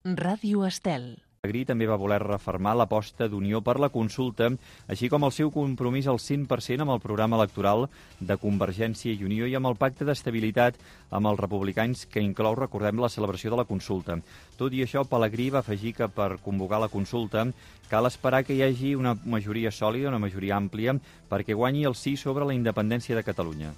Ràdio Estel. Pelegrí també va voler refermar l'aposta d'Unió per la consulta, així com el seu compromís al 100% amb el programa electoral de Convergència i Unió i amb el pacte d'estabilitat amb els republicans, que inclou, recordem, la celebració de la consulta. Tot i això, Pelegrí va afegir que per convocar la consulta cal esperar que hi hagi una majoria sòlida, una majoria àmplia, perquè guanyi el sí sobre la independència de Catalunya.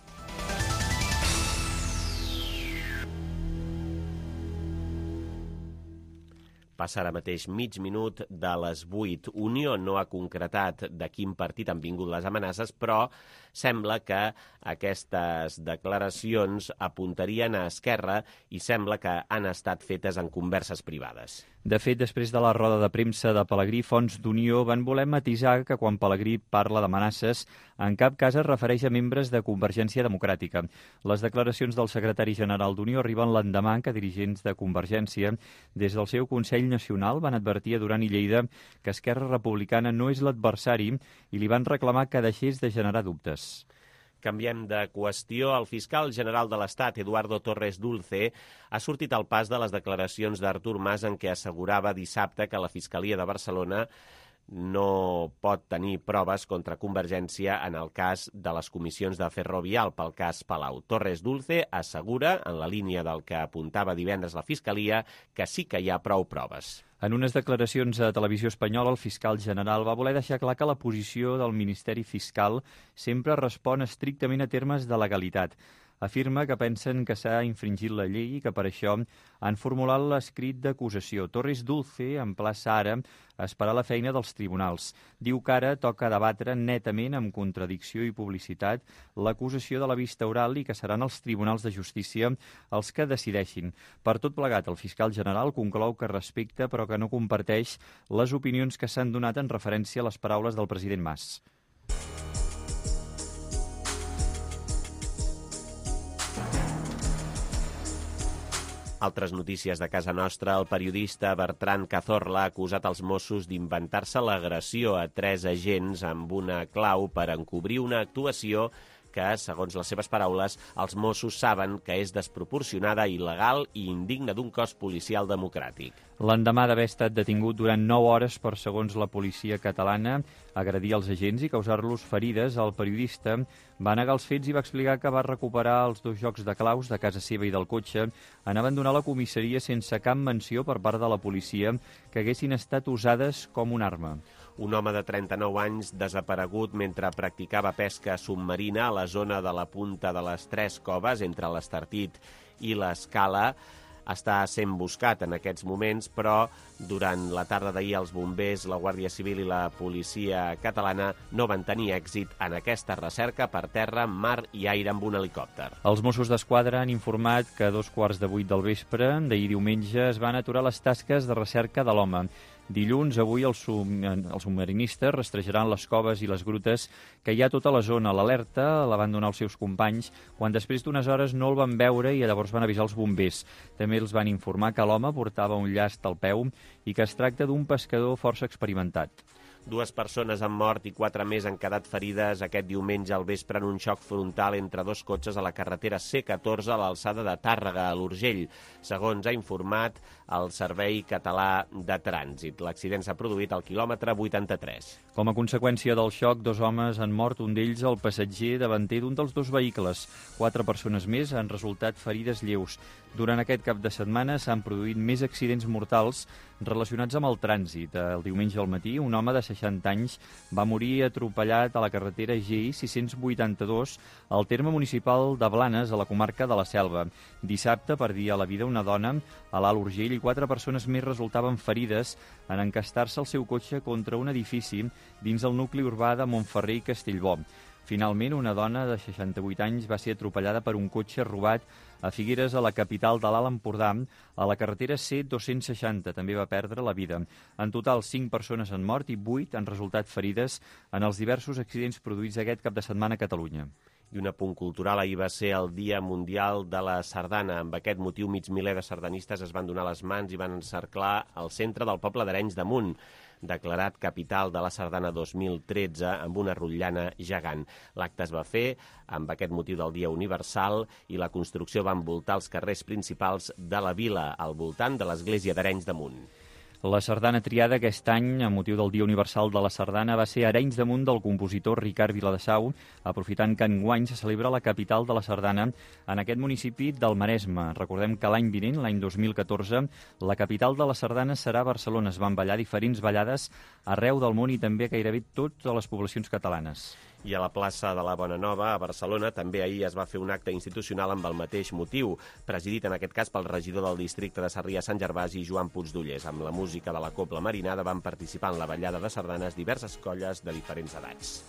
Passa ara mateix mig minut de les 8. Unió no ha concretat de quin partit han vingut les amenaces, però sembla que aquestes declaracions apuntarien a Esquerra i sembla que han estat fetes en converses privades. De fet, després de la roda de premsa de Pelegrí, fonts d'Unió van voler matisar que quan Pelegrí parla d'amenaces, en cap cas es refereix a membres de Convergència Democràtica. Les declaracions del secretari general d'Unió arriben l'endemà que dirigents de Convergència, des del seu Consell Nacional, van advertir a Duran i Lleida que Esquerra Republicana no és l'adversari i li van reclamar que deixés de generar dubtes. Canviem de qüestió. El fiscal general de l'Estat, Eduardo Torres Dulce, ha sortit al pas de les declaracions d'Artur Mas en què assegurava dissabte que la Fiscalia de Barcelona no pot tenir proves contra Convergència en el cas de les comissions de Ferrovial pel cas Palau. Torres Dulce assegura, en la línia del que apuntava divendres la Fiscalia, que sí que hi ha prou proves. En unes declaracions a Televisió Espanyola, el fiscal general va voler deixar clar que la posició del Ministeri Fiscal sempre respon estrictament a termes de legalitat. Afirma que pensen que s'ha infringit la llei i que per això han formulat l'escrit d'acusació. Torres Dulce emplaça ara a esperar la feina dels tribunals. Diu que ara toca debatre netament, amb contradicció i publicitat, l'acusació de la vista oral i que seran els tribunals de justícia els que decideixin. Per tot plegat, el fiscal general conclou que respecta però que no comparteix les opinions que s'han donat en referència a les paraules del president Mas. Altres notícies de casa nostra. El periodista Bertran Cazorla ha acusat els Mossos d'inventar-se l'agressió a 3 agents amb una clau per encobrir una actuació que, segons les seves paraules, els Mossos saben que és desproporcionada, il·legal i indigna d'un cos policial democràtic. L'endemà d'haver estat detingut durant 9 hores per, segons la policia catalana, agredir els agents i causar-los ferides, el periodista va negar els fets i va explicar que va recuperar els 2 jocs de claus de casa seva i del cotxe en abandonar la comissaria sense cap menció per part de la policia que haguessin estat usades com una arma. Un home de 39 anys desaparegut mentre practicava pesca submarina a la zona de la Punta de les Tres Coves, entre l'Estartit i l'Escala, està sent buscat en aquests moments, però durant la tarda d'ahir els bombers, la Guàrdia Civil i la policia catalana no van tenir èxit en aquesta recerca per terra, mar i aire amb un helicòpter. Els Mossos d'Esquadra han informat que a 7:15 del vespre d'ahir diumenge es van aturar les tasques de recerca de l'home. Dilluns, avui, els submarinistes rastrejaran les coves i les grutes que hi ha a tota la zona. L'alerta la van donar els seus companys quan després d'unes hores no el van veure i llavors van avisar els bombers. També els van informar que l'home portava un llast al peu i que es tracta d'un pescador força experimentat. 2 persones han mort i 4 més han quedat ferides aquest diumenge al vespre en un xoc frontal entre 2 cotxes a la carretera C14 a l'alçada de Tàrrega, a l'Urgell, segons ha informat el Servei Català de Trànsit. L'accident s'ha produït al quilòmetre 83. Com a conseqüència del xoc, 2 homes han mort, un d'ells el passatger davanter d'un dels 2 vehicles. 4 persones més han resultat ferides lleus. Durant aquest cap de setmana s'han produït més accidents mortals relacionats amb el trànsit. El diumenge al matí, un home de 60 anys va morir atropellat a la carretera GI 682 al terme municipal de Blanes, a la comarca de la Selva. Dissabte perdia la vida una dona a l'Alt Urgell i 4 persones més resultaven ferides en encastar-se el seu cotxe contra un edifici dins el nucli urbà de Montferrer i Castellbò. Finalment, una dona de 68 anys va ser atropellada per un cotxe robat a Figueres, a la capital de l'Alt Empordà, a la carretera C260. També va perdre la vida. En total, 5 persones han mort i 8 han resultat ferides en els diversos accidents produïts aquest cap de setmana a Catalunya. I un apunt cultural, ahir va ser el Dia Mundial de la Sardana. Amb aquest motiu, mig miler de sardanistes es van donar les mans i van encerclar el centre del poble d'Arenys de Munt, declarat capital de la Sardana 2013 amb una rotllana gegant. L'acte es va fer amb aquest motiu del Dia Universal i la construcció va envoltar els carrers principals de la vila, al voltant de l'església d'Arenys de Munt. La sardana triada aquest any, amb motiu del Dia Universal de la Sardana, va ser Arenys de Munt del compositor Ricard Viladesau, aprofitant que enguany se celebra la capital de la Sardana en aquest municipi del Maresme. Recordem que l'any vinent, l'any 2014, la capital de la Sardana serà Barcelona. Es van ballar diferents ballades arreu del món i també a gairebé totes les poblacions catalanes. I a la plaça de la Bonanova, a Barcelona, també ahir es va fer un acte institucional amb el mateix motiu, presidit en aquest cas pel regidor del districte de Sarrià-Sant Gervasi, Joan Puigdollers. Amb la música de la Cobla Marinada van participar en la ballada de sardanes diverses colles de diferents edats.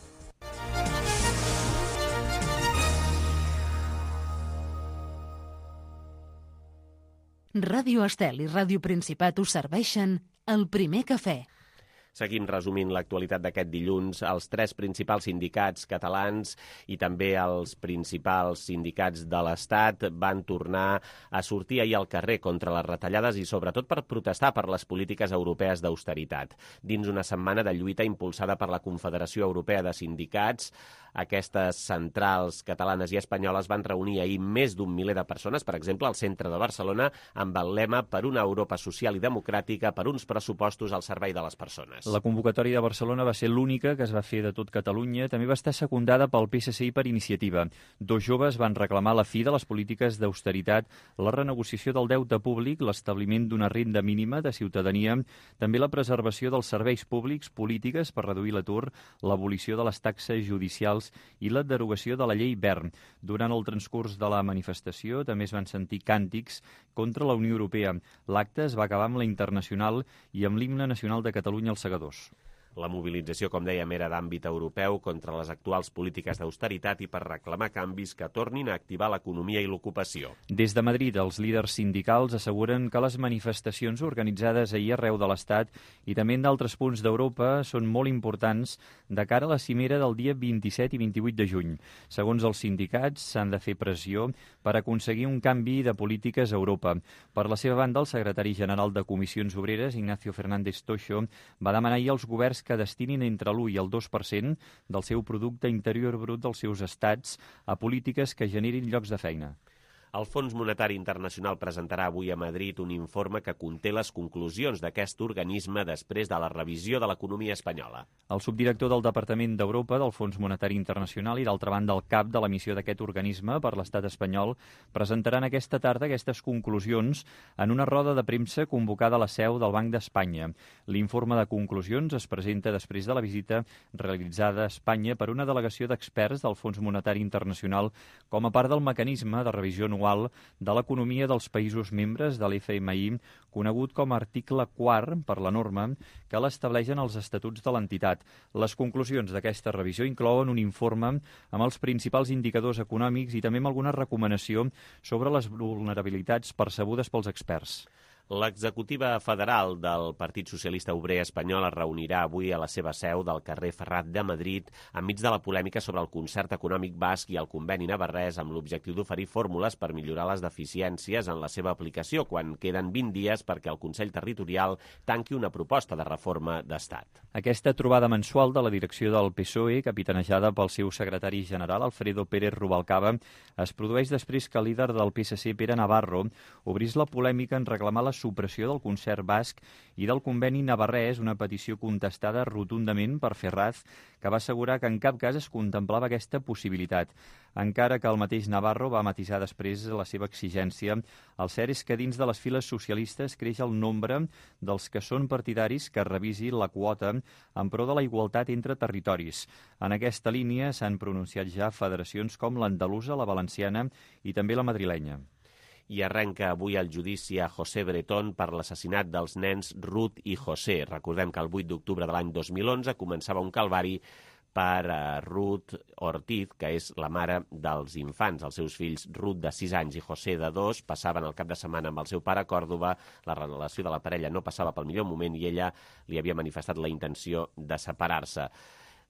Ràdio Estel i Ràdio Principat us serveixen el primer cafè. Seguim resumint l'actualitat d'aquest dilluns. Els 3 principals sindicats catalans i també els principals sindicats de l'Estat van tornar a sortir ahir al carrer contra les retallades i sobretot per protestar per les polítiques europees d'austeritat. Dins una setmana de lluita impulsada per la Confederació Europea de Sindicats, aquestes centrals catalanes i espanyoles van reunir ahir més d'un miler de persones, per exemple, al centre de Barcelona, amb el lema per una Europa social i democràtica, per uns pressupostos al servei de les persones. La convocatòria de Barcelona va ser l'única que es va fer de tot Catalunya. També va estar secundada pel PSC i per Iniciativa. 2 joves van reclamar la fi de les polítiques d'austeritat, la renegociació del deute públic, l'establiment d'una renda mínima de ciutadania, també la preservació dels serveis públics, polítiques per reduir l'atur, l'abolició de les taxes judicials i la derogació de la llei Wert. Durant el transcurs de la manifestació també es van sentir càntics contra la Unió Europea. L'acte es va acabar amb la Internacional i amb l'himne nacional de Catalunya als segadors. La mobilització, com dèiem, era d'àmbit europeu contra les actuals polítiques d'austeritat i per reclamar canvis que tornin a activar l'economia i l'ocupació. Des de Madrid, els líders sindicals asseguren que les manifestacions organitzades ahir arreu de l'Estat i també en d'altres punts d'Europa són molt importants de cara a la cimera del dia 27 i 28 de juny. Segons els sindicats, s'han de fer pressió per aconseguir un canvi de polítiques a Europa. Per la seva banda, el secretari general de Comissions Obreres, Ignacio Fernández Toixo, va demanar ahir als governs que destinin entre l'1 i el 2% del seu producte interior brut dels seus estats a polítiques que generin llocs de feina. El Fons Monetari Internacional presentarà avui a Madrid un informe que conté les conclusions d'aquest organisme després de la revisió de l'economia espanyola. El subdirector del Departament d'Europa del Fons Monetari Internacional i, d'altra banda, el cap de la missió d'aquest organisme per l'estat espanyol presentaran aquesta tarda aquestes conclusions en una roda de premsa convocada a la seu del Banc d'Espanya. L'informe de conclusions es presenta després de la visita realitzada a Espanya per una delegació d'experts del Fons Monetari Internacional com a part del mecanisme de revisió anual de l'economia dels països membres de l'FMI, conegut com a article 4 per la norma que l'estableixen els estatuts de l'entitat. Les conclusions d'aquesta revisió inclouen un informe amb els principals indicadors econòmics i també amb alguna recomanació sobre les vulnerabilitats percebudes pels experts. L'executiva federal del Partit Socialista Obrer Espanyol es reunirà avui a la seva seu del carrer Ferrat de Madrid enmig de la polèmica sobre el concert econòmic basc i el conveni navarrès amb l'objectiu d'oferir fórmules per millorar les deficiències en la seva aplicació quan queden 20 dies perquè el Consell Territorial tanqui una proposta de reforma d'Estat. Aquesta trobada mensual de la direcció del PSOE, capitanejada pel seu secretari general, Alfredo Pérez Rubalcaba, es produeix després que el líder del PSC, Pere Navarro, obrís la polèmica en reclamar la supressió del concert basc i del conveni navarrès, una petició contestada rotundament per Ferraz, que va assegurar que en cap cas es contemplava aquesta possibilitat. Encara que el mateix Navarro va matisar després la seva exigència, el cert és que dins de les files socialistes creix el nombre dels que són partidaris que revisi la quota en pro de la igualtat entre territoris. En aquesta línia s'han pronunciat ja federacions com l'andalusa, la valenciana i també la madrilenya. I arrenca avui el judici a José Bretón per l'assassinat dels nens Ruth i José. Recordem que el 8 d'octubre de l'any 2011 començava un calvari per Ruth Ortiz, que és la mare dels infants. Els seus fills, Ruth, de 6 anys, i José, de 2, passaven el cap de setmana amb el seu pare a Còrdova. La relació de la parella no passava pel millor moment i ella li havia manifestat la intenció de separar-se.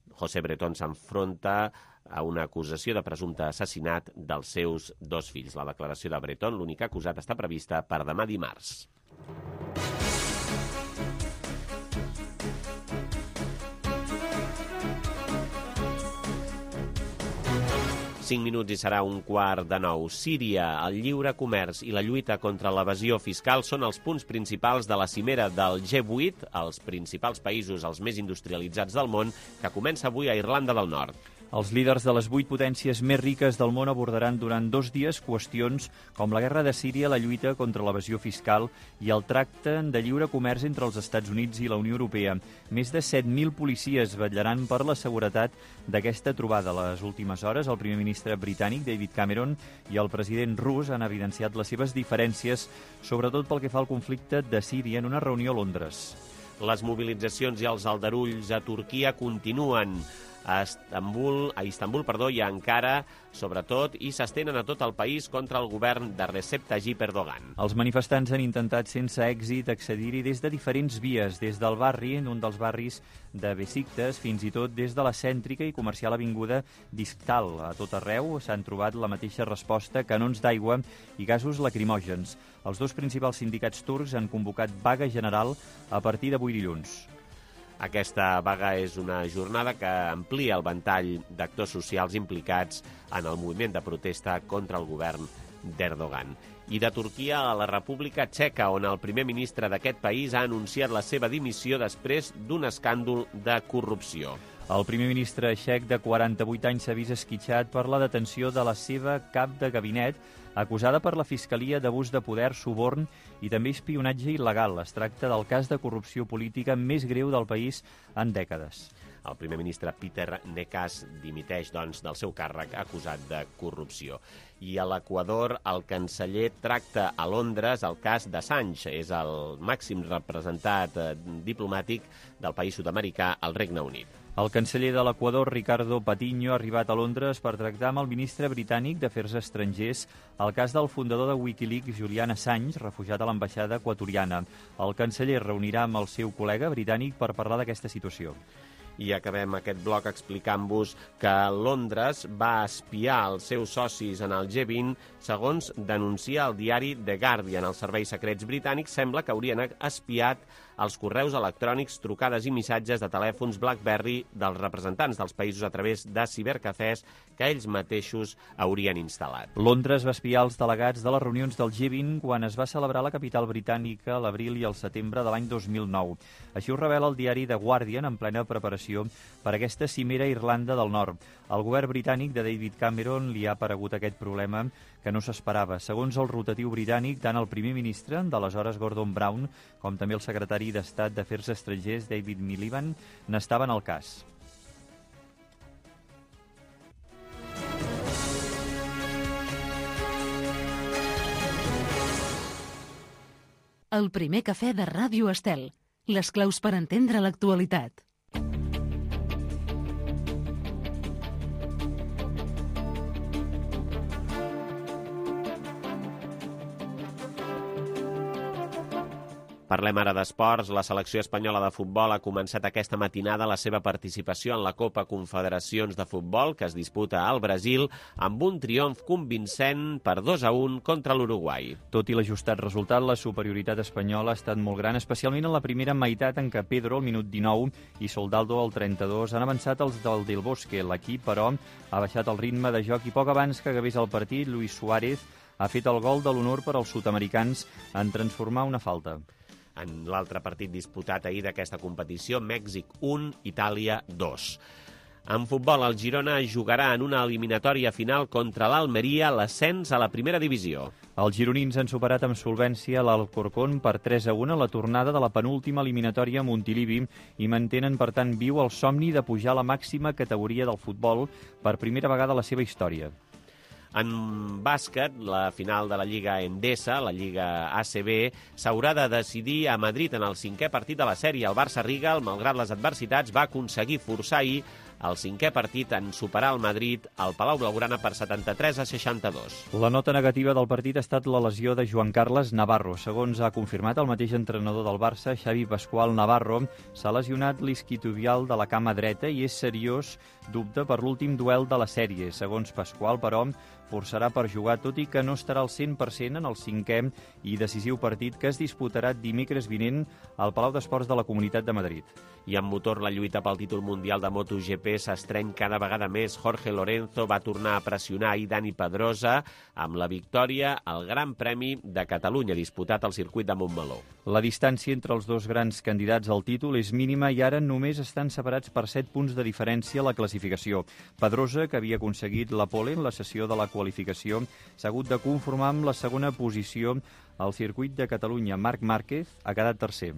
José Bretón s'enfronta a una acusació de presumpte assassinat dels seus 2 fills. La declaració de Bretón, l'únic acusat, està prevista per demà dimarts. Cinc minuts i serà 8:45. Síria, el lliure comerç i la lluita contra l'evasió fiscal són els punts principals de la cimera del G8, els principals països, els més industrialitzats del món, que comença avui a Irlanda del Nord. Els líders de les 8 potències més riques del món abordaran durant 2 dies qüestions com la guerra de Síria, la lluita contra l'evasió fiscal i el tracte de lliure comerç entre els Estats Units i la Unió Europea. Més de 7.000 policies vetllaran per la seguretat d'aquesta trobada. A les últimes hores, el primer ministre britànic, David Cameron, i el president rus han evidenciat les seves diferències, sobretot pel que fa al conflicte de Síria, en una reunió a Londres. Les mobilitzacions i els aldarulls a Turquia continuen. A Istanbul i a Ankara, sobretot, i s'estenen a tot el país contra el govern de Recep Tayyip Erdogan. Els manifestants han intentat sense èxit accedir-hi des de diferents vies, des del barri, en un dels barris de Besiktas, fins i tot des de la cèntrica i comercial avinguda d'Istiklal. A tot arreu s'han trobat la mateixa resposta, canons d'aigua i gasos lacrimògens. Els 2 principals sindicats turcs han convocat vaga general a partir d'avui dilluns. Aquesta vaga és una jornada que amplia el ventall d'actors socials implicats en el moviment de protesta contra el govern d'Erdogan. I de Turquia a la República Txeca, on el primer ministre d'aquest país ha anunciat la seva dimissió després d'un escàndol de corrupció. El primer ministre txec de 48 anys s'ha vist esquitxat per la detenció de la seva cap de gabinet, acusada per la Fiscalia d'abús de poder, suborn i també espionatge il·legal. Es tracta del cas de corrupció política més greu del país en dècades. El primer ministre Peter Nekas dimiteix, doncs, del seu càrrec acusat de corrupció. I a l'Equador, el canceller tracta a Londres el cas d'Assange. És el màxim representat diplomàtic del país sud-americà al Regne Unit. El canceller de l'Equador, Ricardo Patiño, ha arribat a Londres per tractar amb el ministre britànic d'Afers Estrangers el cas del fundador de Wikileaks, Julian Assange, refugiat a l'ambaixada equatoriana. El canceller reunirà amb el seu col·lega britànic per parlar d'aquesta situació. I acabem aquest bloc explicant-vos que Londres va espiar els seus socis en el G20, segons denuncia el diari The Guardian. Els serveis secrets britànics sembla que haurien espiat els correus electrònics, trucades i missatges de telèfons BlackBerry dels representants dels països a través de cibercafès que ells mateixos haurien instal·lat. Londres va espiar els delegats de les reunions del G20 quan es va celebrar a la capital britànica a l'abril i el setembre de l'any 2009. Així ho revela el diari The Guardian en plena preparació per aquesta cimera a Irlanda del Nord. Al govern britànic de David Cameron li ha aparegut aquest problema que no s'esperava. Segons el rotatiu britànic, tant el primer ministre, d'aleshores Gordon Brown, com també el secretari d'Estat d'Afers Estrangers, David Miliband, n'estaven al cas. El primer cafè de Ràdio Estel. Les claus per entendre l'actualitat. Parlem ara d'esports. La selecció espanyola de futbol ha començat aquesta matinada la seva participació en la Copa Confederacions de Futbol, que es disputa al Brasil, amb un triomf convincent per 2-1 contra l'Uruguai. Tot i l'ajustat resultat, la superioritat espanyola ha estat molt gran, especialment en la primera meitat en què Pedro, al minut 19, i Soldado, al 32, han avançat els del Bosque. L'equip, però, ha baixat el ritme de joc i poc abans que acabés el partit, Luis Suárez ha fet el gol de l'honor per als sud-americans en transformar una falta. En l'altre partit disputat ahir d'aquesta competició, Mèxic 1, Itàlia 2. En futbol, el Girona jugarà en una eliminatòria final contra l'Almeria l'ascens a la primera divisió. Els gironins han superat amb solvència l'Alcorcón per 3-1 a la tornada de la penúltima eliminatòria a Montilivi i mantenen, per tant, viu el somni de pujar a la màxima categoria del futbol per primera vegada a la seva història. En bàsquet, la final de la Lliga Endesa, la Lliga ACB, s'haurà de decidir a Madrid en el 5è partit de la sèrie. El Barça Rigal, malgrat les adversitats, va aconseguir forçar ahir el 5è partit en superar el Madrid al Palau Blaugrana per 73-62. La nota negativa del partit ha estat la lesió de Joan Carles Navarro. Segons ha confirmat el mateix entrenador del Barça, Xavi Pascual Navarro, s'ha lesionat l'isquiotibial de la cama dreta i és seriós dubte per l'últim duel de la sèrie. Segons Pascual, però, forçarà per jugar, tot i que no estarà al 100% en el 5è i decisiu partit que es disputarà dimecres vinent al Palau d'Esports de la Comunitat de Madrid. I amb motor, la lluita pel títol mundial de MotoGP s'estreny cada vegada més. Jorge Lorenzo va tornar a pressionar ahir Dani Pedrosa amb la victòria al Gran Premi de Catalunya, disputat al circuit de Montmeló. La distància entre els dos grans candidats al títol és mínima i ara només estan separats per 7 punts de diferència a la classificació. Pedrosa, que havia aconseguit la pole en la sessió de la qualificació, s'ha hagut de conformar amb la segona posició al circuit de Catalunya. Marc Márquez ha quedat tercer.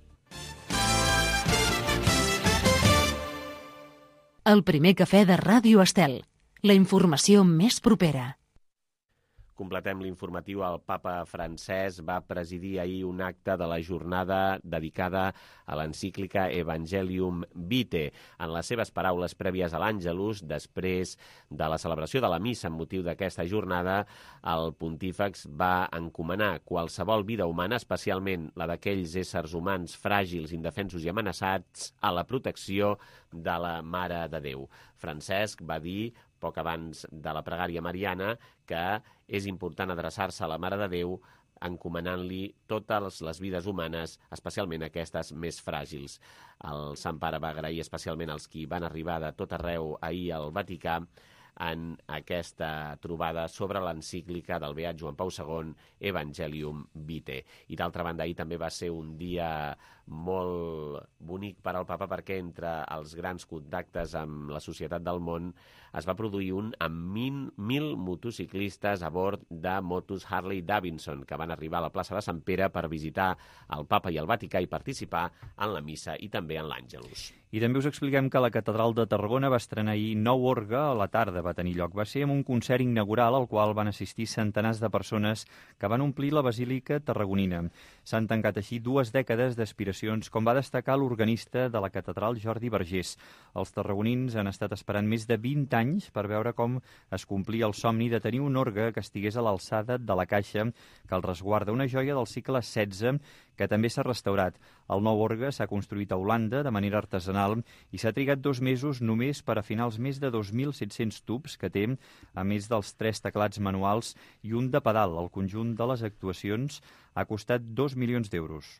El primer cafè de Ràdio Estel. La informació més propera. Completem l'informatiu. El papa Francesc va presidir ahir un acte de la jornada dedicada a l'encíclica Evangelium Vitae. En les seves paraules prèvies a l'Àngelus, després de la celebració de la missa amb motiu d'aquesta jornada, el pontífex va encomanar qualsevol vida humana, especialment la d'aquells éssers humans fràgils, indefensos i amenaçats, a la protecció de la Mare de Déu. Francesc va dir, poc abans de la pregària mariana, que és important adreçar-se a la Mare de Déu encomanant-li totes les vides humanes, especialment aquestes més fràgils. El Sant Pare va agrair especialment als qui van arribar de tot arreu ahir al Vaticà en aquesta trobada sobre l'encíclica del beat Joan Pau II, Evangelium Vitae. I d'altra banda, ahir també va ser un dia molt bonic per al papa perquè entre els grans contactes amb la societat del món es va produir un amb 1.000 motociclistes a bord de motos Harley Davidson que van arribar a la plaça de Sant Pere per visitar el papa i el Vaticà i participar en la missa i també en l'Àngelus. I també us expliquem que la Catedral de Tarragona va estrenar ahir nou orgue a la tarda, va tenir lloc. Va ser amb un concert inaugural al qual van assistir centenars de persones que van omplir la Basílica tarragonina. S'han tancat així 2 dècades d'aspiracions, com va destacar l'organista de la Catedral, Jordi Vergés. Els tarragonins han estat esperant més de 20 anys per veure com es complia el somni de tenir un orgue que estigués a l'alçada de la caixa que el resguarda, una joia del segle XVI que també s'ha restaurat. El nou orgue s'ha construït a Holanda de manera artesanal i s'ha trigat 2 mesos només per afinar els més de 2.700 tubs que té, a més dels 3 teclats manuals i un de pedal. El conjunt de les actuacions ha costat 2 milions d'euros.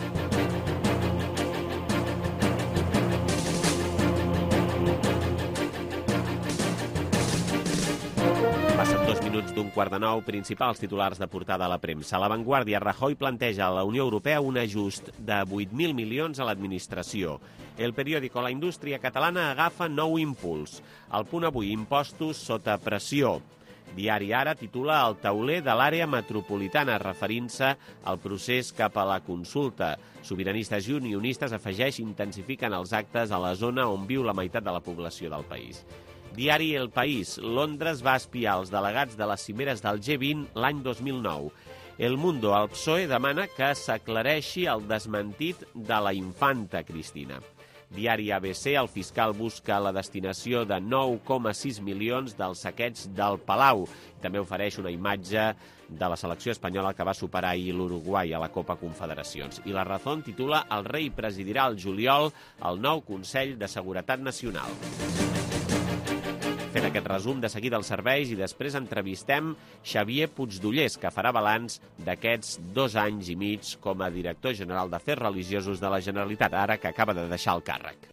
Passen 2 minuts d'un 8:45, principals titulars de portada a la premsa. A La Vanguardia, Rajoy planteja a la Unió Europea un ajust de 8.000 milions a l'administració. El periòdico La Indústria Catalana agafa nou impuls. El Punt Avui, impostos sota pressió. Diari Ara titula El tauler de l'àrea metropolitana, referint-se al procés cap a la consulta. Sobiranistes i unionistes, afegeix, intensifiquen els actes a la zona on viu la meitat de la població del país. Diari El País. Londres va espiar els delegats de les cimeres del G20 l'any 2009. El Mundo. El PSOE demana que s'aclareixi el desmentit de la infanta Cristina. Diari ABC. El fiscal busca la destinació de 9,6 milions del saqueig del Palau. També ofereix una imatge de la selecció espanyola que va superar ahir l'Uruguai a la Copa Confederacions. I La Razón titula El rei presidirà al juliol el nou Consell de Seguretat Nacional. Fet aquest resum, de seguida els serveis i després entrevistem Xavier Puigdollers, que farà balanç d'aquests 2 anys i mig com a director general d'Afers Religiosos de la Generalitat, ara que acaba de deixar el càrrec.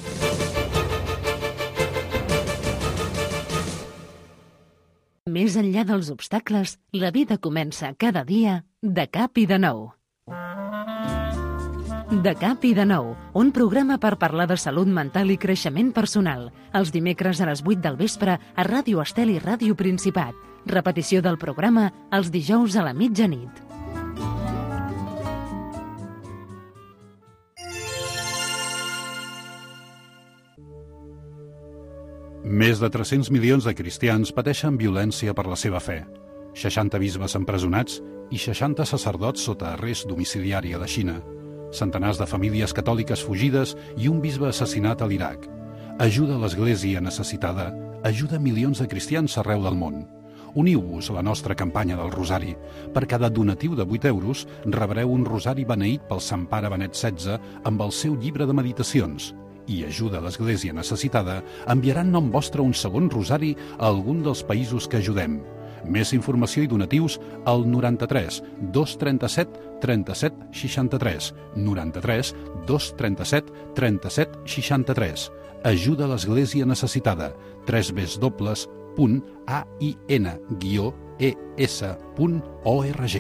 Més enllà dels obstacles, la vida comença cada dia de cap i de nou. De cap i de nou, un programa per parlar de salut mental i creixement personal. Els dimecres a les 8 del vespre a Ràdio Estel i Ràdio Principat. Repetició del programa els dijous a la mitjanit. Més de 300 milions de cristians pateixen violència per la seva fe. 60 bisbes empresonats i 60 sacerdots sota arrest domiciliari a la Xina. Centenars de famílies catòliques fugides i un bisbe assassinat a l'Iraq. Ajuda l'Església necessitada. Ajuda milions de cristians arreu del món. Uniu-vos a la nostra campanya del Rosari. Per cada donatiu de 8 euros rebreu un rosari beneït pel Sant Pare Benet XVI amb el seu llibre de meditacions. I Ajuda l'Església necessitada enviarà en nom vostre un segon rosari a algun dels països que ajudem. Més informació i donatius al 93 237 37 63. 93 237 37 63. Ajuda l'Església necessitada. www.ain-es.org.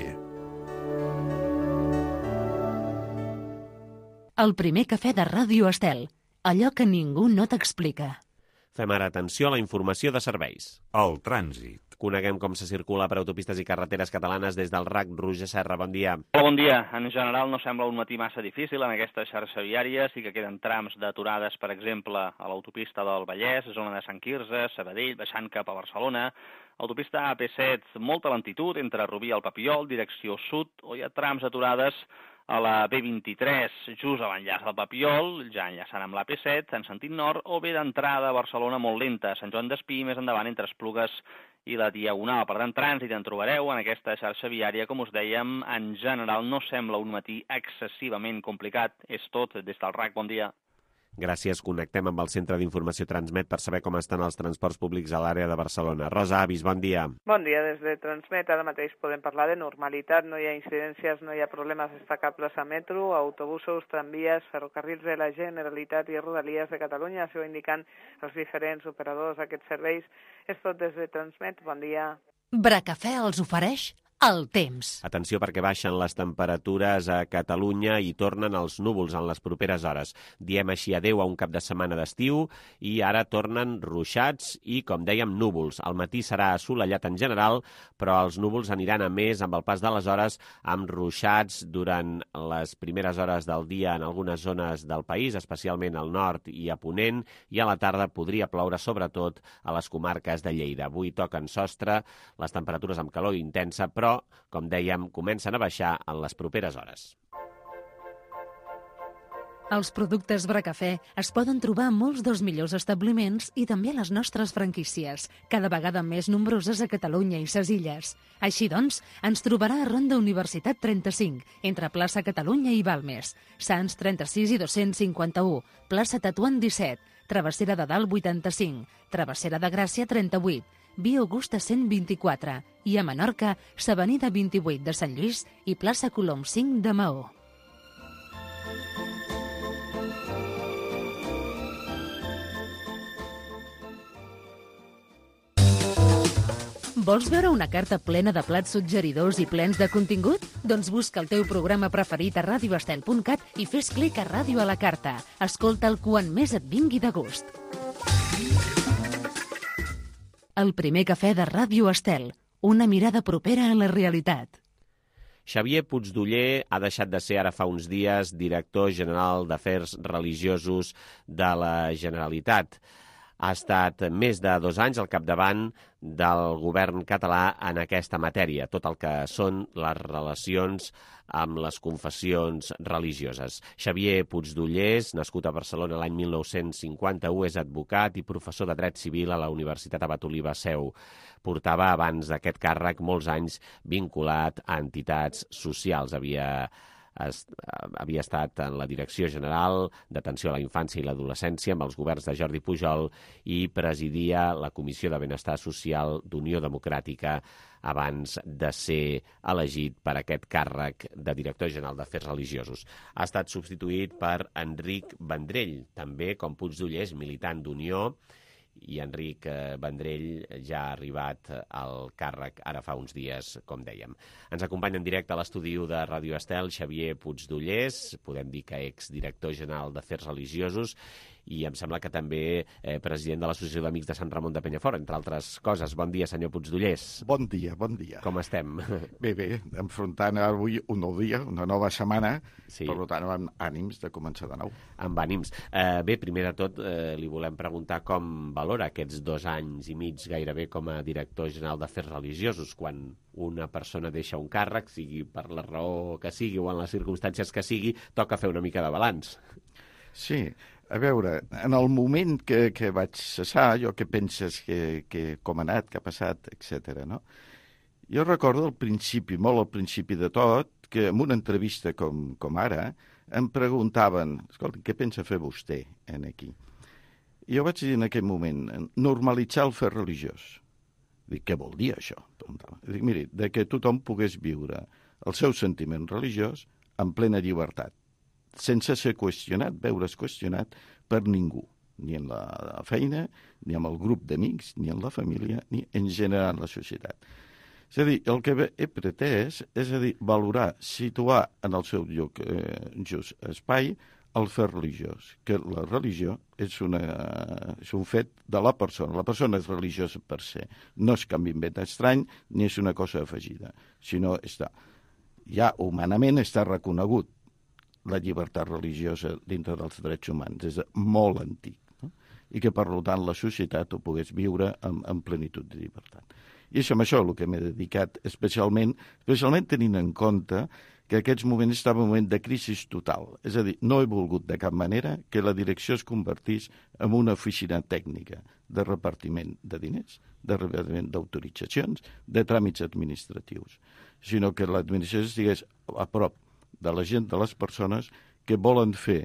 El primer cafè de Ràdio Estel. Allò que ningú no t'explica. Fem ara atenció a la informació de serveis. El trànsit. Coneguem com se circula per autopistes i carreteres catalanes des del RAC. Roger Serra, bon dia. Hola, bon dia. En general no sembla un matí massa difícil en aquesta xarxa viària. Sí que queden trams d'aturades, per exemple, a l'autopista del Vallès, zona de Sant Quirze, Sabadell, baixant cap a Barcelona. Autopista AP7, molta lentitud entre Rubí i el Papiol, direcció sud, o hi ha trams aturades a la B23, just a l'enllaç del Papiol, ja enllaçant amb l'AP7, en sentit nord, o bé d'entrada a Barcelona molt lenta, Sant Joan d'Espí, més endavant entre Esplugues i la Diagonal. Per tant, trànsit en trobareu en aquesta xarxa viària, com us dèiem, en general no sembla un matí excessivament complicat. És tot des del RAC, bon dia. Gràcies. Connectem amb el Centre d'Informació Transmet per saber com estan els transports públics a l'àrea de Barcelona. Rosa Avis, bon dia. Bon dia, des de Transmet. Ara mateix podem parlar de normalitat. No hi ha incidències, no hi ha problemes destacables a metro, autobusos, tramvies, ferrocarrils de la Generalitat i Rodalies de Catalunya. Això ho indiquen els diferents operadors d'aquests serveis. És tot des de Transmet. Bon dia. Bracafè els ofereix el temps. Atenció perquè baixen les temperatures a Catalunya i tornen els núvols en les properes hores. Diem així adeu a un cap de setmana d'estiu i ara tornen ruixats i, com dèiem, núvols. Al matí serà assolellat en general, però els núvols aniran a més amb el pas de les hores, amb ruixats durant les primeres hores del dia en algunes zones del país, especialment al nord i a Ponent, i a la tarda podria ploure sobretot a les comarques de Lleida. Avui toquen sostre les temperatures amb calor intensa, però com dèiem, comencen a baixar en les properes hores. Els productes Bracafè es poden trobar a molts dels millors establiments i també a les nostres franquícies, cada vegada més nombroses a Catalunya i ses Illes. Així doncs, ens trobarà a Ronda Universitat 35, entre plaça Catalunya i Balmes, Sants 36 i 251, plaça Tatuant 17, Travessera de Dalt 85, Travessera de Gràcia 38, Via Augusta 124 i a Menorca, s'Avenida 28 de Sant Lluís i plaça Colom 5 de Maó. Vols veure una carta plena de plats suggeridors i plens de contingut? Doncs busca el teu programa preferit a radioestel.cat i fes clic a Ràdio a la Carta. Escolta'l quan més et vingui de gust. El primer cafè de Ràdio Estel. Una mirada propera a la realitat. Xavier Puigdoller ha deixat de ser ara fa uns dies director general d'Afers Religiosos de la Generalitat. Ha estat més de 2 anys al capdavant del govern català en aquesta matèria, tot el que són les relacions amb les confessions religioses. Xavier Puigdoller, nascut a Barcelona l'any 1951, és advocat i professor de dret civil a la Universitat Abat Oliba Seu. Portava abans d'aquest càrrec molts anys vinculat a entitats socials. Havia estat en la Direcció General d'Atenció a la Infància i l'Adolescència amb els governs de Jordi Pujol i presidia la Comissió de Benestar Social d'Unió Democràtica abans de ser elegit per aquest càrrec de director general d'Afers Religiosos. Ha estat substituït per Enric Vendrell, també, com Puigdoller, militant d'Unió, i Enric Vendrell ja ha arribat al càrrec ara fa uns dies, com dèiem. Ens acompanya en directe a l'estudi de Ràdio Estel Xavier Puigdoller, podem dir que exdirector general d'Afers Religiosos, i em sembla que també president de l'Associació d'Amics de Sant Ramon de Penyafort, entre altres coses. Bon dia, senyor Puigdoller. Bon dia, bon dia. Com estem? Bé, enfrontant avui un nou dia, una nova setmana, sí. Per tant, amb ànims de començar de nou. Amb ànims. Bé, primer de tot, li volem preguntar com valora aquests 2 anys i mig gairebé com a director general d'Afers Religiosos, quan una persona deixa un càrrec, sigui per la raó que sigui o en les circumstàncies que sigui, toca fer una mica de balanç. Sí, A veure, en el moment que vaig cessar, jo què penses que com ha anat, què ha passat, etc. no? Jo recordo al principi, molt al principi de tot, que en una entrevista com ara em preguntaven, escolta, què pensa fer vostè aquí? I jo vaig dir en aquell moment, normalitzar el fer religiós. Dic, què vol dir això? Dic, miri, de que tothom pogués viure el seu sentiment religiós en plena llibertat, sense ser qüestionat, veure's qüestionat per ningú, ni en la feina, ni amb el grup d'amics, ni en la família, ni en general en la societat. És a dir, el que he pretès és a dir, valorar, situar en el seu lloc just espai el fer religiós, que la religió és un fet de la persona. La persona és religiosa per ser. No és cap invent estrany ni és una cosa afegida, sinó ja humanament està reconegut la llibertat religiosa dintre dels drets humans. És molt antic, no? I que, per tant, la societat ho pogués viure en plenitud de llibertat. I és amb això el que m'he dedicat, especialment tenint en compte que aquests moments estava en un moment de crisi total. És a dir, no he volgut de cap manera que la direcció es convertís en una oficina tècnica de repartiment de diners, de repartiment d'autoritzacions, de tràmits administratius, sinó que l'administració estigués a prop de la gent, de les persones que volen fer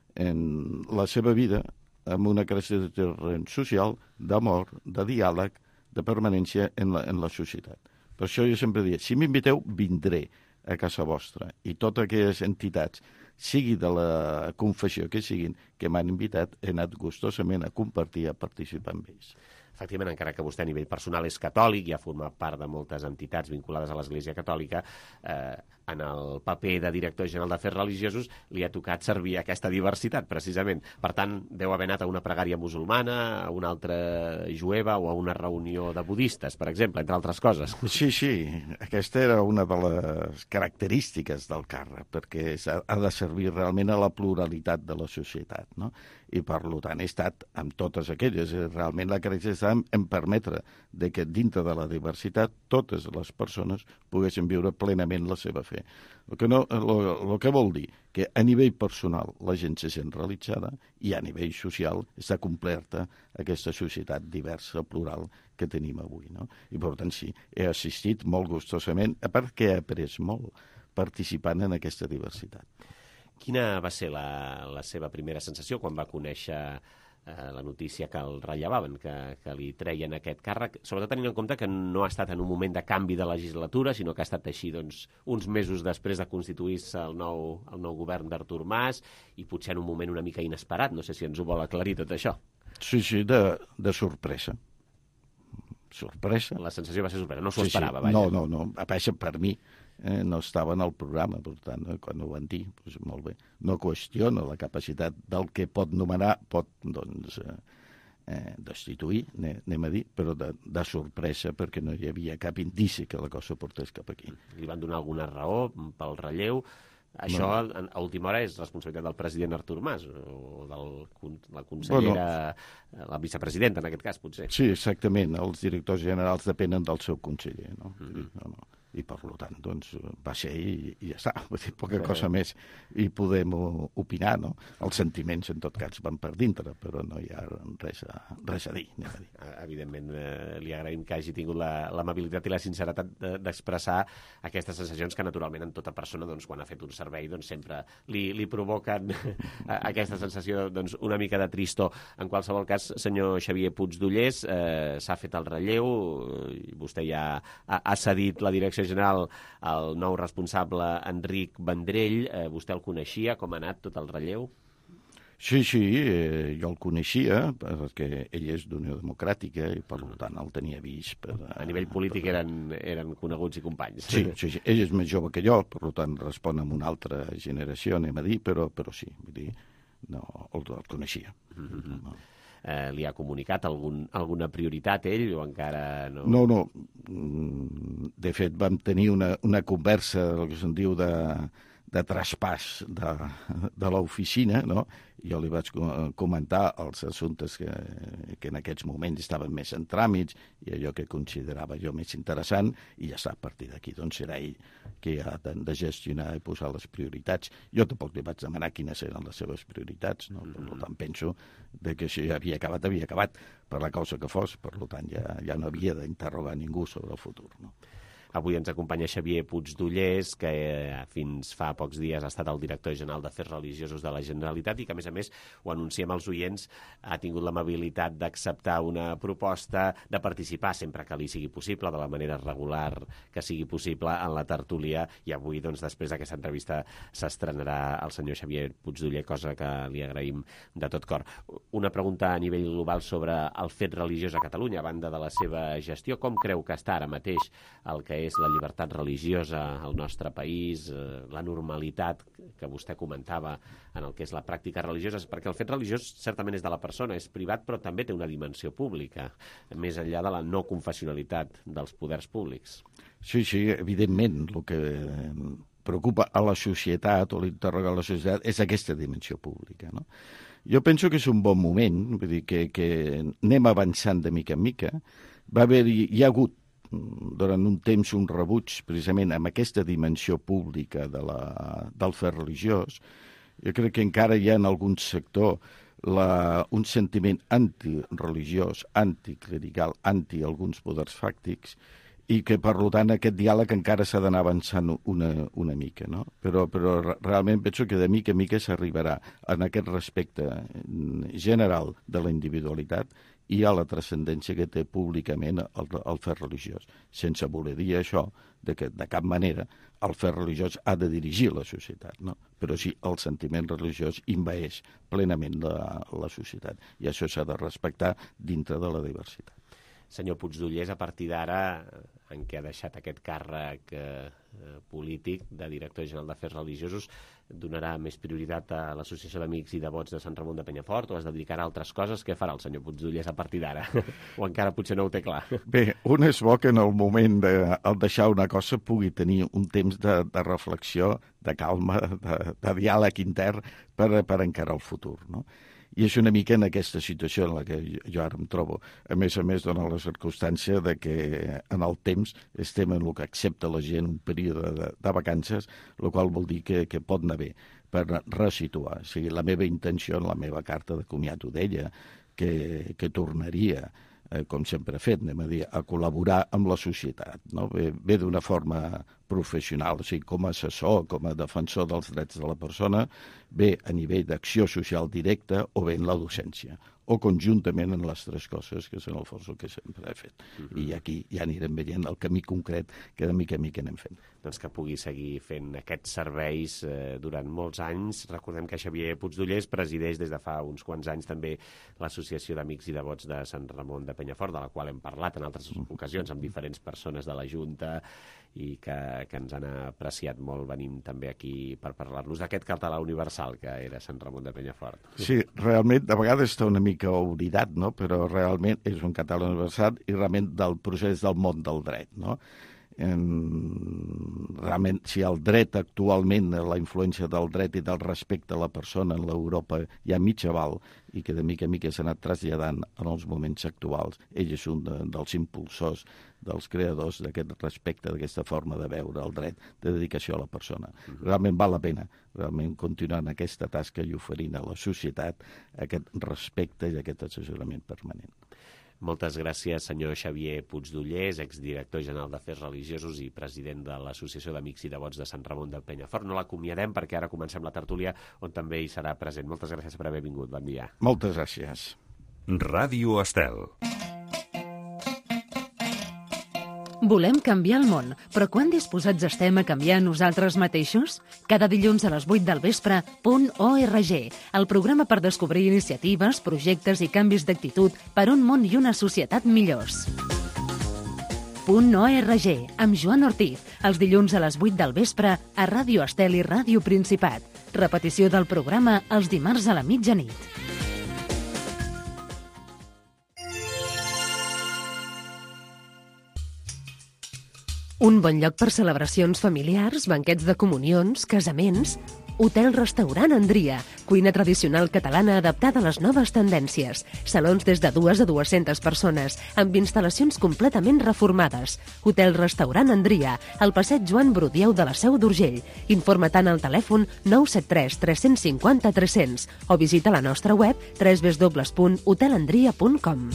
en la seva vida amb una creació de terreny social, d'amor, de diàleg, de permanència en la societat. Per això jo sempre dic, si m'inviteu, vindré a casa vostra. I totes aquelles entitats, sigui de la confessió que siguin, que m'han invitat, he anat gustosament a compartir, a participar amb ells. Efectivament, encara que vostè a nivell personal és catòlic i ha format part de moltes entitats vinculades a l'Església Catòlica, en el paper de director general d'Afers Religiosos li ha tocat servir aquesta diversitat, precisament. Per tant, deu haver anat a una pregària musulmana, a una altra jueva o a una reunió de budistes, per exemple, entre altres coses. Sí, aquesta era una de les característiques del càrrec, perquè ha de servir realment a la pluralitat de la societat, no? I, per tant, he estat amb totes aquelles. Realment la característica em permetre que dintre de la diversitat totes les persones poguessin viure plenament la seva fe. El que vol dir que a nivell personal la gent se sent realitzada i a nivell social està completa aquesta societat diversa, plural, que tenim avui, no? I, per tant, sí, he assistit molt gustosament, a part que he après molt participant en aquesta diversitat. Quina va ser la seva primera sensació quan va conèixer la notícia que el rellevaven, que li treien aquest càrrec, sobretot tenint en compte que no ha estat en un moment de canvi de legislatura, sinó que ha estat així uns mesos després de constituir-se el nou govern d'Artur Mas i potser en un moment una mica inesperat. No sé si ens ho vol aclarir tot això. Sí, de sorpresa. Sorpresa. La sensació va ser sorpresa, no s'ho esperava, vaja. No, a part per mi no estava en el programa, per tant, quan ho van dir, doncs molt bé. No qüestiona la capacitat del que pot nomenar, pot, destituir, anem a dir, però de sorpresa, perquè no hi havia cap indici que la cosa portés cap aquí. Li van donar alguna raó pel relleu? Això, a última hora, és responsabilitat del president Artur Mas, o de la consellera, la vicepresidenta, en aquest cas, potser. Sí, exactament. Els directors generals depenen del seu conseller, no? I, per tant, doncs, va ser i ja està. Vull dir, poca cosa més hi podem opinar, no? Els sentiments, en tot cas, van per dintre, però no hi ha res a dir. Evidentment, li agraïm que hagi tingut l'amabilitat i la sinceritat d'expressar aquestes sensacions que, naturalment, en tota persona, doncs, quan ha fet un servei, doncs, sempre li provoquen aquesta sensació, doncs, una mica de tristor. En qualsevol cas, senyor Xavier Puigdollers, s'ha fet el relleu, vostè ja ha cedit la direcció general al nou responsable Enric Vendrell. Vostè el coneixia? Com ha anat tot el relleu? Sí, jo el coneixia, perquè ell és d'Unió Democràtica i, per tant, el tenia vist. A nivell polític eren coneguts i companys. Sí, ell és més jove que jo, per tant, respon a una altra generació, anem a dir, però sí, vull dir, no, el coneixia. Li ha comunicat alguna prioritat ell o encara no? No. De fet, vam tenir una conversa, el que se'n diu de traspàs de l'oficina, no? Jo li vaig comentar els assumptes que en aquests moments estaven més en tràmits i allò que considerava jo més interessant, i ja està, a partir d'aquí doncs serà ell que ha de gestionar i posar les prioritats. Jo tampoc li vaig demanar quines eren les seves prioritats, no? Per tant, penso que si havia acabat per la causa que fos, per tant ja no havia d'interrogar ningú sobre el futur, no? Avui ens acompanya Xavier Puigdollers, que fins fa pocs dies ha estat el director general d'Afers Religiosos de la Generalitat i que, a més, ho anunciem als oients, ha tingut l'amabilitat d'acceptar una proposta de participar sempre que li sigui possible, de la manera regular que sigui possible, en la tertúlia, i avui, doncs, després d'aquesta entrevista, s'estrenarà el senyor Xavier Puigdollers, cosa que li agraïm de tot cor. Una pregunta a nivell global sobre el fet religiós a Catalunya, a banda de la seva gestió. Com creu que està ara mateix el que és la llibertat religiosa al nostre país, la normalitat que vostè comentava en el que és la pràctica religiosa, perquè el fet religiós certament és de la persona, és privat, però també té una dimensió pública, més enllà de la no confessionalitat dels poders públics. Sí, evidentment, el que preocupa a la societat o l'interroga a la societat és aquesta dimensió pública, no? Jo penso que és un bon moment, vull dir que anem avançant de mica en mica. Hi ha hagut durant un temps un rebuig precisament amb aquesta dimensió pública del fet religiós. Jo crec que encara hi ha en algun sector un sentiment antireligiós, anticlerical, anti alguns poders fàctics, i que, per tant, aquest diàleg encara s'ha d'anar avançant una mica, no? Però realment penso que de mica en mica s'arribarà en aquest respecte general de la individualitat i a la transcendència que té públicament el fet religiós, sense voler dir això que de cap manera el fet religiós ha de dirigir la societat, no? Però sí, el sentiment religiós envaeix plenament la societat, i això s'ha de respectar dintre de la diversitat. Senyor Puigdollers, a partir d'ara, en què ha deixat aquest càrrec polític de director general d'Afers Religiosos, donarà més prioritat a l'Associació d'Amics i Devots de Sant Ramon de Penyafort o es dedicarà a altres coses? Què farà el senyor Puigdollers a partir d'ara? O encara potser no ho té clar? Bé, un és bo que en el moment de deixar una cosa pugui tenir un temps de reflexió, de calma, de diàleg intern per encarar el futur, no? I és una mica en aquesta situació en la que jo ara em trobo. A més, dona la circumstància de que en el temps estem en el que accepta la gent un període de vacances, el qual vol dir que pot anar bé per resituar. O sigui, la meva intenció en la meva carta de comiat ho deia, que tornaria, com sempre he fet, a col·laborar amb la societat, no? Bé d'una forma professional, o sigui, com a assessor, com a defensor dels drets de la persona, bé a nivell d'acció social directa o bé en la docència, o conjuntament en les tres coses, que és en el fons el que sempre he fet. I aquí ja anirem veient el camí concret que de mica en mica anem fent. Doncs que pugui seguir fent aquests serveis durant molts anys. Recordem que Xavier Puigdollers presideix des de fa uns quants anys també l'Associació d'Amics i Devots de Sant Ramon de Penyafort, de la qual hem parlat en altres ocasions amb diferents persones de la Junta i que ens han apreciat molt venint també aquí per parlar-nos d'aquest català universal que era Sant Ramon de Penyafort. Sí, realment, de vegades està una mica oblidat, no? Però realment és un català universal i realment del procés del món del dret, no? Realment, si el dret actualment, la influència del dret i del respecte a la persona en l'Europa ja mig aval i que de mica en mica s'ha anat traslladant en els moments actuals, ell és un dels impulsors, dels creadors d'aquest respecte, d'aquesta forma de veure el dret de dedicació a la persona. Realment val la pena realment continuar en aquesta tasca i oferint a la societat aquest respecte i aquest assessorament permanent. Moltes gràcies, senyor Xavier Puigdollers, exdirector general d'Afers Religiosos i president de l'Associació d'Amics i Devots de Sant Ramon del Penyafort. No l'acomiadem perquè ara comencem la tertúlia on també hi serà present. Moltes gràcies per haver vingut. Bon dia. Moltes gràcies. Ràdio Estel. Volem canviar el món, però quan disposats estem a canviar nosaltres mateixos? Cada dilluns a les 8 del vespre, .org, el programa per descobrir iniciatives, projectes i canvis d'actitud per un món i una societat millors. .org, amb Joan Ortiz, els dilluns a les 8 del vespre a Ràdio Estel i Ràdio Principat. Repetició del programa els dimarts a la mitjanit. Un bon lloc per celebracions familiars, banquets de comunions, casaments... Hotel-restaurant Andria, cuina tradicional catalana adaptada a les noves tendències. Salons des de 2 a 200 persones, amb instal·lacions completament reformades. Hotel-restaurant Andria, al passeig Joan Brudieu de la Seu d'Urgell. Informa-te'n al telèfon 973 350 300 o visita la nostra web www.hotelandria.com.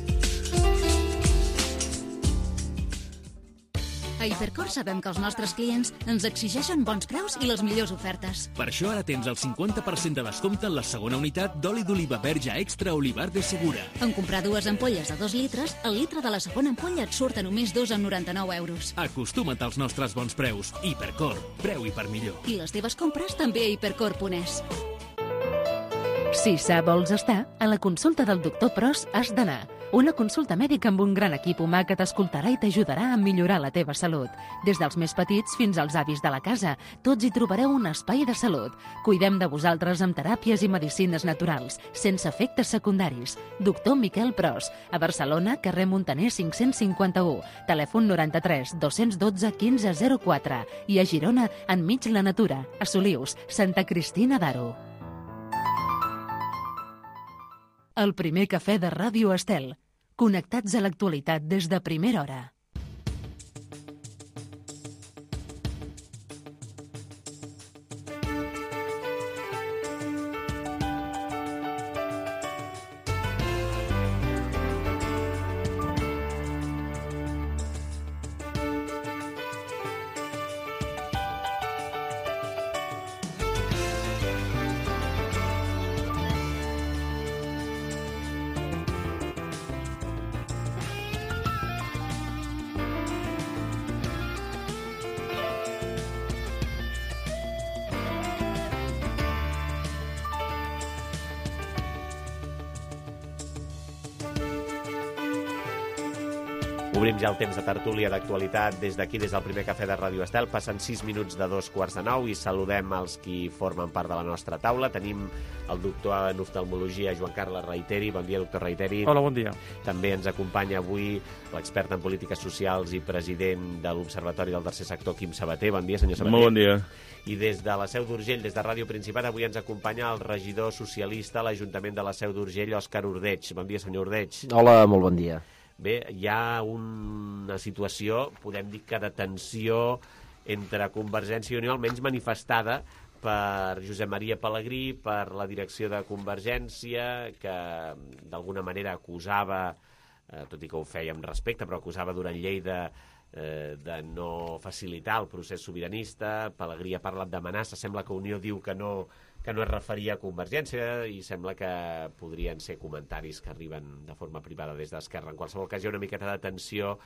A Hipercor sabem que els nostres clients ens exigeixen bons preus i les millors ofertes. Per això ara tens el 50% de descompte en la segona unitat d'oli d'oliva verge extra Olivar de Segura. En comprar 2 ampolles de 2 litres, el litre de la segona ampolla et surt a només 2,99 €. Acostuma't als nostres bons preus. Hipercor, preu i per millor. I les teves compres també a hipercor.es. Si sa vols estar, a la consulta del doctor Pros has d'anar. Una consulta mèdica amb un gran equip humà que t'escoltarà i t'ajudarà a millorar la teva salut. Des dels més petits fins als avis de la casa, tots hi trobareu un espai de salut. Cuidem de vosaltres amb teràpies i medicines naturals, sense efectes secundaris. Doctor Miquel Pros, a Barcelona, carrer Montaner 551, telèfon 93 212 1504 i a Girona, enmig la natura, a Solius, Santa Cristina d'Aro. El primer cafè de Ràdio Estel. Connectats a l'actualitat des de primera hora. Obrim ja el temps de tertúlia d'actualitat des d'aquí, des del primer cafè de Ràdio Estel. Passen 6 minuts de 2:45 i saludem els qui formen part de la nostra taula. Tenim el doctor en oftalmologia, Joan Carles Reiteri. Bon dia, doctor Reiteri. Hola, bon dia. També ens acompanya avui l'expert en polítiques socials i president de l'Observatori del Tercer Sector, Quim Sabater. Bon dia, senyor Sabater. Molt bon dia. I des de la Seu d'Urgell, des de Ràdio Principat, avui ens acompanya el regidor socialista a l'Ajuntament de la Seu d'Urgell, Òscar Ordeig. Bon dia, senyor Ordeig. Hola, molt bon dia. Bé, hi ha una situació, podem dir que de tensió entre Convergència i Unió, almenys manifestada per Josep Maria Pelegrí, per la direcció de Convergència, que d'alguna manera acusava, tot i que ho feia amb respecte, però acusava Duran Lleida de no facilitar el procés sobiranista. Pelegrí ha parlat d'amenaça, sembla que Unió diu que no es referia a Convergència i sembla que podrien ser comentaris que arriben de forma privada des d'Esquerra. En qualsevol cas, hi ha una miqueta de tensió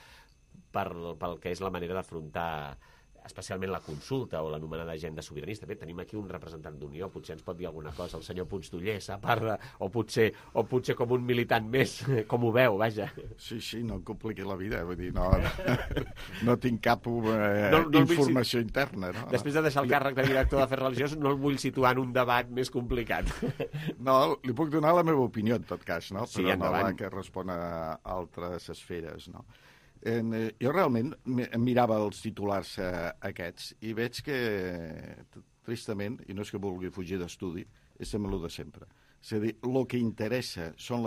pel que és la manera d'afrontar especialment la consulta o l'anomenada agenda sobiranista. Bé, tenim aquí un representant d'Unió, potser ens pot dir alguna cosa, el senyor Puigdollers, a part de... O potser com un militant més, com ho veu, vaja. Sí, no em compliqui la vida, vull dir, no tinc cap informació interna. No? Després de deixar el càrrec de director d'Afers Religiosos, no el vull situar en un debat més complicat. No, li puc donar la meva opinió, en tot cas, no? Sí, però endavant. no la que respon a altres esferes, no? Jo realment mirava els titulars aquests i veig que, tristament, i no és que vulgui fugir d'estudi, és sempre el de sempre. És a dir, el que interessa són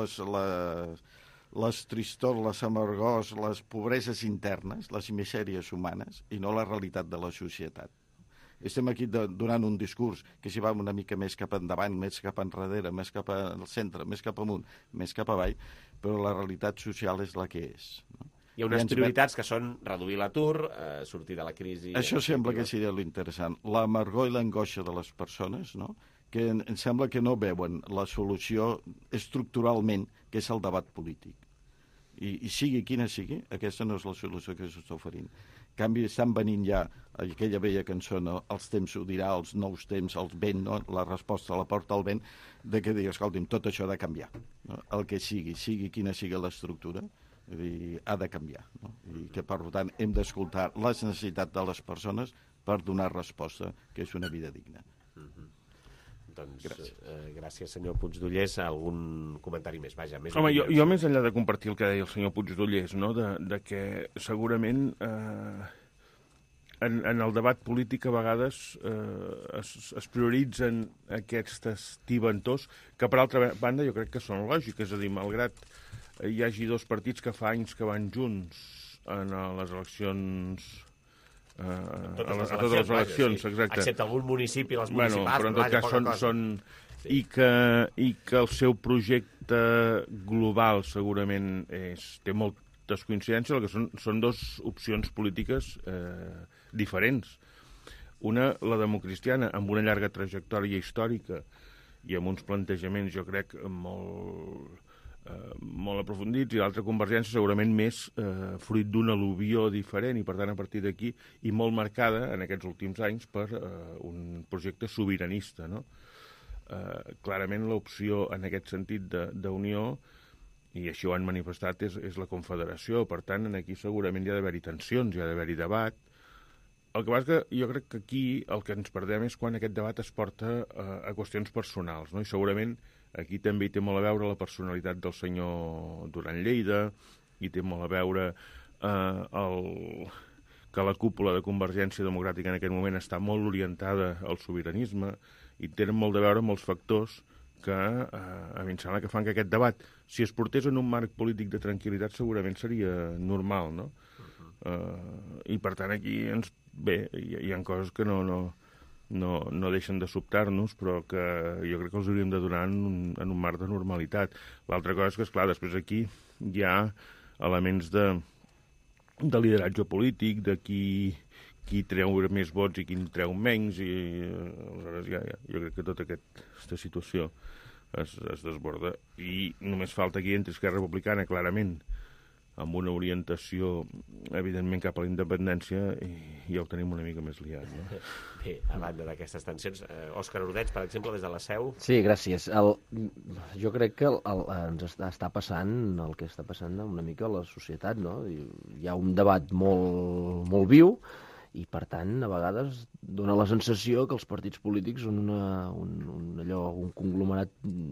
les tristors, les amargors, les pobreses internes, les misèries humanes, i no la realitat de la societat. Estem aquí donant un discurs que s'hi va una mica més cap endavant, més cap enrere, més cap al centre, més cap amunt, més cap avall, però la realitat social és la que és, no? Hi ha unes prioritats que són reduir l'atur, sortir de la crisi... Això sembla que seria l'interessant. L'amargor i l'angoixa de les persones, no? Que em sembla que no veuen la solució estructuralment, que és el debat polític. I sigui quina sigui, aquesta no és la solució que s'està oferint. En canvi, estan venint ja aquella vella cançó, no? Els temps ho dirà, els nous temps, el vent, no? La resposta a la porta al vent, de que digui, escolti'm, tot això ha de canviar. No? El que sigui quina sigui l'estructura, ha de canviar, no? I que per tant hem d'escoltar les necessitats de les persones per donar resposta, que és una vida digna. Doncs gràcies, senyor Puigdollers. Algun comentari més? Vaja, més home, jo més enllà de compartir el que deia el senyor Puigdollers, no? de que segurament en el debat polític a vegades es prioritzen aquestes tibantors que, per altra banda, jo crec que són lògiques. És a dir, malgrat hi hagi dos partits que fa anys que van junts en les eleccions... totes les eleccions, exacte. Excepte algun municipi, les municipals... Però en tot cas són... I que el seu projecte global segurament té moltes coincidències, el que són dos opcions polítiques diferents. Una, la democristiana, amb una llarga trajectòria històrica i amb uns plantejaments, jo crec, molt aprofundits, i l'altra, Convergència, segurament més fruit d'un al·luvió diferent, i per tant, a partir d'aquí, i molt marcada en aquests últims anys per un projecte sobiranista, no? Clarament l'opció en aquest sentit d'unió, i així ho han manifestat, és la Confederació. Per tant, aquí segurament hi ha d'haver-hi tensions, hi ha d'haver-hi debat. El que passa és que jo crec que aquí el que ens perdem és quan aquest debat es porta a qüestions personals, no? I segurament aquí també hi té molt a veure la personalitat del senyor Duran Lleida, hi té molt a veure que la cúpula de Convergència Democràtica en aquest moment està molt orientada al sobiranisme, i tenen molt a veure amb els factors que a mi em sembla que fan que aquest debat, si es portés en un marc polític de tranquil·litat, segurament seria normal, no? I per tant aquí hi ha coses que no deixen de sobtar-nos, però que jo crec que els hauríem de donar en un marc de normalitat. L'altra cosa és que, esclar, després aquí hi ha elements de lideratge polític, de qui treu més vots i qui en treu menys, i aleshores jo crec que tota aquesta situació es desborda. I només falta aquí entre Esquerra Republicana, clarament, amb una orientació, evidentment, cap a la independència, i ja ho tenim una mica més liat, no? Bé, a banda d'aquestes tensions, Òscar Ordeig, per exemple, des de la Seu... Sí, gràcies. Jo crec que ens està passant el que està passant una mica a la societat, no? Hi ha un debat molt viu, i, per tant, a vegades dona la sensació que els partits polítics són un conglomerat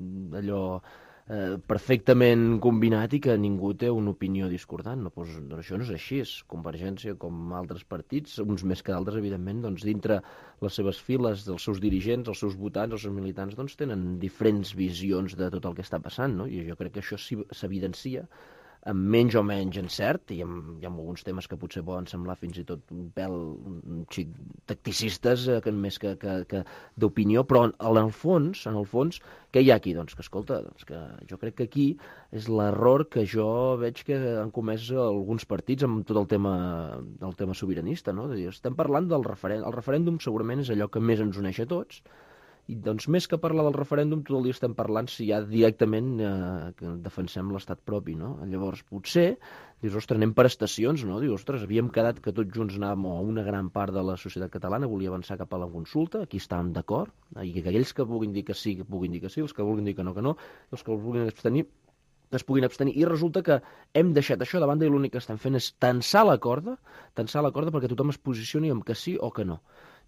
perfectament combinat i que ningú té una opinió discordant. No, doncs això no és així. Convergència, com altres partits, uns més que d'altres, evidentment, doncs dintre les seves files, dels seus dirigents, els seus votants, els seus militants, doncs tenen diferents visions de tot el que està passant, no? I jo crec que això s'evidencia amb menys o menys encert, i hi ha alguns temes que potser poden semblar fins i tot un xic tacticistes, més que d'opinió, però en el fons, què hi ha aquí? Doncs que, escolta, que jo crec que aquí és l'error que jo veig que han comès alguns partits amb tot el tema sobiranista, no? Estem parlant del referèndum. El referèndum segurament és allò que més ens uneix a tots, i doncs més que parlar del referèndum tot el dia estem parlant si ja directament que defensem l'estat propi, no? Llavors potser dius, ostres, anem per estacions, no? Dius, ostres, havíem quedat que tots junts anàvem, o una gran part de la societat catalana volia avançar cap a la consulta, aquí estàvem d'acord, i que aquells que vulguin dir que sí, els que vulguin dir que no, els que vulguin abstenir, es puguin abstenir, i resulta que hem deixat això de banda i l'únic que estem fent és tensar la corda perquè tothom es posicioni amb que sí o que no.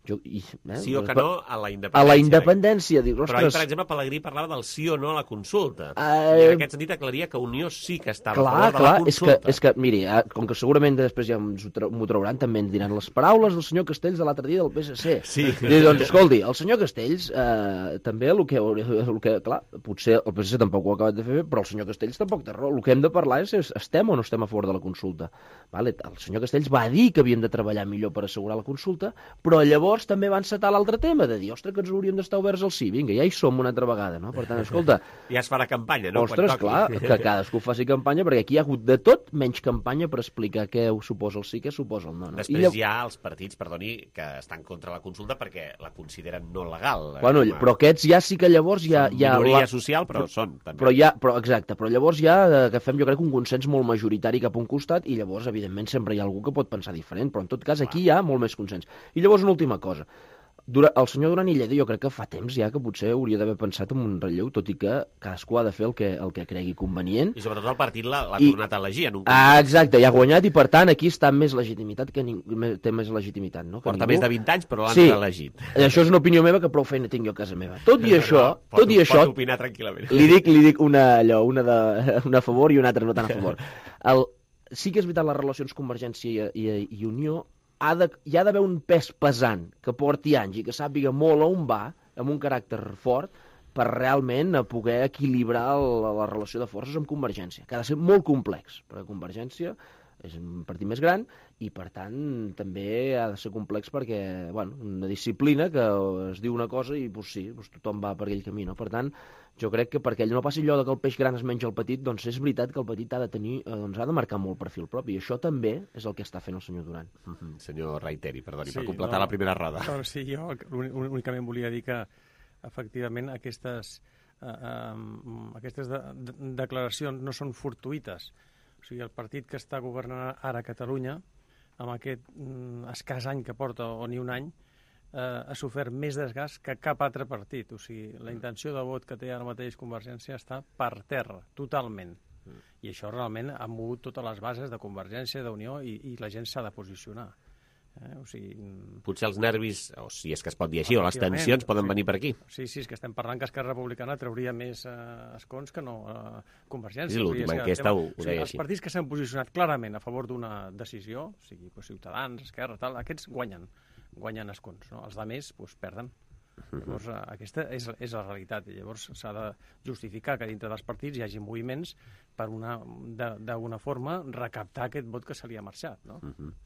Sí o que no a la independència. A la independència. Dius, però ahir, per exemple, Pelegrí parlava del sí o no a la consulta. I en aquest sentit aclaria que Unió sí que estava a favor de la consulta. És que, miri, com que segurament després ja m'ho trauran, també ens diran les paraules del senyor Castells de l'altre dia del PSC. Sí. Doncs, escolti, el senyor Castells també el que... Clar, potser el PSC tampoc ho ha acabat de fer bé, però el senyor Castells tampoc té raó. El que hem de parlar és estem o no estem a favor de la consulta. El senyor Castells va dir que havíem de treballar millor per assegurar la consulta, però llavors també va encetar l'altre tema de dir, ostres, que ens hauríem d'estar oberts al sí. Vinga, ja hi som una altra vegada, no? Per tant, escolta... Ja es farà campanya, no? Ostres, clar, que cadascú faci campanya, perquè aquí hi ha hagut de tot menys campanya per explicar què suposa el sí, què suposa el no. Després hi ha els partits, perdoni, que estan contra la consulta perquè la consideren no legal. Bueno, però aquests ja sí que llavors ja... Minoria social, però són, també. Exacte, però llavors ja agafem, jo crec, un consens molt majoritari cap a un costat, i llavors, evidentment, sempre hi ha algú que pot pensar diferent, però en tot cas aquí hi ha molt més consens. I llavors una última cosa. El senyor Duran i Lleida jo crec que fa temps ja que potser hauria d'haver pensat en un relleu, tot i que cadascú ha de fer el que cregui convenient. I sobretot el partit l'ha tornat a elegir en un exacte, ja ha guanyat, i per tant aquí està amb més legitimitat, té més legitimitat, no? Porta més de 20 anys, però l'han reelegit. Això és una opinió meva, que prou feina tinc jo a casa meva. Tot i això, pot opinar tranquil·lament. Li dic una a favor i una altra no tan a favor. Sí que és veritat, les relacions Convergència i Unió hi ha d'haver un pes pesant que porti anys i que sàpiga molt on va, amb un caràcter fort, per realment poder equilibrar la relació de forces amb Convergència, que ha de ser molt complex, perquè Convergència és un partit més gran i, per tant, també ha de ser complex perquè, bueno, una disciplina que es diu una cosa i, doncs sí, tothom va per aquell camí, no? Per tant, jo crec que perquè no passi allò que el peix gran es menja el petit, doncs és veritat que el petit ha de tenir, doncs ha de marcar molt perfil propi, i això també és el que està fent el senyor Duran. Senyor Reiteri, perdoni, per completar la primera roda. No, sí, jo únicament volia dir que, efectivament, aquestes declaracions no són fortuïtes. O sigui, el partit que està governant ara a Catalunya, amb aquest escàs any que porta, o ni un any, ha sofert més desgast que cap altre partit. O sigui, la intenció de vot que té ara mateix Convergència està per terra, totalment. I això realment ha mogut totes les bases de Convergència, d'Unió, i la gent s'ha de posicionar. O sigui... Potser els nervis, o si és que es pot dir així, o les tensions poden venir per aquí. Sí, és que estem parlant que Esquerra Republicana trauria més escons que no Convergència. Sí, l'última enquesta ho deia així. Els partits que s'han posicionat clarament a favor d'una decisió, o sigui, Ciutadans, Esquerra, tal, aquests guanyen escons, no? Els altres perden. Llavors, aquesta és la realitat, i llavors s'ha de justificar que dintre dels partits hi hagi moviments per d'alguna forma recaptar aquest vot que se li ha marxat, no?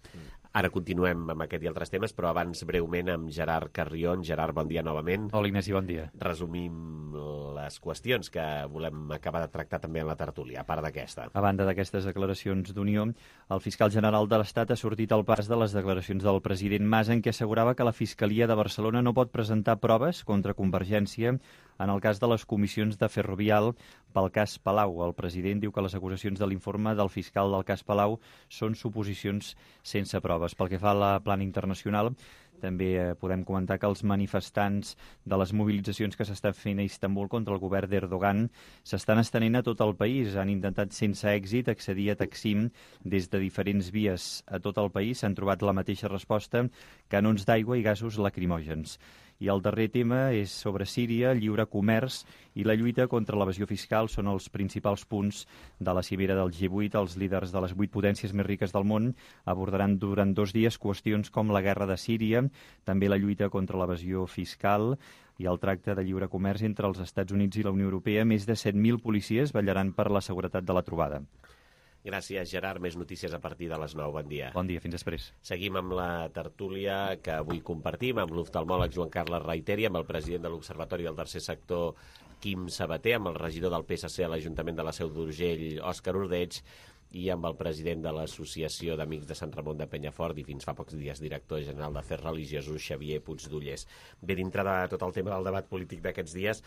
Ara continuem amb aquest i altres temes, però abans breument amb Gerard Carrion. Gerard, bon dia novament. Hola, Ignasi, bon dia. Resumim les qüestions que volem acabar de tractar també en la tertúlia, a part d'aquesta. A banda d'aquestes declaracions d'Unió, el fiscal general de l'Estat ha sortit al pas de les declaracions del president Mas en què assegurava que la Fiscalia de Barcelona no pot presentar proves contra Convergència en el cas de les comissions de Ferrovial pel cas Palau. El president diu que les acusacions de l'informe del fiscal del cas Palau són suposicions sense proves. Pel que fa a la plana internacional, també podem comentar que els manifestants de les mobilitzacions que s'estan fent a Istanbul contra el govern d'Erdogan s'estan estenent a tot el país. Han intentat sense èxit accedir a Taksim des de diferents vies a tot el país. S'han trobat la mateixa resposta: canons d'aigua i gasos lacrimògens. I el darrer tema és sobre Síria, lliure comerç i la lluita contra l'evasió fiscal són els principals punts de la cimera del G8. Els líders de les 8 potències més riques del món abordaran durant 2 dies qüestions com la guerra de Síria, també la lluita contra l'evasió fiscal i el tracte de lliure comerç entre els Estats Units i la Unió Europea. Més de 7.000 policies vetllaran per la seguretat de la trobada. Gràcies, Gerard. Més notícies a partir de les 9. Bon dia. Bon dia, fins després. Seguim amb la tertúlia que avui compartim amb l'oftalmòleg Joan Carles Reiteri, amb el president de l'Observatori del Tercer Sector, Quim Sabater, amb el regidor del PSC a l'Ajuntament de la Seu d'Urgell, Òscar Ordeig, i amb el president de l'Associació d'Amics de Sant Ramon de Penyafort i fins fa pocs dies director general d'Afers Religiosos, Xavier Puigdollers. Bé, dintre de tot el tema del debat polític d'aquests dies,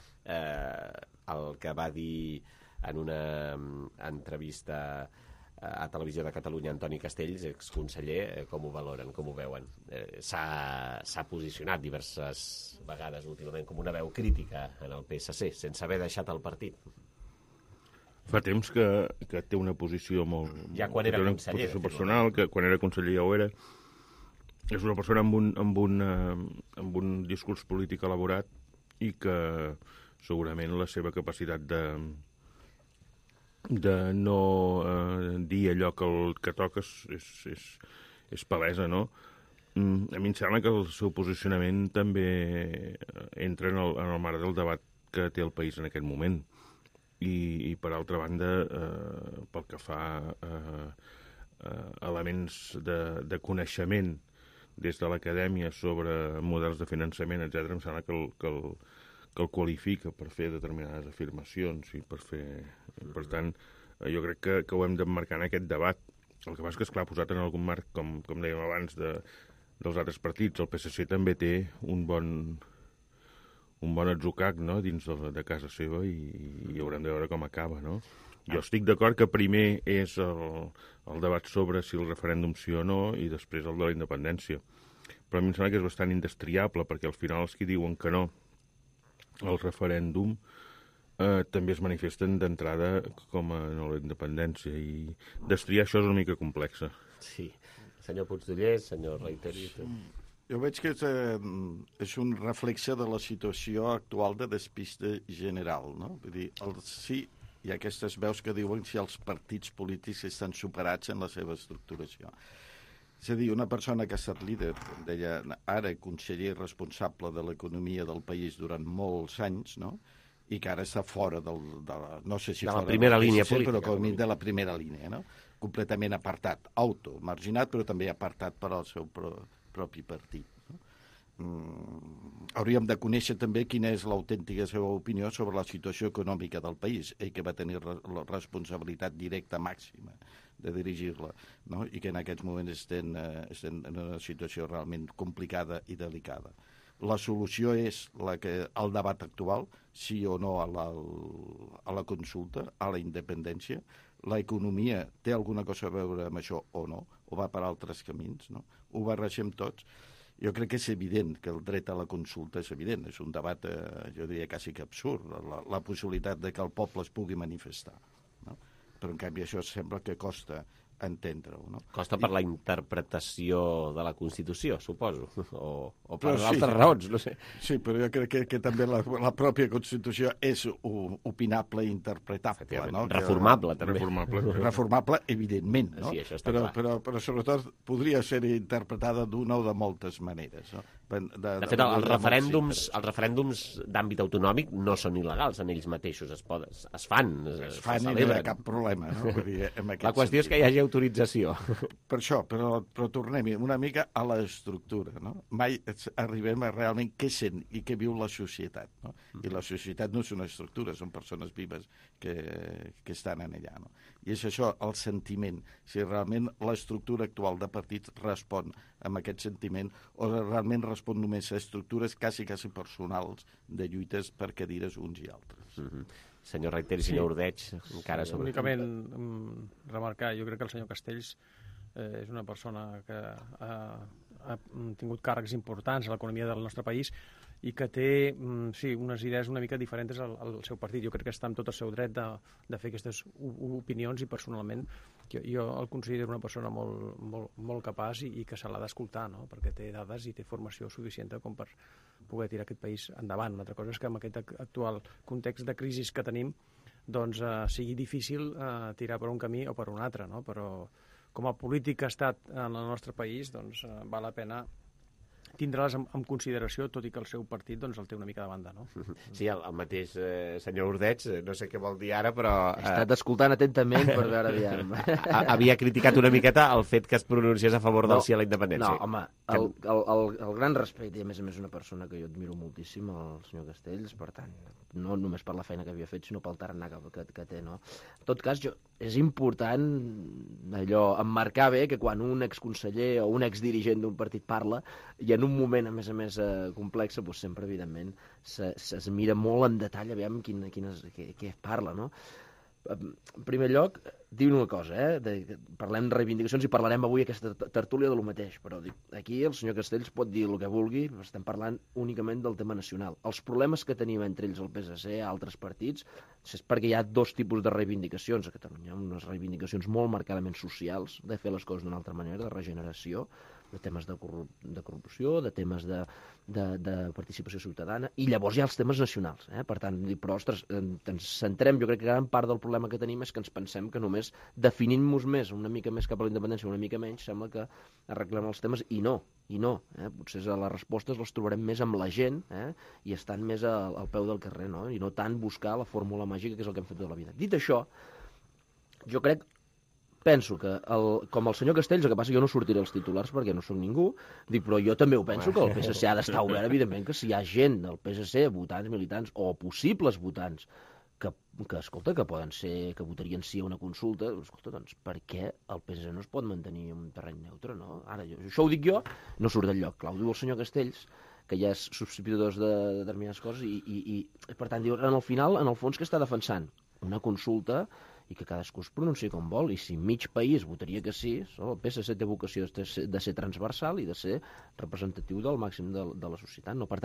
el que va dir en una entrevista a Televisió de Catalunya Antoni Castells, exconseller, com ho valoren, com ho veuen? S'ha posicionat diverses vegades últimament com una veu crítica en el PSC, sense haver deixat el partit. Fa temps que té una posició molt... Ja quan era conseller. Posició personal, que quan era conseller ja ho era. És una persona amb un discurs polític elaborat i que segurament la seva capacitat de no dir allò que toca és palesa, no? A mi em sembla que el seu posicionament també entra en el marc del debat que té el país en aquest moment. I per altra banda, pel que fa elements de coneixement des de l'acadèmia sobre models de finançament, etc., em sembla que el qualifica per fer determinades afirmacions i per tant, jo crec que ho hem d'emmarcar en aquest debat. El que passa és que, esclar, posat en algun marc, com dèiem abans, dels altres partits, el PSC també té un bon atzucac, no?, dins de casa seva i haurem de veure com acaba, no? Jo estic d'acord que primer és el debat sobre si el referèndum sí o no i després el de la independència. Però a mi em sembla que és bastant indestriable, perquè al final els que diuen que no al referèndum també es manifesten d'entrada com a no la independència, i destriar això és una mica complexa. Sí. Senyor Puigdollers, senyor Reiteri... Jo veig que és un reflexe de la situació actual de despista general, no? Vull dir, sí, hi ha aquestes veus que diuen si els partits polítics estan superats en la seva estructuració. És a dir, una persona que ha estat líder, com deia ara, conseller responsable de l'economia del país durant molts anys, no? I que ara està fora no sé si de fora la primera línia política, però com de la primera línia, no? Completament apartat, marginat, però també apartat per al seu propi partit. Hauríem de conèixer també quina és l'autèntica seva opinió sobre la situació econòmica del país, ell que va tenir la responsabilitat directa màxima de dirigir-la, no? I que en aquests moments estem en una situació realment complicada i delicada. La solució és el debat actual, sí o no a la consulta, a la independència. L'economia té alguna cosa a veure amb això o no, o va per altres camins, no? Ho barregem tots. Jo crec que és evident que el dret a la consulta és evident. És un debat, jo diria, quasi que absurd, la possibilitat de que el poble es pugui manifestar, no? Però, en canvi, això sembla que costa entendre-ho, no? Costa per la interpretació de la Constitució, suposo, o per altres raons, no sé. Sí, però jo crec que també la pròpia Constitució és opinable i interpretable, no? Reformable, també. Reformable, evidentment, no? Sí, això està clar. Però sobretot podria ser interpretada d'una o de moltes maneres, no? De fet, els referèndums d'àmbit autonòmic no són il·legals en ells mateixos, es fan, es fan i no hi ha cap problema, no? La qüestió és que hi hagi autorització. Per això, però tornem una mica a l'estructura, no? Mai arribem a realment què sent i què viu la societat, no? I la societat no és una estructura, són persones vives que estan en allà, no? I és això, el sentiment, si realment l'estructura actual de partits respon amb aquest sentiment o realment respon només a estructures quasi personals de lluites per cadires uns i altres. Senyor Reiter i senyor Ordeig, encara sobre... Únicament remarcar, jo crec que el senyor Castells és una persona que ha tingut càrrecs importants a l'economia del nostre país i que té, sí, unes idees una mica diferents al seu partit. Jo crec que està en tot el seu dret de fer aquestes opinions i personalment jo el considero una persona molt capaç i que se l'ha d'escoltar, no? Perquè té dades i té formació suficient com per poder tirar aquest país endavant. Una altra cosa és que en aquest actual context de crisi que tenim doncs sigui difícil tirar per un camí o per un altre, no? Però com a polític que ha estat en el nostre país, doncs val la pena tindre-les en consideració, tot i que el seu partit doncs, el té una mica de banda, no? Sí, el mateix senyor Ordeig, no sé què vol dir ara, però... He estat escoltant atentament per veure, aviam. Havia criticat una miqueta el fet que es pronunciés a favor del sí a la independència. No, home, el gran respecte, i a més una persona que jo admiro moltíssim, el senyor Castells, per tant, no només per la feina que havia fet, sinó pel tarannà que té, no? En tot cas, és important allò, emmarcar bé que quan un exconseller o un exdirigent d'un partit parla, i en un moment, a més complex, doncs sempre, evidentment, es mira molt en detall aviam què parla, no? En primer lloc, dir una cosa, parlem de reivindicacions i parlarem avui aquesta tertúlia de lo mateix, però aquí el senyor Castells pot dir el que vulgui, estem parlant únicament del tema nacional. Els problemes que tenim entre ells el PSC, altres partits, és perquè hi ha dos tipus de reivindicacions a Catalunya, unes reivindicacions molt marcadament socials, de fer les coses d'una altra manera, de regeneració, de temes de corrupció, de temes de participació ciutadana, i llavors hi ha els temes nacionals. Per tant, però, ostres, ens centrem, jo crec que gran part del problema que tenim és que ens pensem que només definint-nos més, una mica més cap a la independència, una mica menys, sembla que arreglem els temes, i no. Potser les respostes les trobarem més amb la gent i estan més al peu del carrer, no? I no tant buscar la fórmula màgica, que és el que hem fet tota la vida. Dit això, jo penso que, com el senyor Castells, el que passa que jo no sortiré als titulars perquè no soc ningú, però jo també ho penso que el PSC ha d'estar obert, evidentment, que si hi ha gent del PSC, votants, militants o possibles votants que escolta, que poden ser, que votarien sí a una consulta, escolta, doncs, per què el PSC no es pot mantenir en un terreny neutre, no? Ara, això ho dic jo, no surt del lloc. Clar, ho diu el senyor Castells, que ja és substituïdor de determinades coses i per tant, diu, en el final, en el fons, que està defensant? Una consulta i que cadascú es pronunciï com vol, i si mig país votaria que sí, el PSC té vocació de ser transversal i de ser representatiu del màxim de la societat. No? Per tant,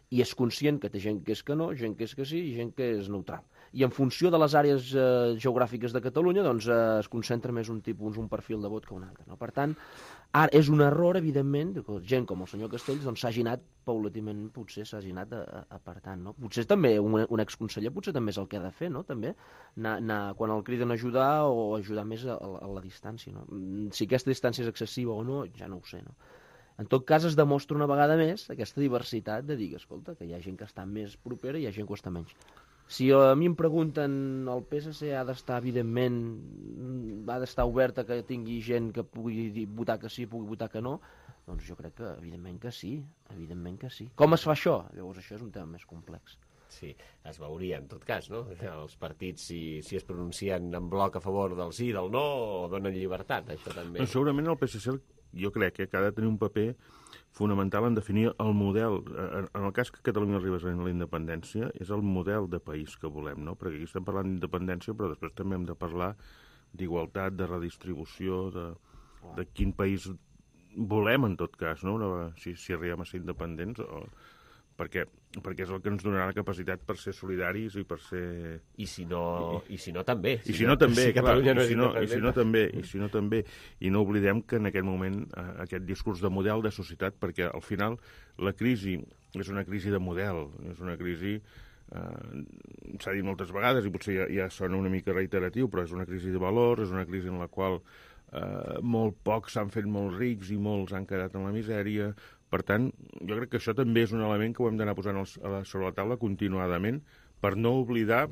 i és conscient que té gent que és que no, gent que és que sí i gent que és neutral. I en funció de les àrees geogràfiques de Catalunya doncs, es concentra més un perfil de vot que un altre. No? Per tant, ara és un error, evidentment, que gent com el senyor Castells doncs, s'hagi anat paulatinament, potser s'hagi anat apartant. No? Potser també un exconseller potser també és el que ha de fer, no? També anar, quan el criden a ajudar o ajudar més a la distància. No? Si aquesta distància és excessiva o no, ja no ho sé. No? En tot cas, es demostra una vegada més aquesta diversitat de dir, escolta, que hi ha gent que està més propera i hi ha gent que està menys. Si a mi em pregunten, el PSC ha d'estar, evidentment, ha d'estar obert a que tingui gent que pugui votar que sí, pugui votar que no, doncs jo crec que, evidentment que sí, evidentment que sí. Com es fa això? Llavors això és un tema més complex. Sí, es veuria, en tot cas, no? Els partits, si es pronuncien en bloc a favor del sí, del no, o donen llibertat, això també. No, segurament el PSC, jo crec que ha de tenir un paper fonamental en definir el model. En el cas que Catalunya arribés a la independència, és el model de país que volem, no? Perquè aquí estem parlant d'independència, però després també hem de parlar d'igualtat, de redistribució, de quin país volem, en tot cas, no? Si arribem a ser independents, perquè és el que ens donarà la capacitat per ser solidaris i per ser... I si no també. I si no també, clar, i si no també. I no oblidem que en aquest moment aquest discurs de model de societat, perquè al final la crisi és una crisi de model, és una crisi, s'ha dit moltes vegades i potser ja sona una mica reiteratiu, però és una crisi de valors, és una crisi en la qual molt pocs s'han fet molt rics i molts han quedat en la misèria. Per tant, jo crec que això també és un element que ho hem d'anar posant sobre la taula continuadament per no oblidar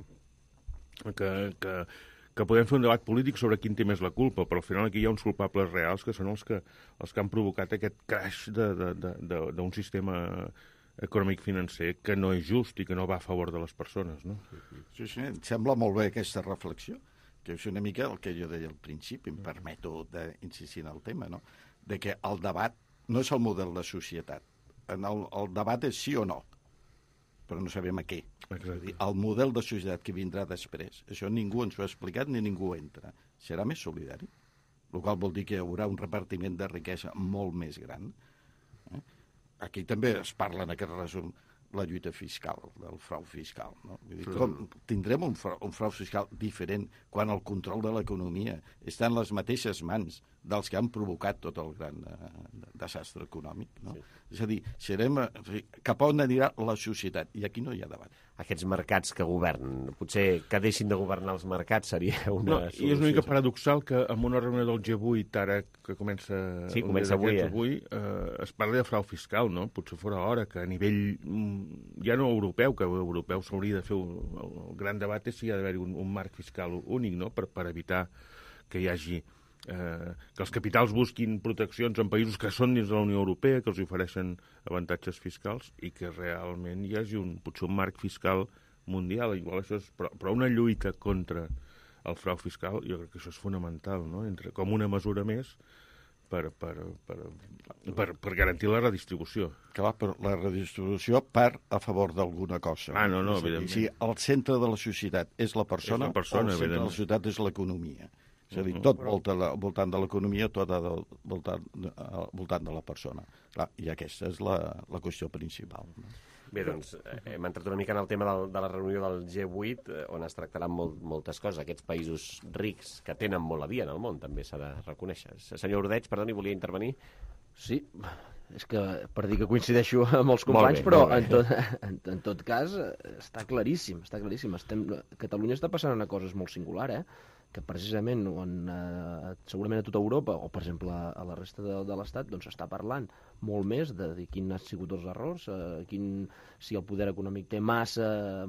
que podem fer un debat polític sobre quin té més la culpa, però al final aquí hi ha uns culpables reals que són els que han provocat aquest crash d'un sistema econòmic-financer que no és just i que no va a favor de les persones. No? Sí, em sembla molt bé aquesta reflexió, que és una mica el que jo deia al principi, em permeto d'insistir en el tema, no? De que el debat no és el model de societat. El debat és sí o no, però no sabem a què. Dir, el model de societat que vindrà després, això ningú ens ho ha explicat ni ningú entra. Serà més solidari, el qual vol dir que hi haurà un repartiment de riquesa molt més gran. Aquí també es parla en aquest resum la lluita fiscal, del frau fiscal. No? Vull dir, com tindrem un frau fiscal diferent quan el control de l'economia està en les mateixes mans dels que han provocat tot el gran desastre econòmic. No? Sí. És a dir, cap on anirà la societat? I aquí no hi ha debat. Aquests mercats que governen, potser que deixin de governar els mercats seria una solució. I és una mica paradoxal que en una reunió del G8, ara que comença avui, es parla de frau fiscal, no? Potser fora hora que a nivell, ja no europeu, que europeu s'hauria de fer el gran debat és si hi ha d'haver un marc fiscal únic, no? Per evitar que hi hagi que els capitals busquin proteccions en països que són dins de la Unió Europea, que els ofereixen avantatges fiscals i que realment hi hagi potser un marc fiscal mundial. Igual això però una lluita contra el frau fiscal, jo crec que això és fonamental, no? Com una mesura més per garantir la redistribució. Clar, però la redistribució a favor d'alguna cosa. No, evidentment. Si el centre de la societat és la persona, el centre de la societat és l'economia. És a dir, tot voltant de l'economia, tot voltant de la persona. Clar, i aquesta és la qüestió principal. Bé, doncs, hem entrat una mica en el tema de la reunió del G8, on es tractaran moltes coses. Aquests països rics que tenen molt la via en el món, també s'ha de reconèixer. Senyor Ordeig, perdoni, volia intervenir? Sí, és que per dir que coincideixo amb els companys, però en tot cas està claríssim, està claríssim. Catalunya està passant una cosa molt singular, que precisament segurament a tota Europa, o per exemple a la resta de l'Estat, doncs s'està parlant molt més de quins han sigut els errors, si el poder econòmic té massa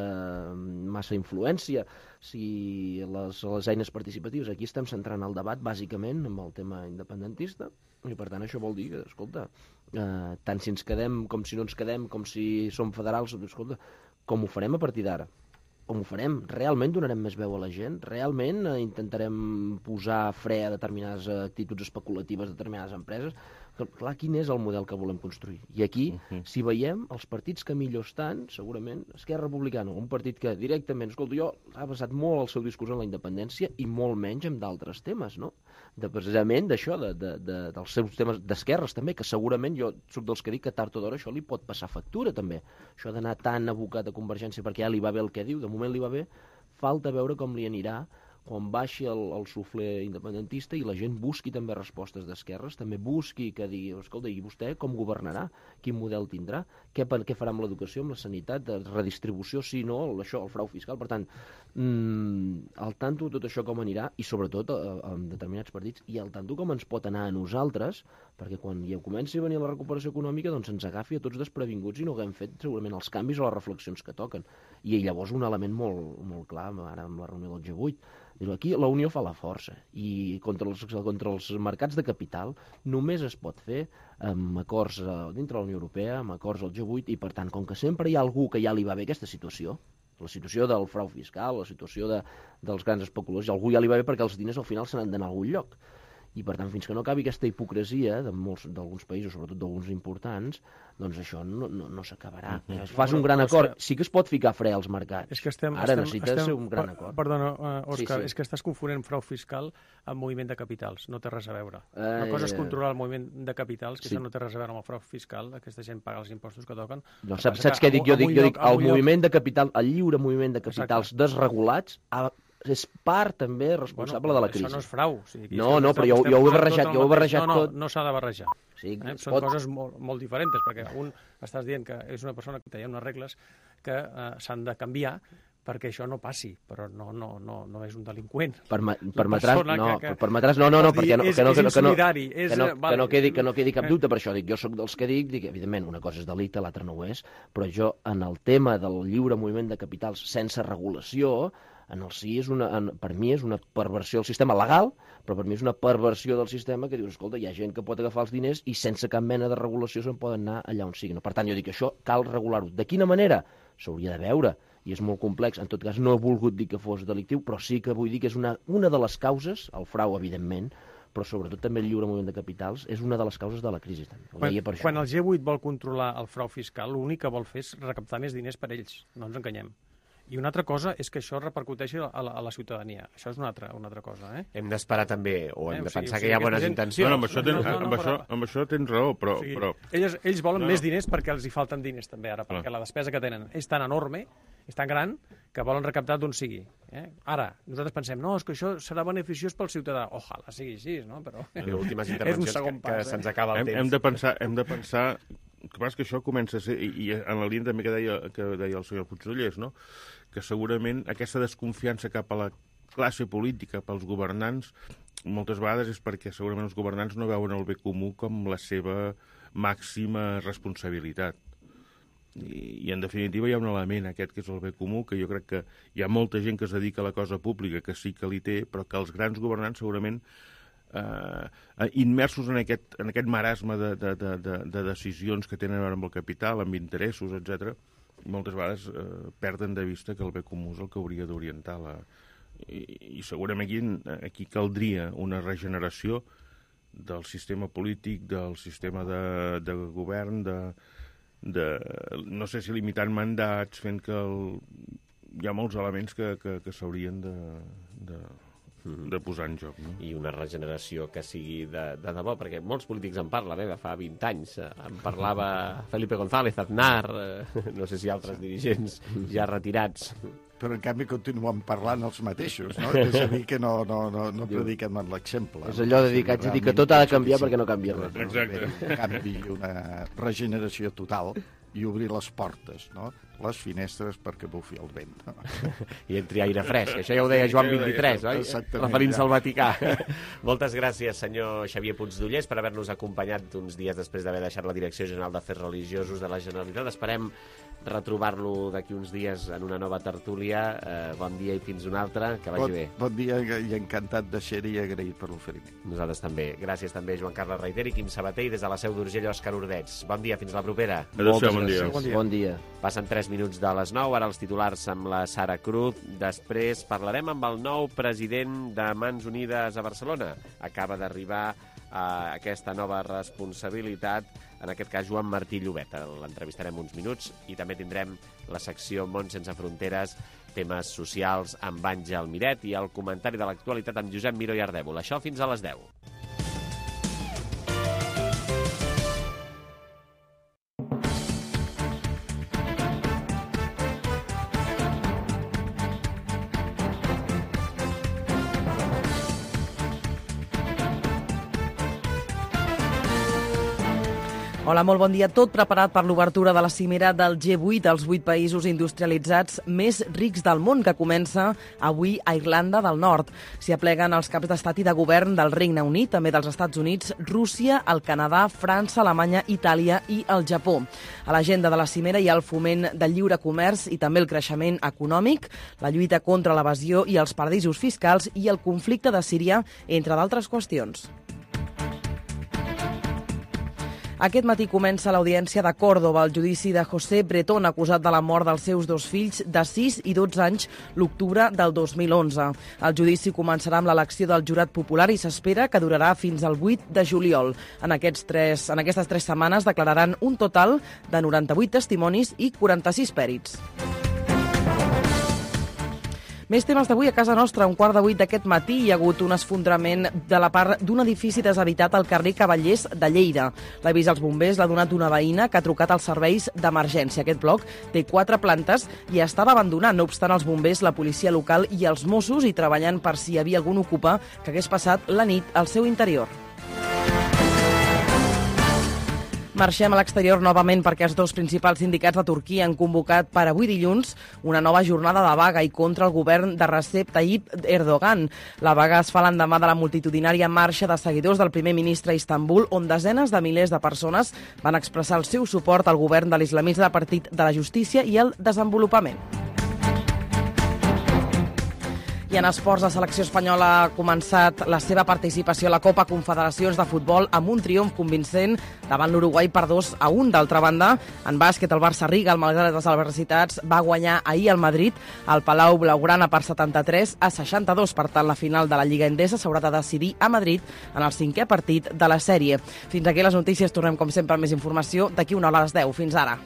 influència, si les eines participatives. Aquí estem centrant el debat bàsicament amb el tema independentista, i per tant això vol dir que, escolta, tant si ens quedem com si no ens quedem, com si som federals, escolta, com ho farem a partir d'ara? Com ho farem? Realment donarem més veu a la gent? Realment intentarem posar fre a determinades actituds especulatives de determinades empreses? clar, quin és el model que volem construir? I aquí, si veiem els partits que millor estan, segurament, Esquerra Republicana, un partit que directament, escolta, jo ha basat molt el seu discurs en la independència i molt menys en d'altres temes, no? Precisament d'això, dels seus temes d'esquerres també, que segurament jo soc dels que dic que tard o d'hora això li pot passar factura també. Això d'anar tan abocat a Convergència perquè ja li va bé el que diu, de moment li va bé, falta veure com li anirà quan baixi el suflé independentista i la gent busqui també respostes d'esquerres, també busqui que digui, escolta, i vostè com governarà? Quin model tindrà? Què farà amb l'educació, amb la sanitat, de redistribució, sí, no, això, el frau fiscal? Per tant, al tanto tot això com anirà, i sobretot en determinats partits, i al tanto com ens pot anar a nosaltres, perquè quan ja comenci a venir la recuperació econòmica, doncs ens agafi a tots desprevinguts i no haguem fet segurament els canvis o les reflexions que toquen. I llavors un element molt clar, ara amb la reunió del G8, aquí la unió fa la força i contra els mercats de capital només es pot fer amb acords dintre la Unió Europea, amb acords al G8 i per tant, com que sempre hi ha algú que ja li va bé aquesta situació, la situació del frau fiscal, la situació dels grans especuladors, algú ja li va bé perquè els diners al final se n'han d'anar a algun lloc. I, per tant, fins que no acabi aquesta hipocresia d'alguns països, sobretot d'alguns importants, doncs això no s'acabarà. Fas un gran acord. Sí que es pot ficar fre als mercats. Ara necessites ser un gran acord. Perdona, Òscar, és que estàs confonent frau fiscal amb moviment de capitals. No té res a veure. Una cosa és controlar el moviment de capitals, que això no té res a veure amb el frau fiscal. Aquesta gent paga els impostos que toquen. Saps què dic? Jo dic el moviment de capital, el lliure moviment de capitals desregulats és part també responsable de la crisi. Això no és frau. No, però jo ho he barrejat tot. No s'ha de barrejar. Són coses molt diferents, perquè un estàs dient que és una persona que té unes regles que s'han de canviar perquè això no passi, però no és un delinqüent. Permetràs, que no quedi cap dubte per això. Jo soc dels que dic, evidentment, una cosa és delicte, l'altra no ho és, però jo, en el tema del lliure moviment de capitals sense regulació, per mi és una perversió del sistema legal, però per mi és una perversió del sistema que dius, escolta, hi ha gent que pot agafar els diners i sense cap mena de regulació se'n poden anar allà on sigui. Per tant, jo dic que això cal regular-ho. De quina manera? S'hauria de veure, i és molt complex. En tot cas, no he volgut dir que fos delictiu, però sí que vull dir que és una de les causes, el frau, evidentment, però sobretot també el lliure moviment de capitals, és una de les causes de la crisi. Quan el G8 vol controlar el frau fiscal, l'únic que vol fer és recaptar més diners per ells, no ens enganyem. I una altra cosa és que això repercuteixi a la ciutadania. Això és una altra cosa. Hem d'esperar també, o hem de pensar que hi ha bones intencions. Amb això tens raó, però... Ells volen més diners perquè els hi falten diners també ara, perquè la despesa que tenen és tan enorme, és tan gran, que volen recaptar d'on sigui. Ara, nosaltres pensem, no, és que això serà beneficiós pel ciutadà. Ojalà sigui així, no? Però últimes intervencions que se'ns acaba el temps. Hem de pensar... El que passa és que això comença a ser, i en la línia també que deia el senyor Puigdollers, no? Que segurament aquesta desconfiança cap a la classe política, pels governants, moltes vegades és perquè segurament els governants no veuen el bé comú com la seva màxima responsabilitat. I en definitiva hi ha un element aquest que és el bé comú, que jo crec que hi ha molta gent que es dedica a la cosa pública, que sí que li té, però que els grans governants segurament immersos en aquest marasme de decisions que tenen a veure amb el capital, amb interessos, etc., moltes vegades perden de vista que el bé comú és el que hauria d'orientar i segurament aquí caldria una regeneració del sistema polític, del sistema de govern, no sé si limitant mandats, fent que hi ha molts elements que s'haurien de posar en joc. No? I una regeneració que sigui de debò, perquè molts polítics en parlen, de fa 20 anys. En parlava Felipe González, Aznar, no sé si altres dirigents ja retirats. Però, en canvi, continuen parlant els mateixos, no? És a dir, que no prediquen amb l'exemple. És allò de dir que tot ha de canviar perquè no canvia res. Exacte. En canvi, una regeneració total i obrir les portes, no? Les finestres perquè bufi el vent. No? I entri aire fresc. Això ja ho deia Joan XXIII, oi? Referint-se al Vaticà. Moltes gràcies, senyor Xavier Puigdollers, per haver-nos acompanyat uns dies després d'haver deixat la Direcció General d'Afers Religiosos de la Generalitat. Esperem retrobar-lo d'aquí uns dies en una nova tertúlia. Bon dia i fins una altra. Que vagi bé. Bon dia i encantat de ser-hi i agraït per l'oferiment. Nosaltres també. Gràcies també Joan Carles Reiteri, Quim Sabater i des de la Seu d'Urgell, Òscar Ordets. Bon dia, fins la propera. Bon dia. Passen 3 minuts de les 9, ara els titulars amb la Sara Cruz. Després parlarem amb el nou president de Mans Unides a Barcelona. Acaba d'arribar aquesta nova responsabilitat, en aquest cas Joan Martí Llobet. L'entrevistarem uns minuts i també tindrem la secció Món sense fronteres, temes socials amb Àngel Miret i el comentari de l'actualitat amb Josep Miró i Ardèvol. Això fins a les 10. Hola, molt bon dia. Tot preparat per l'obertura de la cimera del G8, els 8 països industrialitzats més rics del món, que comença avui a Irlanda del Nord. S'hi apleguen els caps d'estat i de govern del Regne Unit, també dels Estats Units, Rússia, el Canadà, França, Alemanya, Itàlia i el Japó. A l'agenda de la cimera hi ha el foment del lliure comerç i també el creixement econòmic, la lluita contra l'evasió i els paradisos fiscals i el conflicte de Síria, entre d'altres qüestions. Aquest matí comença l'audiència de Còrdova, el judici de José Bretón, acusat de la mort dels seus 2 fills de 6 i 12 anys l'octubre del 2011. El judici començarà amb l'elecció del jurat popular i s'espera que durarà fins al 8 de juliol. En aquestes 3 setmanes declararan un total de 98 testimonis i 46 pèrits. Més temes d'avui a casa nostra. A 7:15 d'aquest matí hi ha hagut un esfondrament de la part d'un edifici deshabitat al carrer Cavallers de Lleida. L'avís als bombers l'ha donat una veïna que ha trucat als serveis d'emergència. Aquest bloc té 4 plantes i estava abandonat. No obstant, els bombers, la policia local i els Mossos hi treballant per si hi havia algun ocupant que hagués passat la nit al seu interior. Marxem a l'exterior novament perquè els 2 principals sindicats de Turquia han convocat per avui dilluns una nova jornada de vaga i contra el govern de Recep Tayyip Erdogan. La vaga es fa l'endemà de la multitudinària marxa de seguidors del primer ministre a Istanbul, on desenes de milers de persones van expressar el seu suport al govern de l'islamista Partit de la Justícia i el Desenvolupament. I en esports, la selecció espanyola ha començat la seva participació a la Copa Confederacions de Futbol amb un triomf convincent davant l'Uruguai per 2-1. D'altra banda, en bàsquet, el Barça Riga, malgrat les adversitats, va guanyar ahir al Madrid al Palau Blaugrana per 73-62. Per tant, la final de la Lliga Endesa s'haurà de decidir a Madrid en el 5è partit de la sèrie. Fins aquí les notícies. Tornem, com sempre, amb més informació d'aquí una hora a les 10. Fins ara.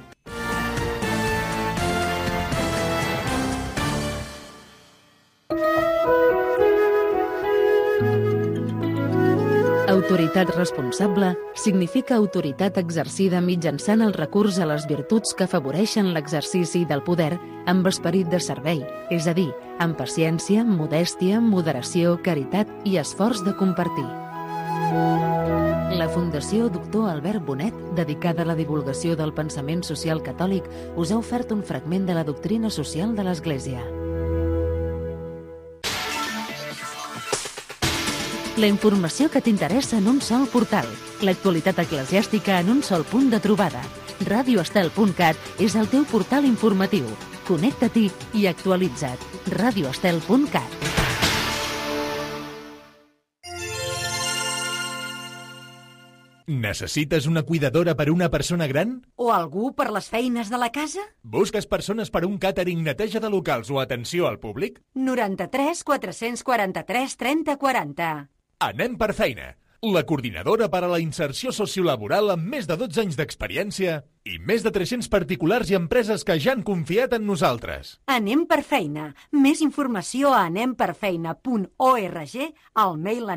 Autoritat responsable significa autoritat exercida mitjançant el recurs a les virtuts que afavoreixen l'exercici del poder amb esperit de servei, és a dir, amb paciència, modèstia, moderació, caritat i esforç de compartir. La Fundació Doctor Albert Bonet, dedicada a la divulgació del pensament social catòlic, us ha ofert un fragment de la doctrina social de l'Església. La informació que t'interessa en un sol portal. L'actualitat eclesiàstica en un sol punt de trobada. radioestel.cat és el teu portal informatiu. Connecta-t'hi i actualitza't. radioestel.cat. Necessites una cuidadora per una persona gran? O algú per les feines de la casa? Busques persones per un càtering, neteja de locals o atenció al públic? 93 443 30 40. Anem per feina. La coordinadora per a la inserció sociolaboral amb més de 12 anys d'experiència i més de 300 particulars i empreses que ja han confiat en nosaltres. Anem per feina. Més informació a anemperfeina.org, al mail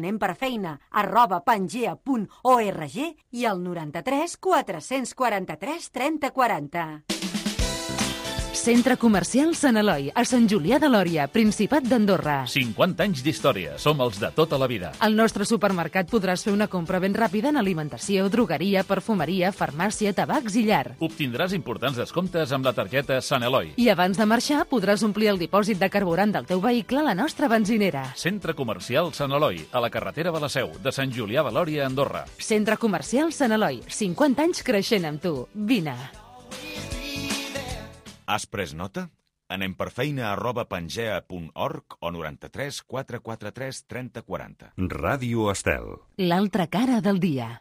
anemperfeina@pangea.org i al 93 443 30 40. Centre Comercial Sant Eloi, a Sant Julià de Lòria, Principat d'Andorra. 50 anys d'història, som els de tota la vida. Al nostre supermercat podràs fer una compra ben ràpida en alimentació, drogueria, perfumeria, farmàcia, tabacs i llar. Obtindràs importants descomptes amb la targeta Sant Eloi. I abans de marxar podràs omplir el dipòsit de carburant del teu vehicle a la nostra benzinera. Centre Comercial Sant Eloi, a la carretera de la Seu, de Sant Julià de Lòria, Andorra. Centre Comercial Sant Eloi, 50 anys creixent amb tu. Vine. Has pres nota? anemperfeina@pangea.org o 93 443 30 40. Ràdio Estel. L'altra cara del dia.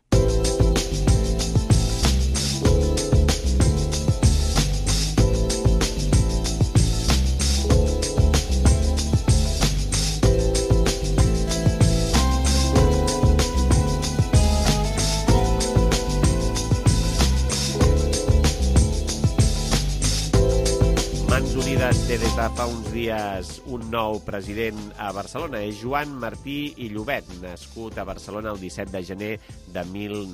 des de fa uns dies un nou president a Barcelona. És Joan Martí i Llobet, nascut a Barcelona el 17 de gener de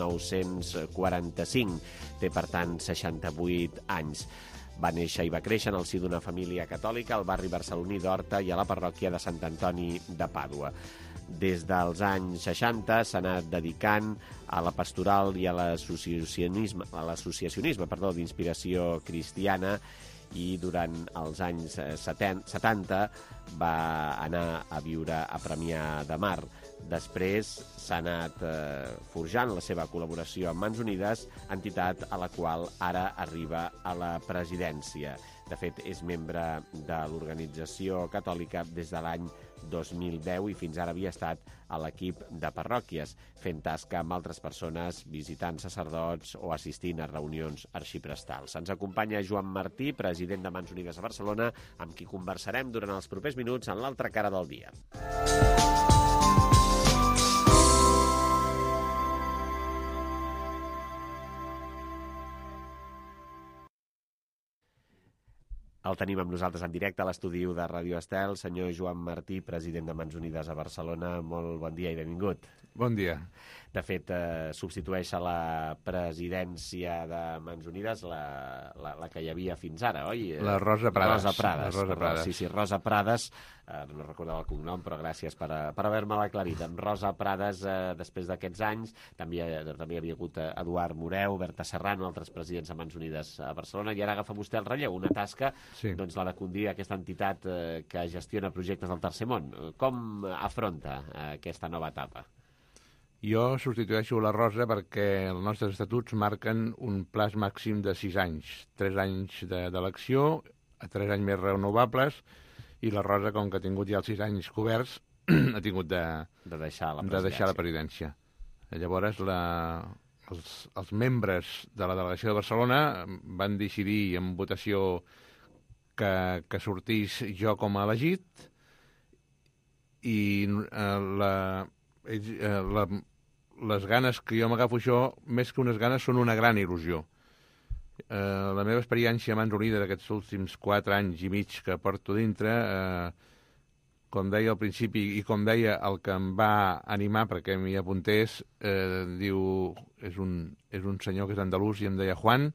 1945. Té, per tant, 68 anys. Va néixer i va créixer en el si d'una família catòlica al barri barceloní d'Horta i a la parròquia de Sant Antoni de Pàdua. Des dels anys 60 s'ha anat dedicant a la pastoral i a l'associacionisme d'inspiració cristiana, i durant els anys 70 va anar a viure a Premià de Mar. Després s'ha anat forjant la seva col·laboració amb Mans Unides, entitat a la qual ara arriba a la presidència. De fet, és membre de l'organització catòlica des de l'any 2010 i fins ara havia estat a l'equip de parròquies, fent tasca amb altres persones, visitant sacerdots o assistint a reunions arxiprestals. Ens acompanya Joan Martí, president de Mans Unides a Barcelona, amb qui conversarem durant els propers minuts en l'altra cara del dia. El tenim amb nosaltres en directe a l'estudi de Ràdio Estel, senyor Joan Martí, president de Mans Unides a Barcelona. Molt bon dia i benvingut. Bon dia. De fet, substitueix a la presidència de Mans Unides la que hi havia fins ara, oi? La Rosa Prades. Sí, Rosa Prades. No recordava el cognom, però gràcies per haver-me-la aclarit. Amb Rosa Prades, després d'aquests anys, també hi havia hagut Eduard Moreu, Berta Serrano, altres presidents de Mans Unides a Barcelona, i ara agafa vostè el relleu, una tasca, doncs la de conduir aquesta entitat que gestiona projectes del Tercer Món. Com afronta aquesta nova etapa? Jo substitueixo la Rosa perquè els nostres estatuts marquen un plaç màxim de 6 anys. 3 anys d'elecció, 3 anys més renovables, i la Rosa, com que ha tingut ja els 6 anys coberts, ha tingut de deixar la presidència. Llavors, els membres de la delegació de Barcelona van decidir en votació que sortís jo com a elegit, i les ganes que jo m'agafo això, més que unes ganes, són una gran il·lusió. La meva experiència a Mans Unides d'aquests últims 4 anys i mig que porto dintre, com deia al principi i com deia el que em va animar perquè m'hi apuntés, diu, és un senyor que és andalús i em deia: Juan,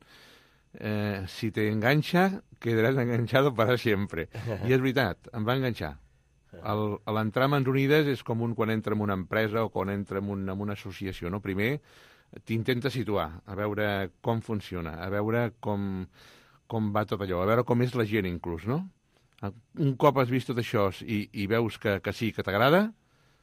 si te enganxa, quedarás enganchado para siempre. I és veritat, em va enganxar. L'entrar a Mans Unides és com quan entra en una empresa o quan entra en una associació, no? Primer t'intenta situar, a veure com funciona, a veure com va tot allò, a veure com és la gent inclús, no? Un cop has vist tot això i veus que sí, que t'agrada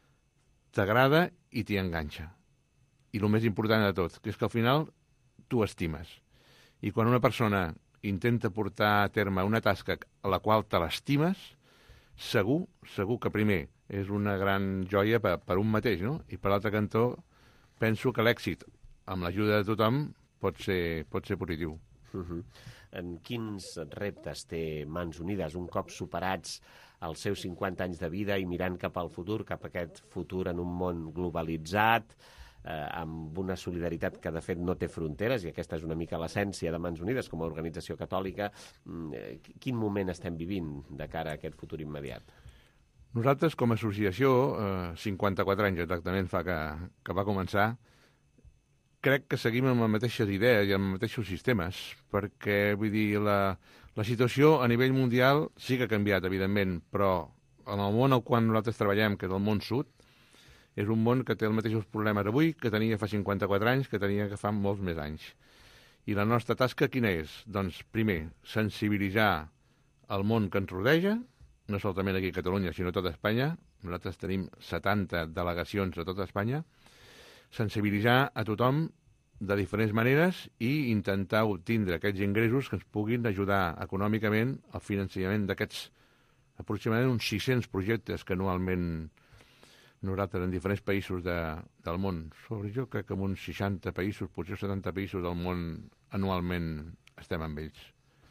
i t'hi enganxa. I el més important de tot, que és que al final tu estimes. I quan una persona intenta portar a terme una tasca a la qual te l'estimes, segur que primer és una gran joia per un mateix, no? I per l'altre cantó penso que l'èxit, amb l'ajuda de tothom, pot ser positiu. En quins reptes té Mans Unides un cop superats els seus 50 anys de vida i mirant cap al futur, cap a aquest futur en un món globalitzat, amb una solidaritat que de fet no té fronteres, i aquesta és una mica l'essència de Mans Unides com a organització catòlica? Quin moment estem vivint de cara a aquest futur immediat? Nosaltres, com a associació, 54 anys exactament fa que va començar, crec que seguim amb les mateixes idees i amb els mateixos sistemes, perquè, vull dir, la situació a nivell mundial sí que ha canviat, evidentment, però en el món al qual nosaltres treballem, que és el món sud, és un món que té els mateixos problemes avui que tenia fa 54 anys, que tenia que fa molts més anys. I la nostra tasca quina és? Doncs, primer, sensibilitzar el món que ens rodeja, no solament aquí a Catalunya, sinó a tota Espanya. Nosaltres tenim 70 delegacions a tota Espanya. Sensibilitzar a tothom de diferents maneres i intentar obtindre aquests ingressos que ens puguin ajudar econòmicament al finançament d'aquests aproximadament uns 600 projectes que anualment nosaltres en diferents països del món, sobre jo crec que en uns 60 països, potser 70 països del món anualment estem amb ells.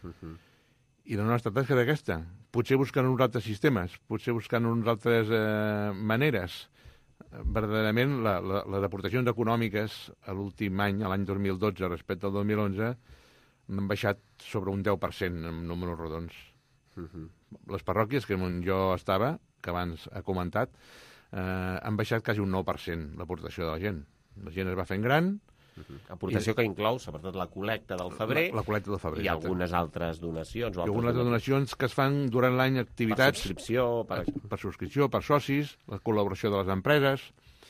I la nostra tasca és aquesta, potser buscant uns altres sistemes, potser buscant unes altres maneres. Verdaderament, les aportacions econòmiques a l'últim any, a l'any 2012 respecte al 2011, han baixat sobre un 10% en números rodons. Les parròquies que on jo estava, que abans ha comentat, han baixat quasi un 9% l'aportació de la gent. La gent es va fent gran. Aportació que inclou, sobretot, la col·lecta del febrer, la col·lecta del febrer, i algunes altres donacions. I algunes altres donacions que es fan durant l'any, activitats... Per subscripció, per socis, la col·laboració de les empreses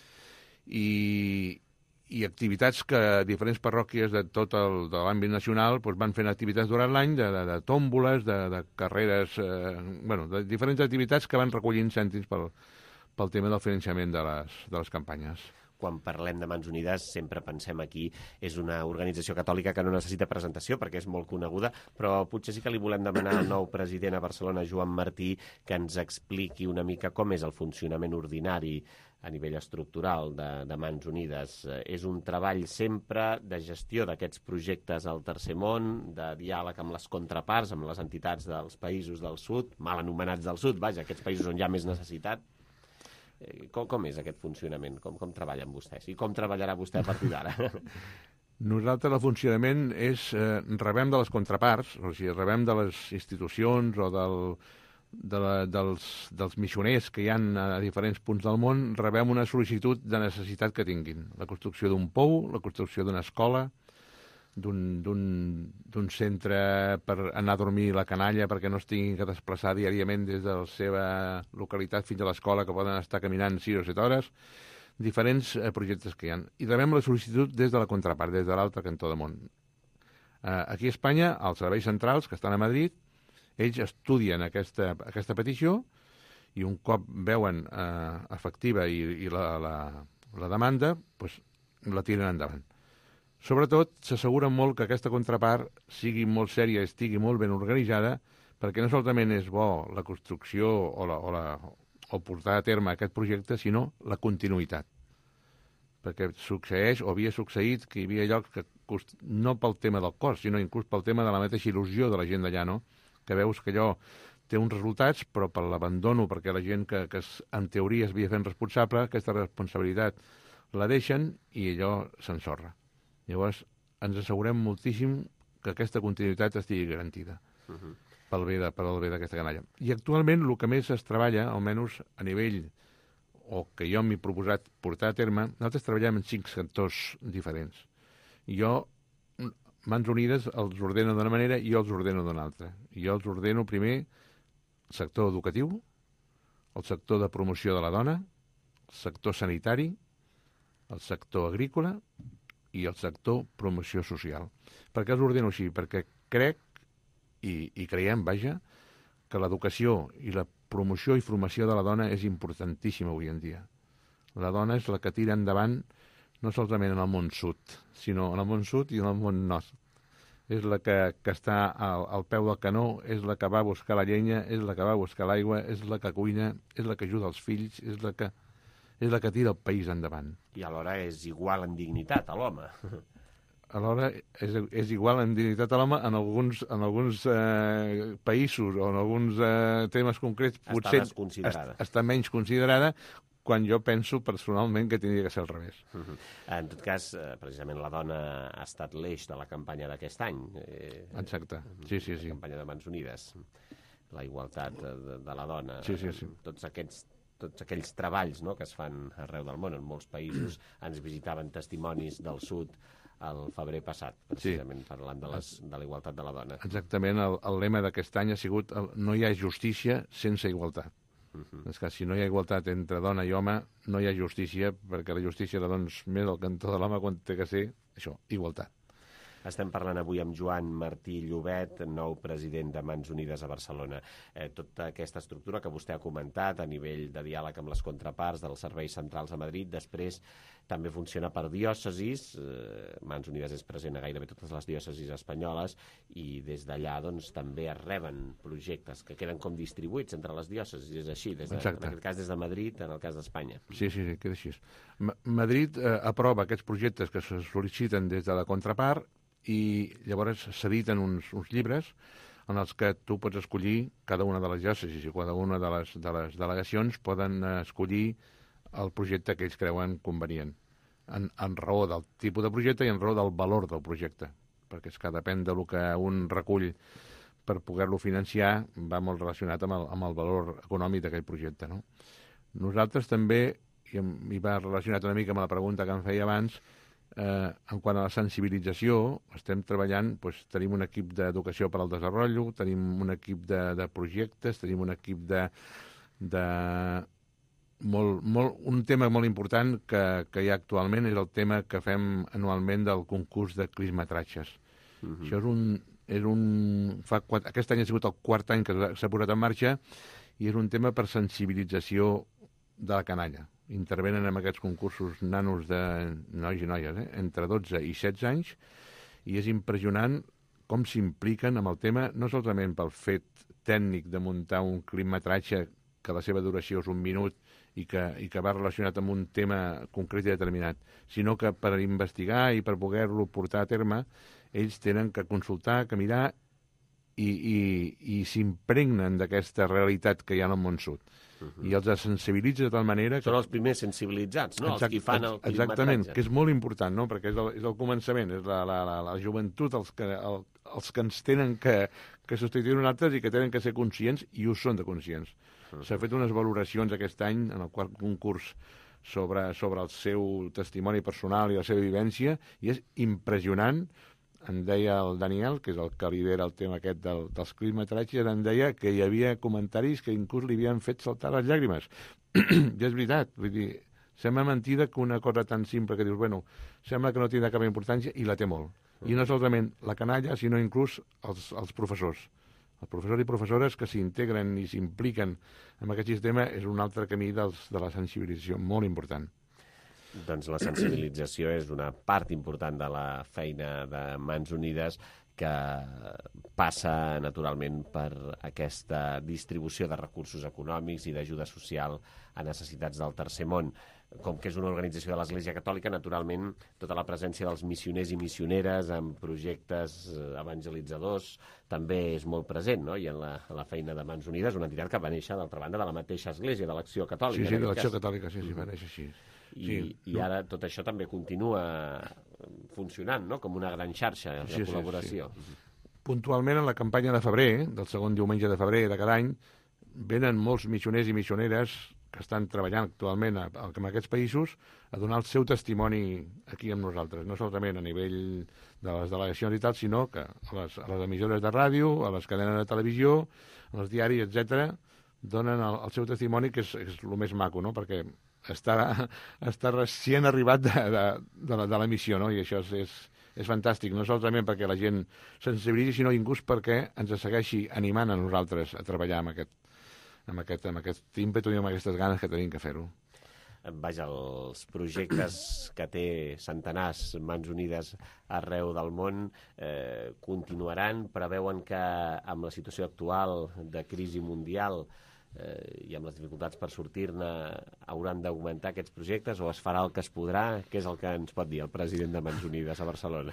i activitats que diferents parròquies de tot de l'àmbit nacional van fent activitats durant l'any, de tòmboles, de carreres, de diferents activitats que van recollint cèntims pel tema del finançament de les campanyes. Quan parlem de Mans Unides sempre pensem aquí, és una organització catòlica que no necessita presentació perquè és molt coneguda, però potser sí que li volem demanar al nou president a Barcelona, Joan Martí, que ens expliqui una mica com és el funcionament ordinari a nivell estructural de Mans Unides. És un treball sempre de gestió d'aquests projectes al Tercer Món, de diàleg amb les contraparts, amb les entitats dels països del sud, mal anomenats del sud, vaja, aquests països on hi ha més necessitat. Com és aquest funcionament? Com treballen vostès? I com treballarà vostè a partir d'ara? Nosaltres el funcionament és rebem de les contraparts, o sigui, rebem de les institucions o dels missioners que hi ha a diferents punts del món, rebem una sol·licitud de necessitat que tinguin. La construcció d'un pou, la construcció d'una escola, d'un centre per anar a dormir la canalla perquè no es tinguin que desplaçar diàriament des de la seva localitat fins a l'escola, que poden estar caminant 6 o 7 hores, diferents projectes que hi ha. I rebem la sol·licitud des de la contrapart, des de l'altre cantó del món. Aquí a Espanya, als serveis centrals, que estan a Madrid, ells estudien aquesta petició i un cop veuen efectiva i la demanda, la tiren endavant. Sobretot, s'asseguren molt que aquesta contrapart sigui molt sèria, estigui molt ben organitzada, perquè no solament és bo la construcció o portar a terme aquest projecte, sinó la continuïtat. Perquè succeeix, o havia succeït, que hi havia llocs que, no pel tema del cost, sinó inclús pel tema de la mateixa il·lusió de la gent d'allà, no? Que veus que allò té uns resultats, però per l'abandono, perquè la gent que en teoria es havia fent responsable, aquesta responsabilitat la deixen i allò s'ensorra. Llavors, ens assegurem moltíssim que aquesta continuïtat estigui garantida pel bé d'aquesta canalla. I actualment el que més es treballa, almenys a nivell, o que jo m'he proposat portar a terme, nosaltres treballem en 5 sectors diferents. Jo, Mans Unides, els ordeno d'una manera i jo els ordeno d'una altra. Jo els ordeno primer el sector educatiu, el sector de promoció de la dona, el sector sanitari, el sector agrícola i el sector promoció social. Per què els ordeno així? Perquè crec, i creiem, vaja, que l'educació i la promoció i formació de la dona és importantíssima avui en dia. La dona és la que tira endavant no solament en el món sud, sinó en el món sud i en el món nord. És la que està al peu del canó, és la que va a buscar la llenya, és la que va a buscar l'aigua, és la que cuina, és la que ajuda els fills, és la que tira el país endavant. I alhora és igual en dignitat a l'home. Alhora és igual en dignitat a l'home en alguns països o en alguns temes concrets potser està menys considerada, quan jo penso personalment que tindria que ser al revés. En tot cas, precisament la dona ha estat l'eix de la campanya d'aquest any. Exacte, sí. La campanya de Mans Unides, la igualtat de la dona. Sí. Tots aquells treballs, no?, que es fan arreu del món, en molts països. Ens visitaven testimonis del sud el febrer passat, precisament parlant de la igualtat de la dona. Exactament, el lema d'aquest any ha sigut no hi ha justícia sense igualtat. És que si no hi ha igualtat entre dona i home, no hi ha justícia, perquè la justícia la dones més al cantó de l'home quan té que ser, això, igualtat. Estem parlant avui amb Joan Martí Llobet, nou president de Mans Unides a Barcelona. Tota aquesta estructura que vostè ha comentat a nivell de diàleg amb les contraparts dels serveis centrals a Madrid, després també funciona per diòcesis. Mans Unides és present a gairebé totes les diòcesis espanyoles i des d'allà doncs, també es reben projectes que queden com distribuïts entre les diòcesis. És així, en aquest cas des de Madrid, en el cas d'Espanya. Sí, queda així. Madrid aprova aquests projectes que se sol·liciten des de la contrapart i llavors s'editen uns llibres en els que tu pots escollir cada una de les diòcesis i cada una de les delegacions poden escollir el projecte que ells creuen convenient, en raó del tipus de projecte i en raó del valor del projecte, perquè és que depèn del que un recull per poder-lo financiar va molt relacionat amb el valor econòmic d'aquell projecte, no? Nosaltres també, i va relacionat una mica amb la pregunta que em feia abans, en quant a la sensibilització, estem treballant, tenim un equip d'educació per al desenvolupament, tenim un equip de projectes, tenim un equip un tema molt important que hi ha actualment és el tema que fem anualment del concurs de clismetratges. Això aquest any ha sigut el quart any que s'ha posat en marxa i és un tema per sensibilització de la canalla. Intervenen en aquests concursos nanos de nois i noies, entre 12 i 16 anys, i és impressionant com s'impliquen amb el tema, no solament pel fet tècnic de muntar un climatratge que la seva duració és 1 minut i que va relacionat amb un tema concret i determinat, sinó que per investigar i per poder-lo portar a terme, ells tenen que consultar, que mirar i s'impregnen d'aquesta realitat que hi ha en el món sud. I els sensibilitza de tal manera... Són els primers sensibilitzats, no? Els qui fan el climatratge. Exactament, que és molt important, no? Perquè és el començament, és la joventut, els que ens tenen que substituir nosaltres i que tenen que ser conscients, i ho són de conscients. S'ha fet unes valoracions aquest any, en el quart concurs, sobre el seu testimoni personal i la seva vivència, i és impressionant. Em deia el Daniel, que és el que lidera el tema aquest dels climatratges, em deia que hi havia comentaris que inclús li havien fet saltar les llàgrimes. I és veritat, vull dir, sembla mentida que una cosa tan simple que dius, bueno, sembla que no tindrà cap importància, i la té molt. I no solament la canalla, sinó inclús els professors. Els professors i professores que s'integren i s'impliquen en aquest sistema és un altre camí de la sensibilització molt important. Doncs la sensibilització és una part important de la feina de Mans Unides, que passa naturalment per aquesta distribució de recursos econòmics i d'ajuda social a necessitats del tercer món. Com que és una organització de l'Església Catòlica, naturalment tota la presència dels missioners i missioneres en projectes evangelitzadors també és molt present, no? I en la feina de Mans Unides, una entitat que va néixer, d'altra banda, de la mateixa Església, de l'Acció Catòlica. Sí, de l'Acció Catòlica, sí, va néixer així. I ara tot això també continua funcionant, no?, com una gran xarxa de col·laboració. Sí. Puntualment, en la campanya de febrer, del segon diumenge de febrer de cada any, venen molts missioners i missioneres que estan treballant actualment en aquests països a donar el seu testimoni aquí amb nosaltres, no solament a nivell de les delegacions i tal, sinó que a les emissores de ràdio, a les cadenes de televisió, als diaris, etc., donen el seu testimoni, que és el més maco, no?, perquè està recient arribat de la missió, no?, i això és fantàstic, no solament perquè la gent sensibilitzi, sinó inclús perquè ens segueixi animant a nosaltres a treballar amb aquest ímpetu i amb aquestes ganes que tenim que fer-ho. Vaja, els projectes que té centenars Mans Unides arreu del món continuaran, preveuen que amb la situació actual de crisi mundial i amb les dificultats per sortir-ne hauran d'augmentar aquests projectes, o es farà el que es podrà? Què és el que ens pot dir el president de Mans Unides a Barcelona?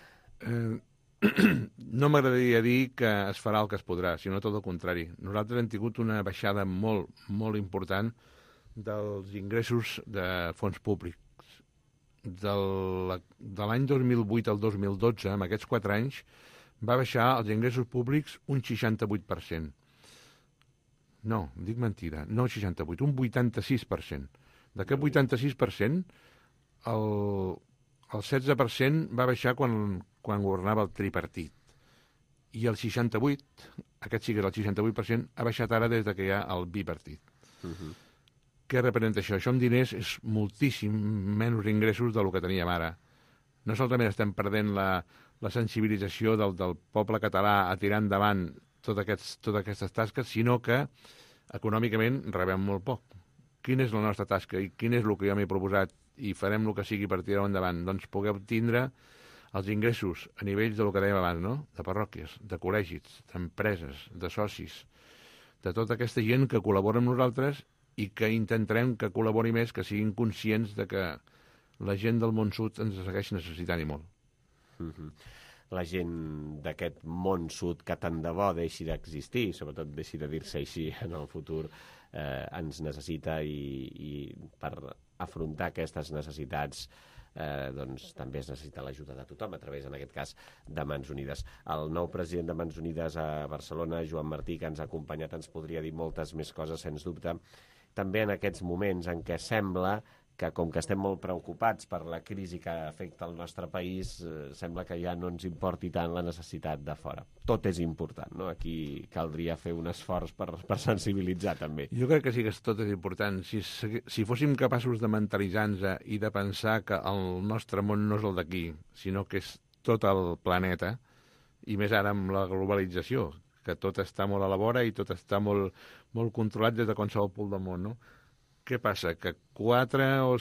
No m'agradaria dir que es farà el que es podrà, sinó tot el contrari. Nosaltres hem tingut una baixada molt, molt important dels ingressos de fons públics. De l'any 2008 al 2012, en aquests 4 anys, va baixar els ingressos públics un 68%. No, dic mentida, no 68, un 86%. D'aquest 86%, el 16% va baixar quan governava el tripartit. I el 68%, aquest sí que és el 68%, ha baixat ara des que hi ha el bipartit. Què representa això? Això amb diners és moltíssim menys ingressos del que teníem ara. No solament estem perdent la sensibilització del poble català a tirar endavant totes aquestes tasques, sinó que econòmicament rebem molt poc. Quina és la nostra tasca i quin és el que jo m'he proposat i farem el que sigui per tirar endavant? Doncs poder tindre els ingressos a nivells del que dèiem abans, no?, de parròquies, de col·legis, d'empreses, de socis, de tota aquesta gent que col·labora amb nosaltres i que intentarem que col·labori més, que siguin conscients de que la gent del món sud ens segueix necessitant i molt. La gent d'aquest món sud que tant de bo deixi d'existir, sobretot deixi de dir-se així en el futur, ens necessita, i per afrontar aquestes necessitats doncs també es necessita l'ajuda de tothom a través, en aquest cas, de Mans Unides. El nou president de Mans Unides a Barcelona, Joan Martí, que ens ha acompanyat, ens podria dir moltes més coses, sens dubte. També en aquests moments en què sembla que, com que estem molt preocupats per la crisi que afecta el nostre país, sembla que ja no ens importi tant la necessitat de fora. Tot és important, no? Aquí caldria fer un esforç per sensibilitzar, també. Jo crec que sí que tot és important. Si fóssim capaços de mentalitzar-nos i de pensar que el nostre món no és el d'aquí, sinó que és tot el planeta, i més ara amb la globalització, que tot està molt a la vora i tot està molt controlat des de qualsevol punt del món, no? Què passa? Que 4 o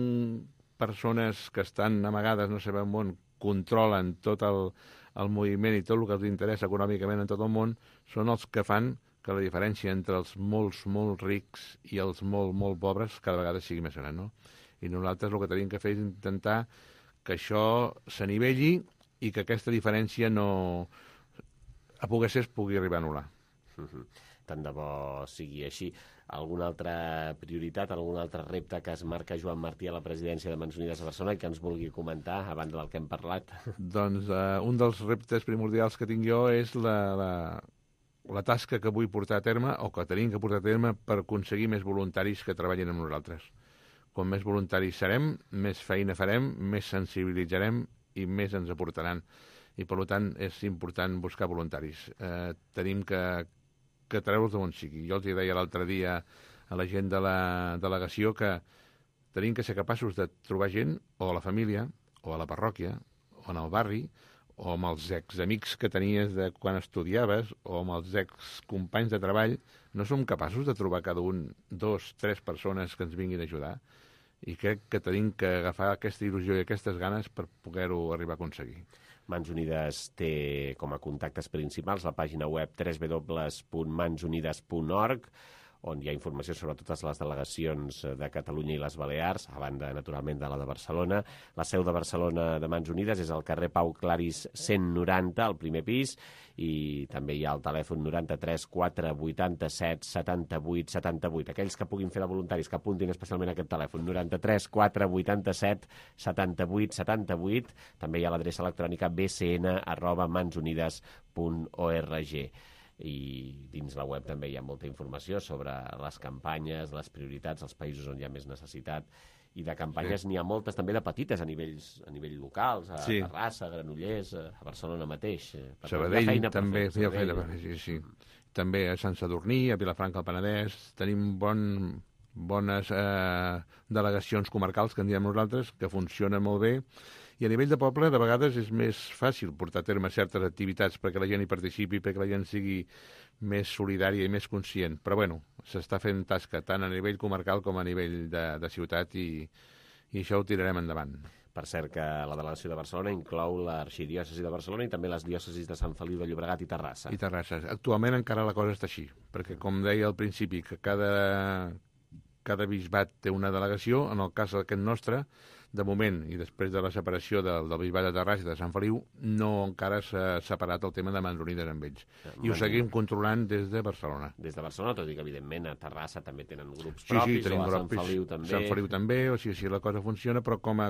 5 persones que estan amagades no sé ben on controlen tot el moviment i tot el que els interessa econòmicament en tot el món, són els que fan que la diferència entre els molt rics i els molt pobres cada vegada sigui més gran, no? I nosaltres el que tenim que fer és intentar que això s'anivelli i que aquesta diferència no... a poder ser es pugui arribar a anul·lar. Tant de bo sigui així. Alguna altra prioritat, algun altre repte que es marca Joan Martí a la presidència de Mans Unides a Barcelona i que ens vulgui comentar, a banda del que hem parlat? Doncs un dels reptes primordials que tinc jo és la tasca que vull portar a terme, o que tenim que portar a terme, per aconseguir més voluntaris que treballin amb nosaltres. Com més voluntaris serem, més feina farem, més sensibilitzarem i més ens aportaran. I, per tant, és important buscar voluntaris. Tenim que treure'ls d'on sigui. Jo els deia l'altre dia a la gent de la delegació que tenim que ser capaços de trobar gent, o a la família, o a la parròquia, o en el barri, o amb els examics que tenies de quan estudiaves, o amb els excompanys de treball. No som capaços de trobar cada un 2, 3 persones que ens vinguin a ajudar. I crec que tenim que agafar aquesta il·lusió i aquestes ganes per poder-ho arribar a aconseguir. Mans Unides té com a contactes principals la pàgina web www.mansunides.org, on hi ha informació sobre totes les delegacions de Catalunya i les Balears, a banda, naturalment, de la de Barcelona. La seu de Barcelona de Mans Unides és al carrer Pau Claris 190, al primer pis, i també hi ha el telèfon 93 487 78 78. Aquells que puguin fer de voluntaris, que apuntin especialment aquest telèfon, 93 487 78 78. També hi ha l'adreça electrònica bcn@mansunides.org. I dins la web també hi ha molta informació sobre les campanyes, les prioritats, els països on hi ha més necessitat, i de campanyes n'hi ha moltes també de petites a nivell locals, a Terrassa, a Granollers, a Barcelona mateix. Sabadell també, sí. També a Sant Sadurní, a Vilafranca al Penedès, tenim bones delegacions comarcals que en diem nosaltres, que funcionen molt bé. I a nivell de poble, de vegades, és més fàcil portar a terme certes activitats perquè la gent hi participi, perquè la gent sigui més solidària i més conscient. Però, bueno, s'està fent tasca tant a nivell comarcal com a nivell de ciutat i això ho tirarem endavant. Per cert, que la delegació de Barcelona inclou l'arxidiòcesi de Barcelona i també les diòcesis de Sant Feliu de Llobregat i Terrassa. I Terrassa. Actualment encara la cosa està així, perquè, com deia al principi, que cada bisbat té una delegació. En el cas aquest nostre, de moment, i després de la separació del bisbat de Terrassa i de Sant Feliu, no encara s'ha separat el tema de Mans Unides amb ells. I ho seguim controlant des de Barcelona. Des de Barcelona, tot i que, evidentment, a Terrassa també tenen grups propis, o a Sant Feliu també. Sant Feliu també, o sigui, la cosa funciona, però com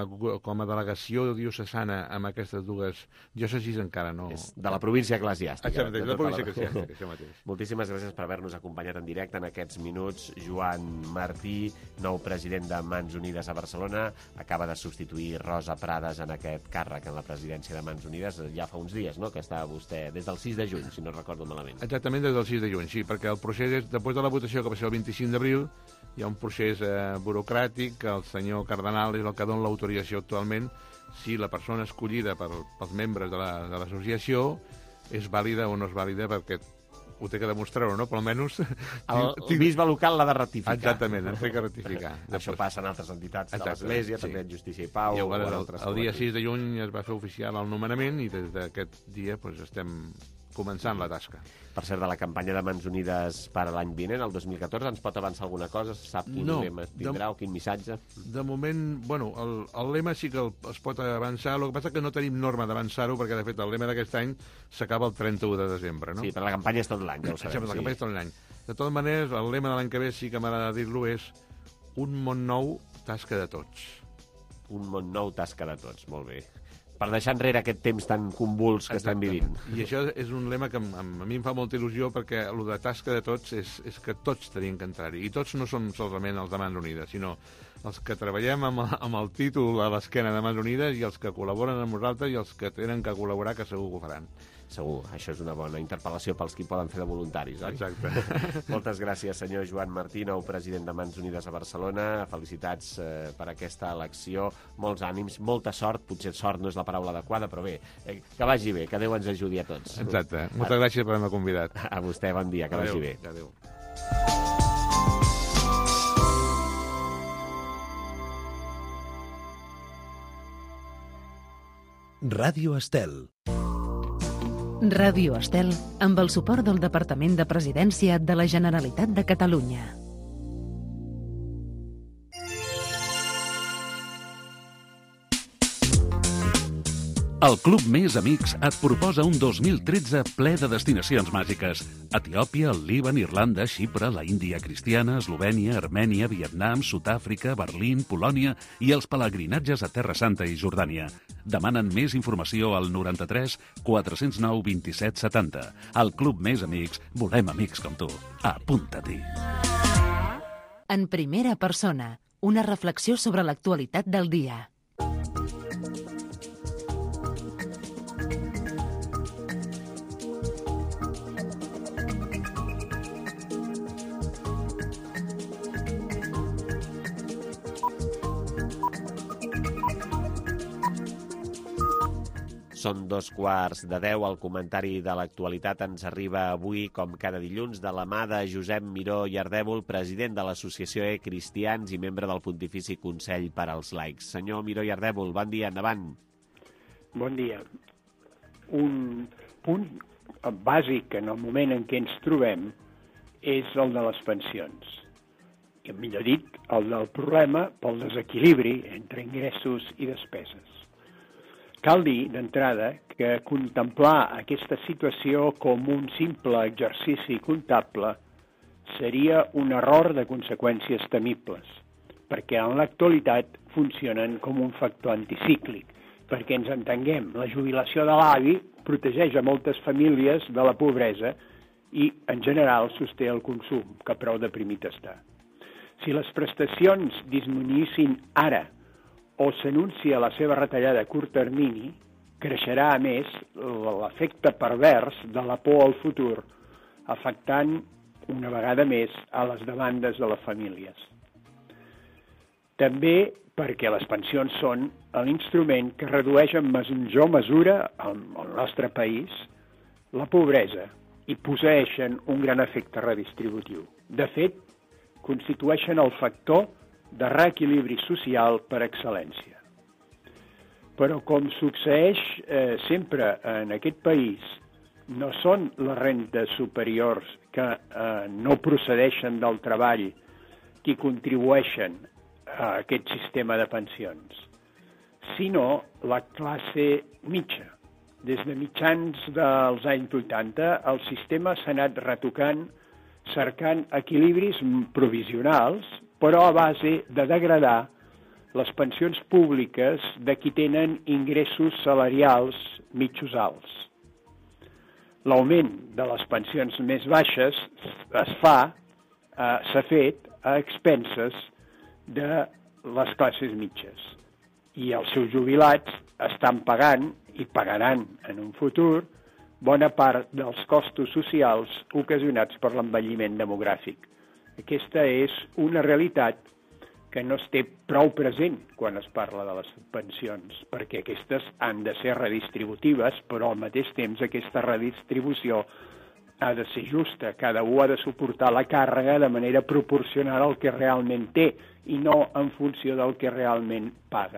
a delegació diocesana amb aquestes dues diòcesis encara no... És de la província eclesiàstica. Exacte, de la província eclesiàstica, això mateix. Moltíssimes gràcies per haver-nos acompanyat en directe en aquests minuts. Joan Martí, nou president de Mans Unides a Barcelona, acaba de substituir Rosa Prades en aquest càrrec en la presidència de Mans Unides. Ja fa uns dies, no?, que estava vostè des del 6 de juny, si no recordo malament. Exactament, des del 6 de juny, sí, perquè el procés és, després de la votació que va ser el 25 d'abril, hi ha un procés burocràtic, que el senyor cardenal és el que dona l'autorització actualment si la persona escollida pels membres de l'associació és vàlida o no és vàlida, perquè ho té que demostrar-ho, no? Però almenys... El bisbe local l'ha de ratificar. Exactament, ens té que ratificar. Això passa en altres entitats de l'Església, també en Justícia i Pau... El dia 6 de juny es va fer oficial el nomenament i des d'aquest dia estem començant la tasca. Per cert, de la campanya de Mans Unides per a l'any vinent, el 2014, ens pot avançar alguna cosa? Sap quin lema tindrà o quin missatge? De moment, bueno, el lema sí que es pot avançar, el que passa que no tenim norma d'avançar-ho, perquè, de fet, el lema d'aquest any s'acaba el 31 de desembre, no? Sí, però la campanya és tot l'any, ja ho sabem. La campanya és tot l'any. De totes maneres, el lema de l'any que ve sí que m'agrada dir-lo és un món nou, tasca de tots. un món nou, tasca de tots. Molt bé. Per deixar enrere aquest temps tan convuls que estem vivint. I això és un lema que a mi em fa molta il·lusió, perquè el de tasca de tots és que tots tenim que entrar-hi. I tots no som solament els de Mans Unides, sinó els que treballem amb el títol a l'esquena de Mans Unides i els que col·laboren amb nosaltres i els que tenen que col·laborar, que segur que ho faran. Segur, això és una bona interpel·lació pels qui poden fer de voluntaris, oi? Exacte. Moltes gràcies, senyor Joan Martí, nou president de Mans Unides a Barcelona. Felicitats per aquesta elecció. Molts ànims, molta sort. Potser sort no és la paraula adequada, però bé, que vagi bé, que Déu ens ajudi a tots. Exacte. Moltes gràcies per haver-me convidat. A vostè, bon dia, que vagi bé. Adéu. Ràdio Estel. Ràdio Estel, amb el suport del Departament de Presidència de la Generalitat de Catalunya. El Club Més Amics et proposa un 2013 ple de destinacions màgiques. Etiòpia, el Líban, Irlanda, Xipre, la Índia cristiana, Eslovènia, Armènia, Vietnam, Sud-àfrica, Berlín, Polònia i els pelegrinatges a Terra Santa i Jordània. Demanen més informació al 93 409 27 70. Al Club Més Amics volem amics com tu. Apunta-t'hi. En primera persona, una reflexió sobre l'actualitat del dia. Són 2:15. El comentari de l'actualitat ens arriba avui, com cada dilluns, de la mà de Josep Miró i Ardèvol, president de l'Associació Cristians i membre del Pontifici Consell per als Laics. Senyor Miró i Ardèvol, bon dia, endavant. Bon dia. Un punt bàsic en el moment en què ens trobem és el de les pensions. I, millor dit, el del problema pel desequilibri entre ingressos i despeses. Cal dir, d'entrada, que contemplar aquesta situació com un simple exercici comptable seria un error de conseqüències temibles, perquè en l'actualitat funcionen com un factor anticíclic. Perquè ens entenguem, la jubilació de l'avi protegeix a moltes famílies de la pobresa i, en general, sosté el consum, que prou deprimit està. Si les prestacions disminuïssin ara o s'anuncia la seva retallada a curt termini, creixerà a més l'efecte pervers de la por al futur, afectant una vegada més a les demandes de les famílies. També perquè les pensions són l'instrument que redueix en major mesura al nostre país la pobresa i posseeixen un gran efecte redistributiu. De fet, constitueixen el factor de reequilibri social per excel·lència. Però com succeeix sempre en aquest país, no són les rendes superiors que no procedeixen del treball qui contribueixen a aquest sistema de pensions, sinó la classe mitja. Des de mitjans dels anys 80, el sistema s'ha anat retocant cercant equilibris provisionals, però a base de degradar les pensions públiques de qui tenen ingressos salarials mitjos alts. L'augment de les pensions més baixes s'ha fet a expenses de les classes mitges. I els seus jubilats estan pagant i pagaran en un futur bona part dels costos socials ocasionats per l'envelliment demogràfic. Aquesta és una realitat que no es té prou present quan es parla de les pensions, perquè aquestes han de ser redistributives, però al mateix temps aquesta redistribució ha de ser justa. Cada un ha de suportar la càrrega de manera proporcional al que realment té i no en funció del que realment paga.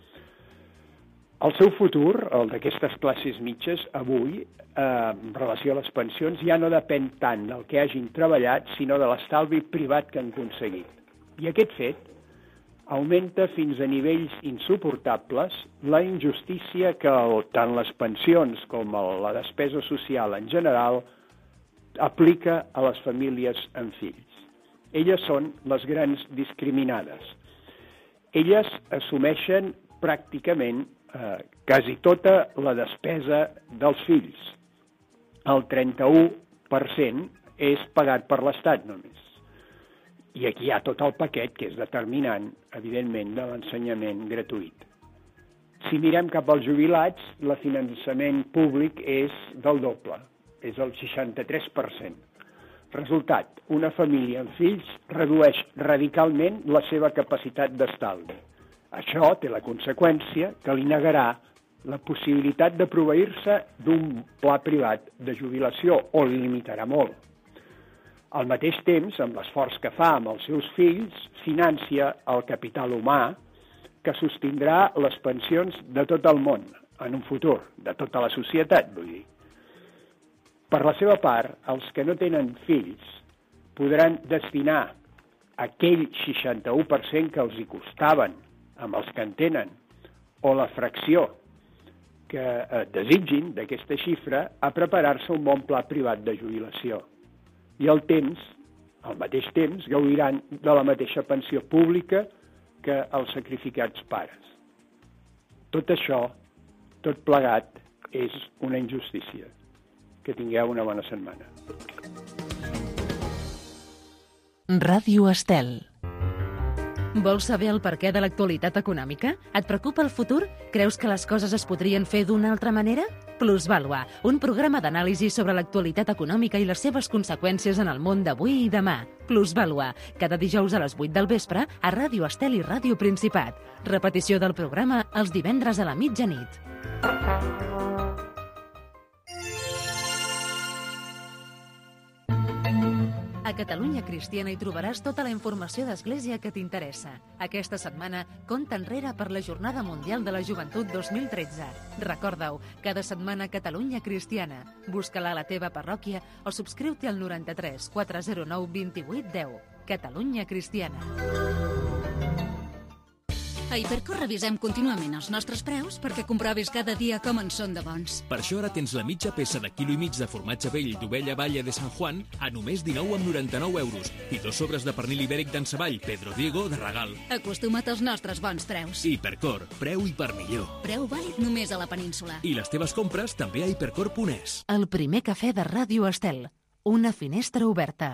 El seu futur, el d'aquestes classes mitges, avui, en relació a les pensions, ja no depèn tant del que hagin treballat, sinó de l'estalvi privat que han aconseguit. I aquest fet augmenta fins a nivells insuportables la injustícia que tant les pensions com la despesa social en general aplica a les famílies amb fills. Elles són les grans discriminades. elles assumeixen pràcticament quasi tota la despesa dels fills. El 31% és pagat per l'Estat només. I aquí hi ha tot el paquet que és determinant, evidentment, de l'ensenyament gratuït. Si mirem cap als jubilats, el finançament públic és del doble, és el 63%. Resultat, una família amb fills redueix radicalment la seva capacitat d'estalvi. Això té la conseqüència que li negarà la possibilitat de proveir-se d'un pla privat de jubilació o li limitarà molt. Al mateix temps, amb l'esforç que fa amb els seus fills, financia el capital humà que sostindrà les pensions de tot el món, en un futur, de tota la societat, vull dir. Per la seva part, els que no tenen fills podran destinar aquell 61% que els hi costaven amb els que en tenen, o la fracció que desitgin d'aquesta xifra, a preparar-se un bon pla privat de jubilació. I al mateix temps, gaudiran de la mateixa pensió pública que els sacrificats pares. Tot això, tot plegat, és una injustícia. Que tingueu una bona setmana. Ràdio Estel. Vols saber el perquè de l'actualitat econòmica? Et preocupa el futur? Creus que les coses es podrien fer d'una altra manera? Plusvàlua, un programa d'anàlisi sobre l'actualitat econòmica i les seves conseqüències en el món d'avui i demà. Plusvàlua, cada dijous a les 8 del vespre a Ràdio Estel i Ràdio Principat. Repetició del programa els divendres a la mitjanit. A Catalunya Cristiana hi trobaràs tota la informació d'Església que t'interessa. Aquesta setmana, compta enrere per la Jornada Mundial de la Joventut 2013. Recorda-ho, cada setmana Catalunya Cristiana. Busca-la a la teva parròquia o subscriu-te al 93 409 28 10. Catalunya Cristiana. A Hipercor revisem contínuament els nostres preus perquè comprovis cada dia com en són de bons. Per això ara tens la mitja peça de quilo i mig de formatge vell d'ovella Valle de San Juan a només 19,99 euros i 2 sobres de pernil ibèric d'Ensavall Pedro Diego de regal. Acostuma't als nostres bons preus. Hipercor, preu i per millor. Preu vàlid només a la península. I les teves compres també a hipercor.es. El primer cafè de Ràdio Estel. Una finestra oberta.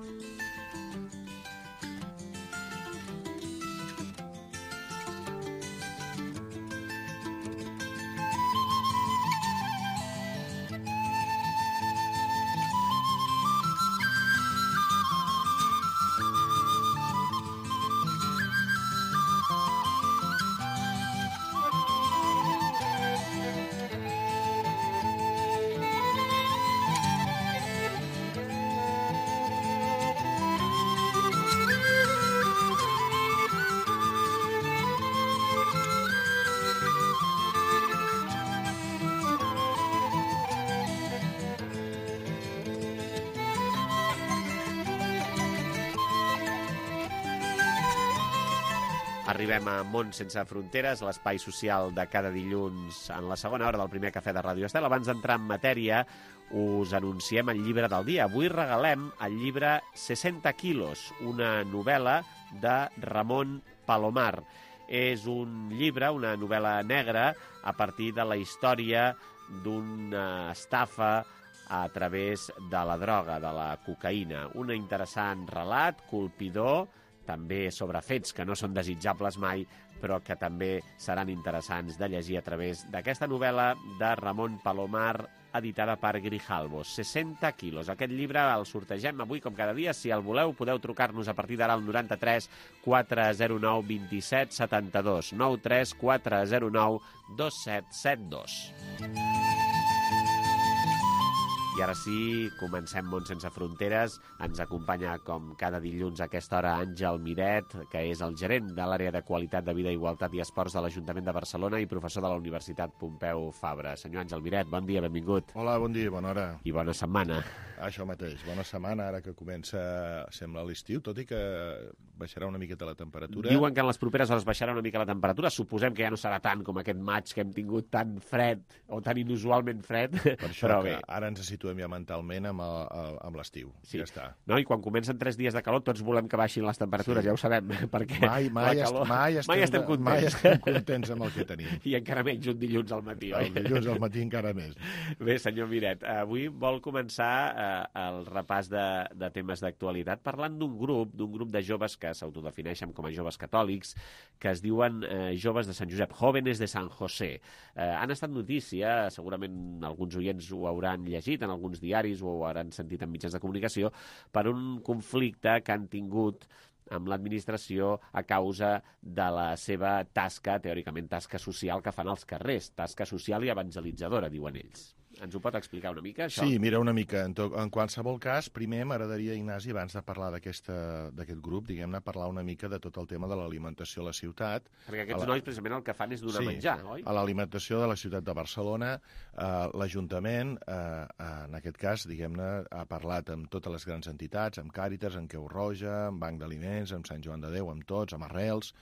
Arribem a Món sense fronteres, l'espai social de cada dilluns en la segona hora del primer cafè de Ràdio Estel. Abans d'entrar en matèria, us anunciem el llibre del dia. Avui regalem el llibre 60 quilos, una novel·la de Ramon Palomar. És un llibre, una novel·la negra, a partir de la història d'una estafa a través de la droga, de la cocaïna. Un interessant relat, colpidor, també sobre fets que no són desitjables mai, però que també seran interessants de llegir a través d'aquesta novel·la de Ramon Palomar, editada per Grijalbos. 60 quilos. Aquest llibre el sortegem avui, com cada dia. Si el voleu, podeu trucar-nos a partir d'ara al 93 409 27 72. 93 409 2772. I ara sí, comencem Món sense fronteres. Ens acompanya, com cada dilluns a aquesta hora, Àngel Miret, que és el gerent de l'àrea de qualitat de vida, igualtat i esports de l'Ajuntament de Barcelona i professor de la Universitat Pompeu Fabra. Senyor Àngel Miret, bon dia, benvingut. Hola, bon dia, bona hora. I bona setmana. Això mateix, bona setmana, ara que comença, sembla, l'estiu, tot i que baixarà una miqueta la temperatura. Diuen que en les properes hores baixarà una mica la temperatura. Suposem que ja no serà tant com aquest maig que hem tingut tan fred, o tan inusualment fred, per això però bé. Ara ens situem situem ja mentalment amb l'estiu. Sí. Ja està. No, i quan comencen 3 dies de calor tots volem que baixin les temperatures, ja ho sabem, perquè Mai estem contents amb el que tenim. I encara menys un dilluns al matí, oi? El dilluns al matí encara més. Bé, senyor Miret, avui vol començar el repàs de temes d'actualitat parlant d'un grup de joves que s'autodefineixen com a joves catòlics, que es diuen joves de Sant Josep, Jóvenes de San José. Han estat notícia, segurament alguns oients ho hauran llegit en alguns diaris o ho hauran sentit en mitjans de comunicació, per un conflicte que han tingut amb l'administració a causa de la seva tasca, teòricament tasca social que fan als carrers, tasca social i evangelitzadora, diuen ells. Ens ho pot explicar una mica, això? Sí, mira, una mica. En qualsevol cas, primer m'agradaria, Ignasi, abans de parlar d'aquest grup, diguem-ne, parlar una mica de tot el tema de l'alimentació a la ciutat. Perquè aquests nois, precisament, el que fan és donar menjar, oi? A l'alimentació de la ciutat de Barcelona, l'Ajuntament, en aquest cas, diguem-ne, ha parlat amb totes les grans entitats, amb Càritas, amb Creu Roja, amb Banc d'Aliments, amb Sant Joan de Déu, amb tots, amb Arrels,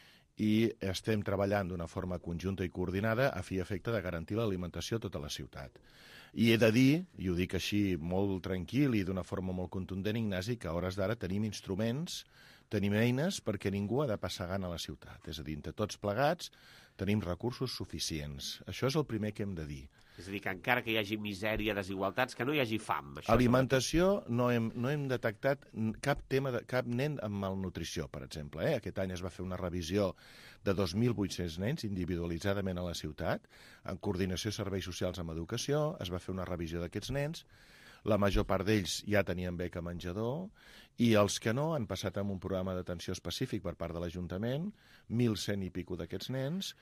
i estem treballant d'una forma conjunta i coordinada a fi i efecte de garantir l'alimentació a tota la ciutat. I he de dir, i ho dic així molt tranquil i d'una forma molt contundent, Ignasi, que a hores d'ara tenim instruments, tenim eines perquè ningú ha de passar gana a la ciutat. És a dir, entre tots plegats tenim recursos suficients. Això és el primer que hem de dir. És a dir, que encara que hi hagi misèria, desigualtats, que no hi hagi fam. Alimentació, no hem detectat cap nen amb malnutrició, per exemple. Aquest any es va fer una revisió de 2.800 nens individualitzadament a la ciutat, en coordinació de serveis socials amb educació, es va fer una revisió d'aquests nens, la major part d'ells ja tenien beca menjador, i els que no han passat amb un programa d'atenció específic per part de l'Ajuntament, 1.100 i pico d'aquests nens.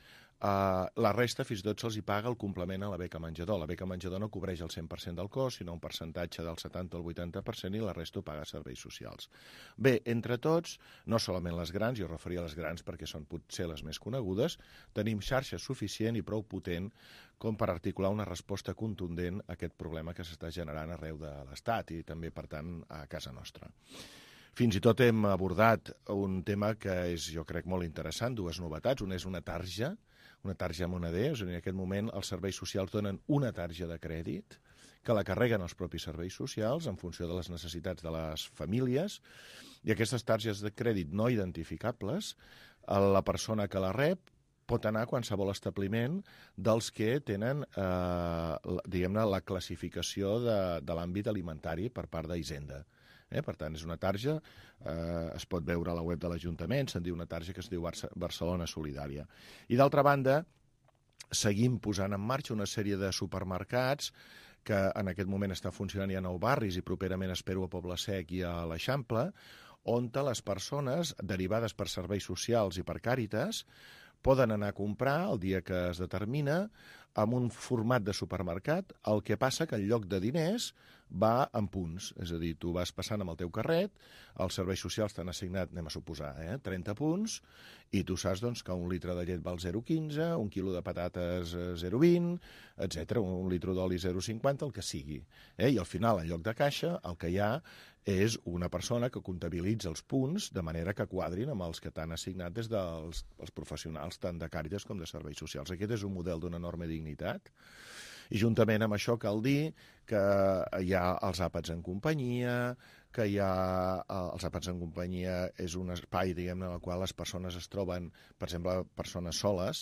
La resta fins i tot se'ls hi paga el complement a la beca menjador. La beca menjador no cobreix el 100% del cost, sinó un percentatge del 70 al 80% i la resta ho paga serveis socials. Bé, entre tots, no solament les grans, jo referia a les grans perquè són potser les més conegudes, tenim xarxa suficient i prou potent com per articular una resposta contundent a aquest problema que s'està generant arreu de l'Estat i també, per tant, a casa nostra. Fins i tot hem abordat un tema que és, jo crec, molt interessant, dues novetats. Una és una tarja moneder, és a dir, en aquest moment els serveis socials donen una tarja de crèdit que la carreguen els propis serveis socials en funció de les necessitats de les famílies, i aquestes targes de crèdit no identificables, la persona que la rep pot anar a qualsevol establiment dels que tenen, diguem-ne, la classificació de l'àmbit alimentari per part d'Hisenda. Per tant, és una tarja, es pot veure a la web de l'Ajuntament, se'n diu una tarja que es diu Barcelona Solidària. I d'altra banda, seguim posant en marxa una sèrie de supermercats que en aquest moment està funcionant ja a 9 barris i properament espero a Poble Sec i a l'Eixample, on les persones, derivades per serveis socials i per Càritas, poden anar a comprar el dia que es determina amb un format de supermercat, el que passa que en lloc de diners va en punts, és a dir, tu vas passant amb el teu carret, els serveis socials t'han assignat, anem a suposar, 30 punts, i tu saps doncs, que un litre de llet val 0,15, un quilo de patates 0,20, etc, un litre d'oli 0,50, el que sigui. I al final, en lloc de caixa, el que hi ha és una persona que comptabilitza els punts de manera que quadrin amb els que t'han assignat des dels professionals tant de Càritas com de serveis socials. Aquest és un model d'una enorme dignitat. I juntament amb això cal dir que hi ha els àpats en companyia, que hi ha els àpats en companyia és un espai, diguem-ne, en el qual les persones es troben, per exemple, persones soles,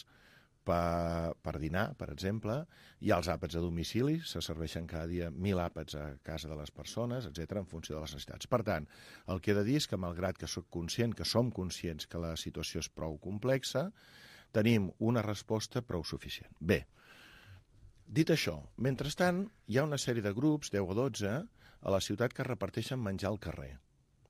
per dinar, per exemple. Hi ha els àpats a domicili, se serveixen cada dia 1.000 àpats a casa de les persones, etc., en funció de les necessitats. Per tant, el que he de dir és que, malgrat que som conscients que la situació és prou complexa, tenim una resposta prou suficient. Bé, dit això, mentrestant, hi ha una sèrie de grups, 10 o 12, a la ciutat que reparteixen menjar al carrer.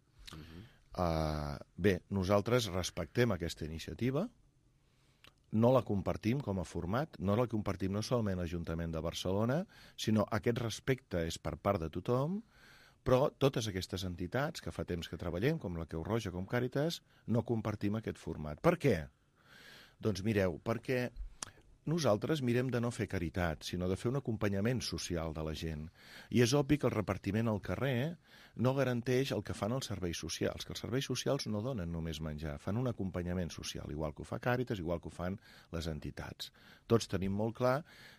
Bé, nosaltres respectem aquesta iniciativa, no la compartim com a format, no la compartim no solament l'Ajuntament de Barcelona, sinó aquest respecte és per part de tothom, però totes aquestes entitats que fa temps que treballem, com la Creu Roja, com Càritas, no compartim aquest format. Per què? Doncs mireu, perquè nosaltres mirem de no fer caritat, sinó de fer un acompanyament social de la gent. I és obvi que el repartiment al carrer no garanteix el que fan els serveis socials, que els serveis socials no donen només menjar, fan un acompanyament social, igual que ho fa Càritas, igual que ho fan les entitats. Tots tenim molt clar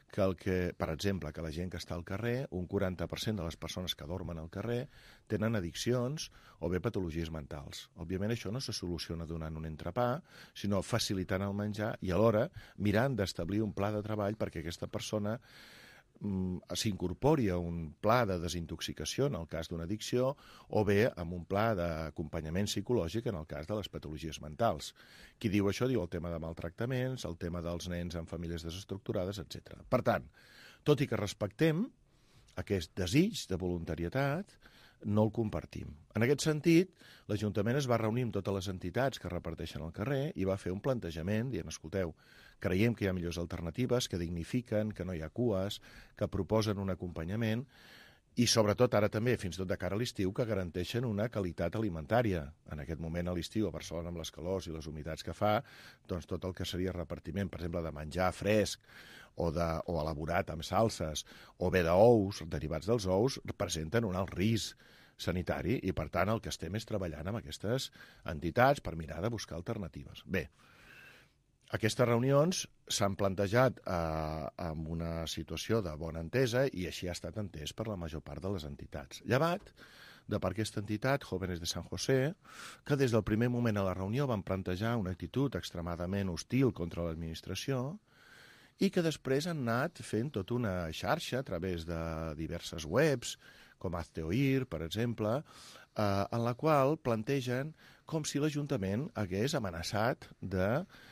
per exemple, que la gent que està al carrer, un 40% de les persones que dormen al carrer tenen addiccions o bé patologies mentals. Òbviament això no se soluciona donant un entrepà, sinó facilitant el menjar i alhora mirant d'establir un pla de treball perquè aquesta persona s'incorpori a un pla de desintoxicació en el cas d'una addicció o bé amb un pla d'acompanyament psicològic en el cas de les patologies mentals. Qui diu això diu el tema de maltractaments, el tema dels nens en famílies desestructurades, etc. Per tant, tot i que respectem aquest desig de voluntarietat, no el compartim. En aquest sentit, l'Ajuntament es va reunir amb totes les entitats que reparteixen al carrer i va fer un plantejament dient, escolteu, creiem que hi ha millors alternatives, que dignifiquen, que no hi ha cues, que proposen un acompanyament i, sobretot, ara també, fins i tot de cara a l'estiu, que garanteixen una qualitat alimentària. En aquest moment, a l'estiu, a Barcelona, amb les calors i les humitats que fa, doncs tot el que seria repartiment, per exemple, de menjar fresc o elaborat amb salses, o bé d'ous, derivats dels ous, representen un alt risc sanitari i, per tant, el que estem és treballant amb aquestes entitats per mirar de buscar alternatives. Bé, aquestes reunions s'han plantejat amb una situació de bona entesa i així ha estat entès per la major part de les entitats. Llevat de per aquesta entitat, Jóvenes de San José, que des del primer moment a la reunió van plantejar una actitud extremadament hostil contra l'administració i que després han anat fent tota una xarxa a través de diverses webs, com Hazte Oír, per exemple, en la qual plantegen com si l'Ajuntament hagués amenaçat de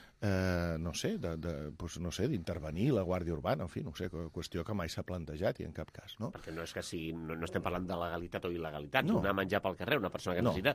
d'intervenir la Guàrdia Urbana, en fi, no sé, qüestió que mai s'ha plantejat i en cap cas, no? Perquè no és que sigui, no estem parlant de legalitat o il·legalitat, no. Donar menjar pel carrer, una persona que necessita,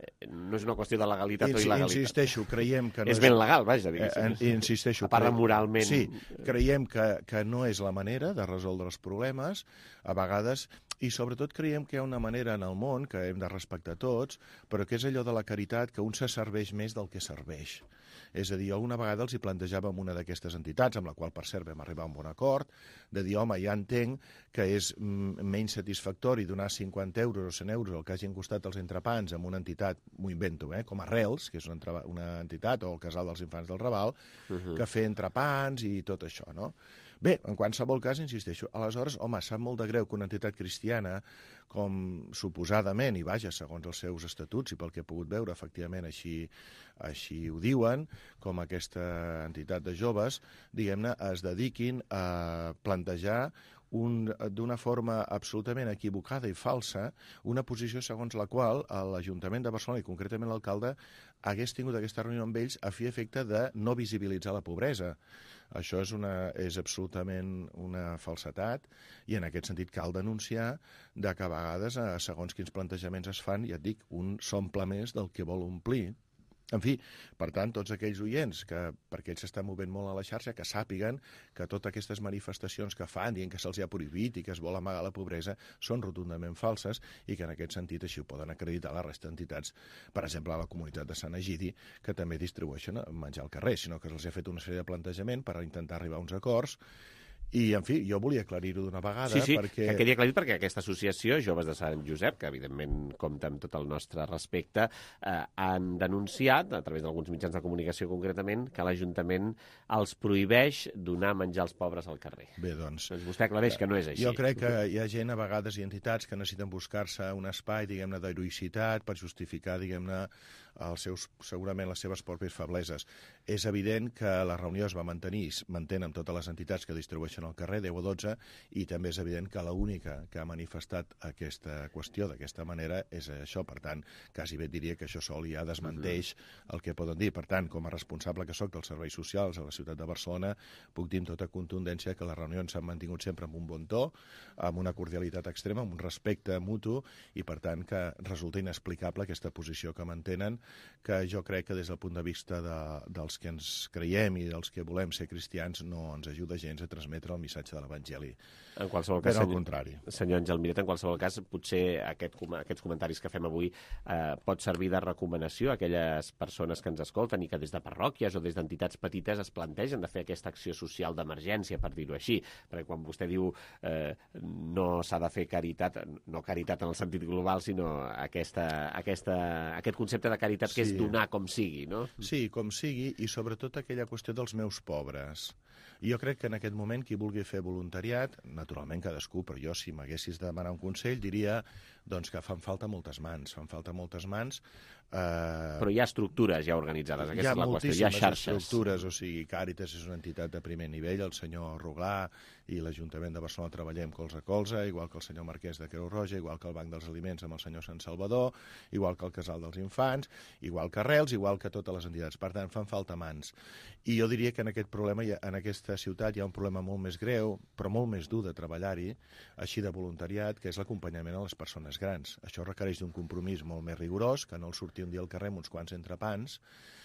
no és una qüestió de legalitat o il·legalitat. Insisteixo, creiem que no és ben legal, vaja, diguéssim. Insisteixo. A part de moralment. Sí, creiem que no és la manera de resoldre els problemes, a vegades, i sobretot creiem que hi ha una manera en el món que hem de respectar tots, però que és allò de la caritat que un se serveix més del que serveix. És a dir, alguna vegada els hi plantejàvem una d'aquestes entitats, amb la qual, per cert, vam arribar a un bon acord, de dir, home, ja entenc que és menys satisfactori donar 50 euros o 100 euros el que hagin costat els entrepans amb una entitat, m'ho invento, com Arrels, que és una entitat, o el Casal dels Infants del Raval, que fer entrepans i tot això, no? Bé, en qualsevol cas, insisteixo, aleshores, home, sap molt de greu que una entitat cristiana, com suposadament, i vaja, segons els seus estatuts i pel que he pogut veure, efectivament, així ho diuen, com aquesta entitat de joves, diguem-ne, es dediquin a plantejar d'una forma absolutament equivocada i falsa una posició segons la qual l'Ajuntament de Barcelona i concretament l'alcalde hagués tingut aquesta reunió amb ells a fi i efecte de no visibilitzar la pobresa. Això és absolutament una falsedat i en aquest sentit cal denunciar que a vegades segons quins plantejaments es fan, ja et dic, un s'omple més del que vol omplir. En fi, per tant, tots aquells oients que, perquè ells s'estan movent molt a la xarxa, que sàpiguen que totes aquestes manifestacions que fan, dient que se'ls ha prohibit i que es vol amagar la pobresa, són rotundament falses i que en aquest sentit així ho poden acreditar la resta d'entitats, per exemple, a la comunitat de Sant Egidi, que també distribueixen menjar al carrer, sinó que se'ls ha fet una sèrie de plantejament per intentar arribar a uns acords. I, en fi, jo volia aclarir-ho d'una vegada. Sí, perquè... que quedi aclarit perquè aquesta associació, Joves de Sant Josep, que evidentment compta amb tot el nostre respecte, han denunciat, a través d'alguns mitjans de comunicació concretament, que l'Ajuntament els prohibeix donar menjar als pobres al carrer. Bé, doncs vostè aclareix que no és així. Jo crec que hi ha gent, a vegades, i entitats que necessiten buscar-se un espai, diguem-ne, d'heroïcitat per justificar, diguem-ne, segurament les seves pròpies febleses. És evident que la reunió es va mantenir, es mantén amb totes les entitats que distribueixen al carrer, 10 o 12, i també és evident que l'única que ha manifestat aquesta qüestió d'aquesta manera és això. Per tant, quasi bé diria que això sol ja desmenteix el que poden dir. Per tant, com a responsable que soc dels serveis socials a la ciutat de Barcelona, puc dir amb tota contundència que les reunions s'han mantingut sempre amb un bon to, amb una cordialitat extrema, amb un respecte mutu, i per tant que resulta inexplicable aquesta posició que mantenen, que jo crec que des del punt de vista dels que ens creiem i dels que volem ser cristians no ens ajuda gens a transmetre el missatge de l'Evangeli. En qualsevol cas, al contrari. Senyor Àngel Miret, en qualsevol cas, potser aquests comentaris que fem avui pot servir de recomanació a aquelles persones que ens escolten i que des de parròquies o des d'entitats petites es plantegen de fer aquesta acció social d'emergència, per dir-ho així. Perquè quan vostè diu no s'ha de fer caritat, no caritat en el sentit global, sinó aquest concepte de caritat que és donar com sigui, no? Sí, com sigui, i sobretot aquella qüestió dels meus pobres. I jo crec que en aquest moment qui vulgui fer voluntariat, naturalment cadascú, però jo si m'haguessis de demanar un consell diria doncs, que fan falta moltes mans. Però hi ha estructures ja organitzades, aquesta és la qüestió, hi ha xarxes. Estructures, o sigui, Càritas és una entitat de primer nivell, el senyor Ruglà i l'Ajuntament de Barcelona treballem colze a colze, igual que el senyor Marquès de Creu Roja, igual que el Banc dels Aliments amb el senyor Sant Salvador, igual que el Casal dels Infants, igual que Arrels, igual que totes les entitats. Per tant, fan falta mans. I jo diria que en aquest problema, en aquesta ciutat, hi ha un problema molt més greu, però molt més dur de treballar-hi, així de voluntariat, que és l'acompanyament a les persones grans. Això requereix d'un compromís molt més rigorós, que no el sortir un dia al carrer amb uns quants entrepans,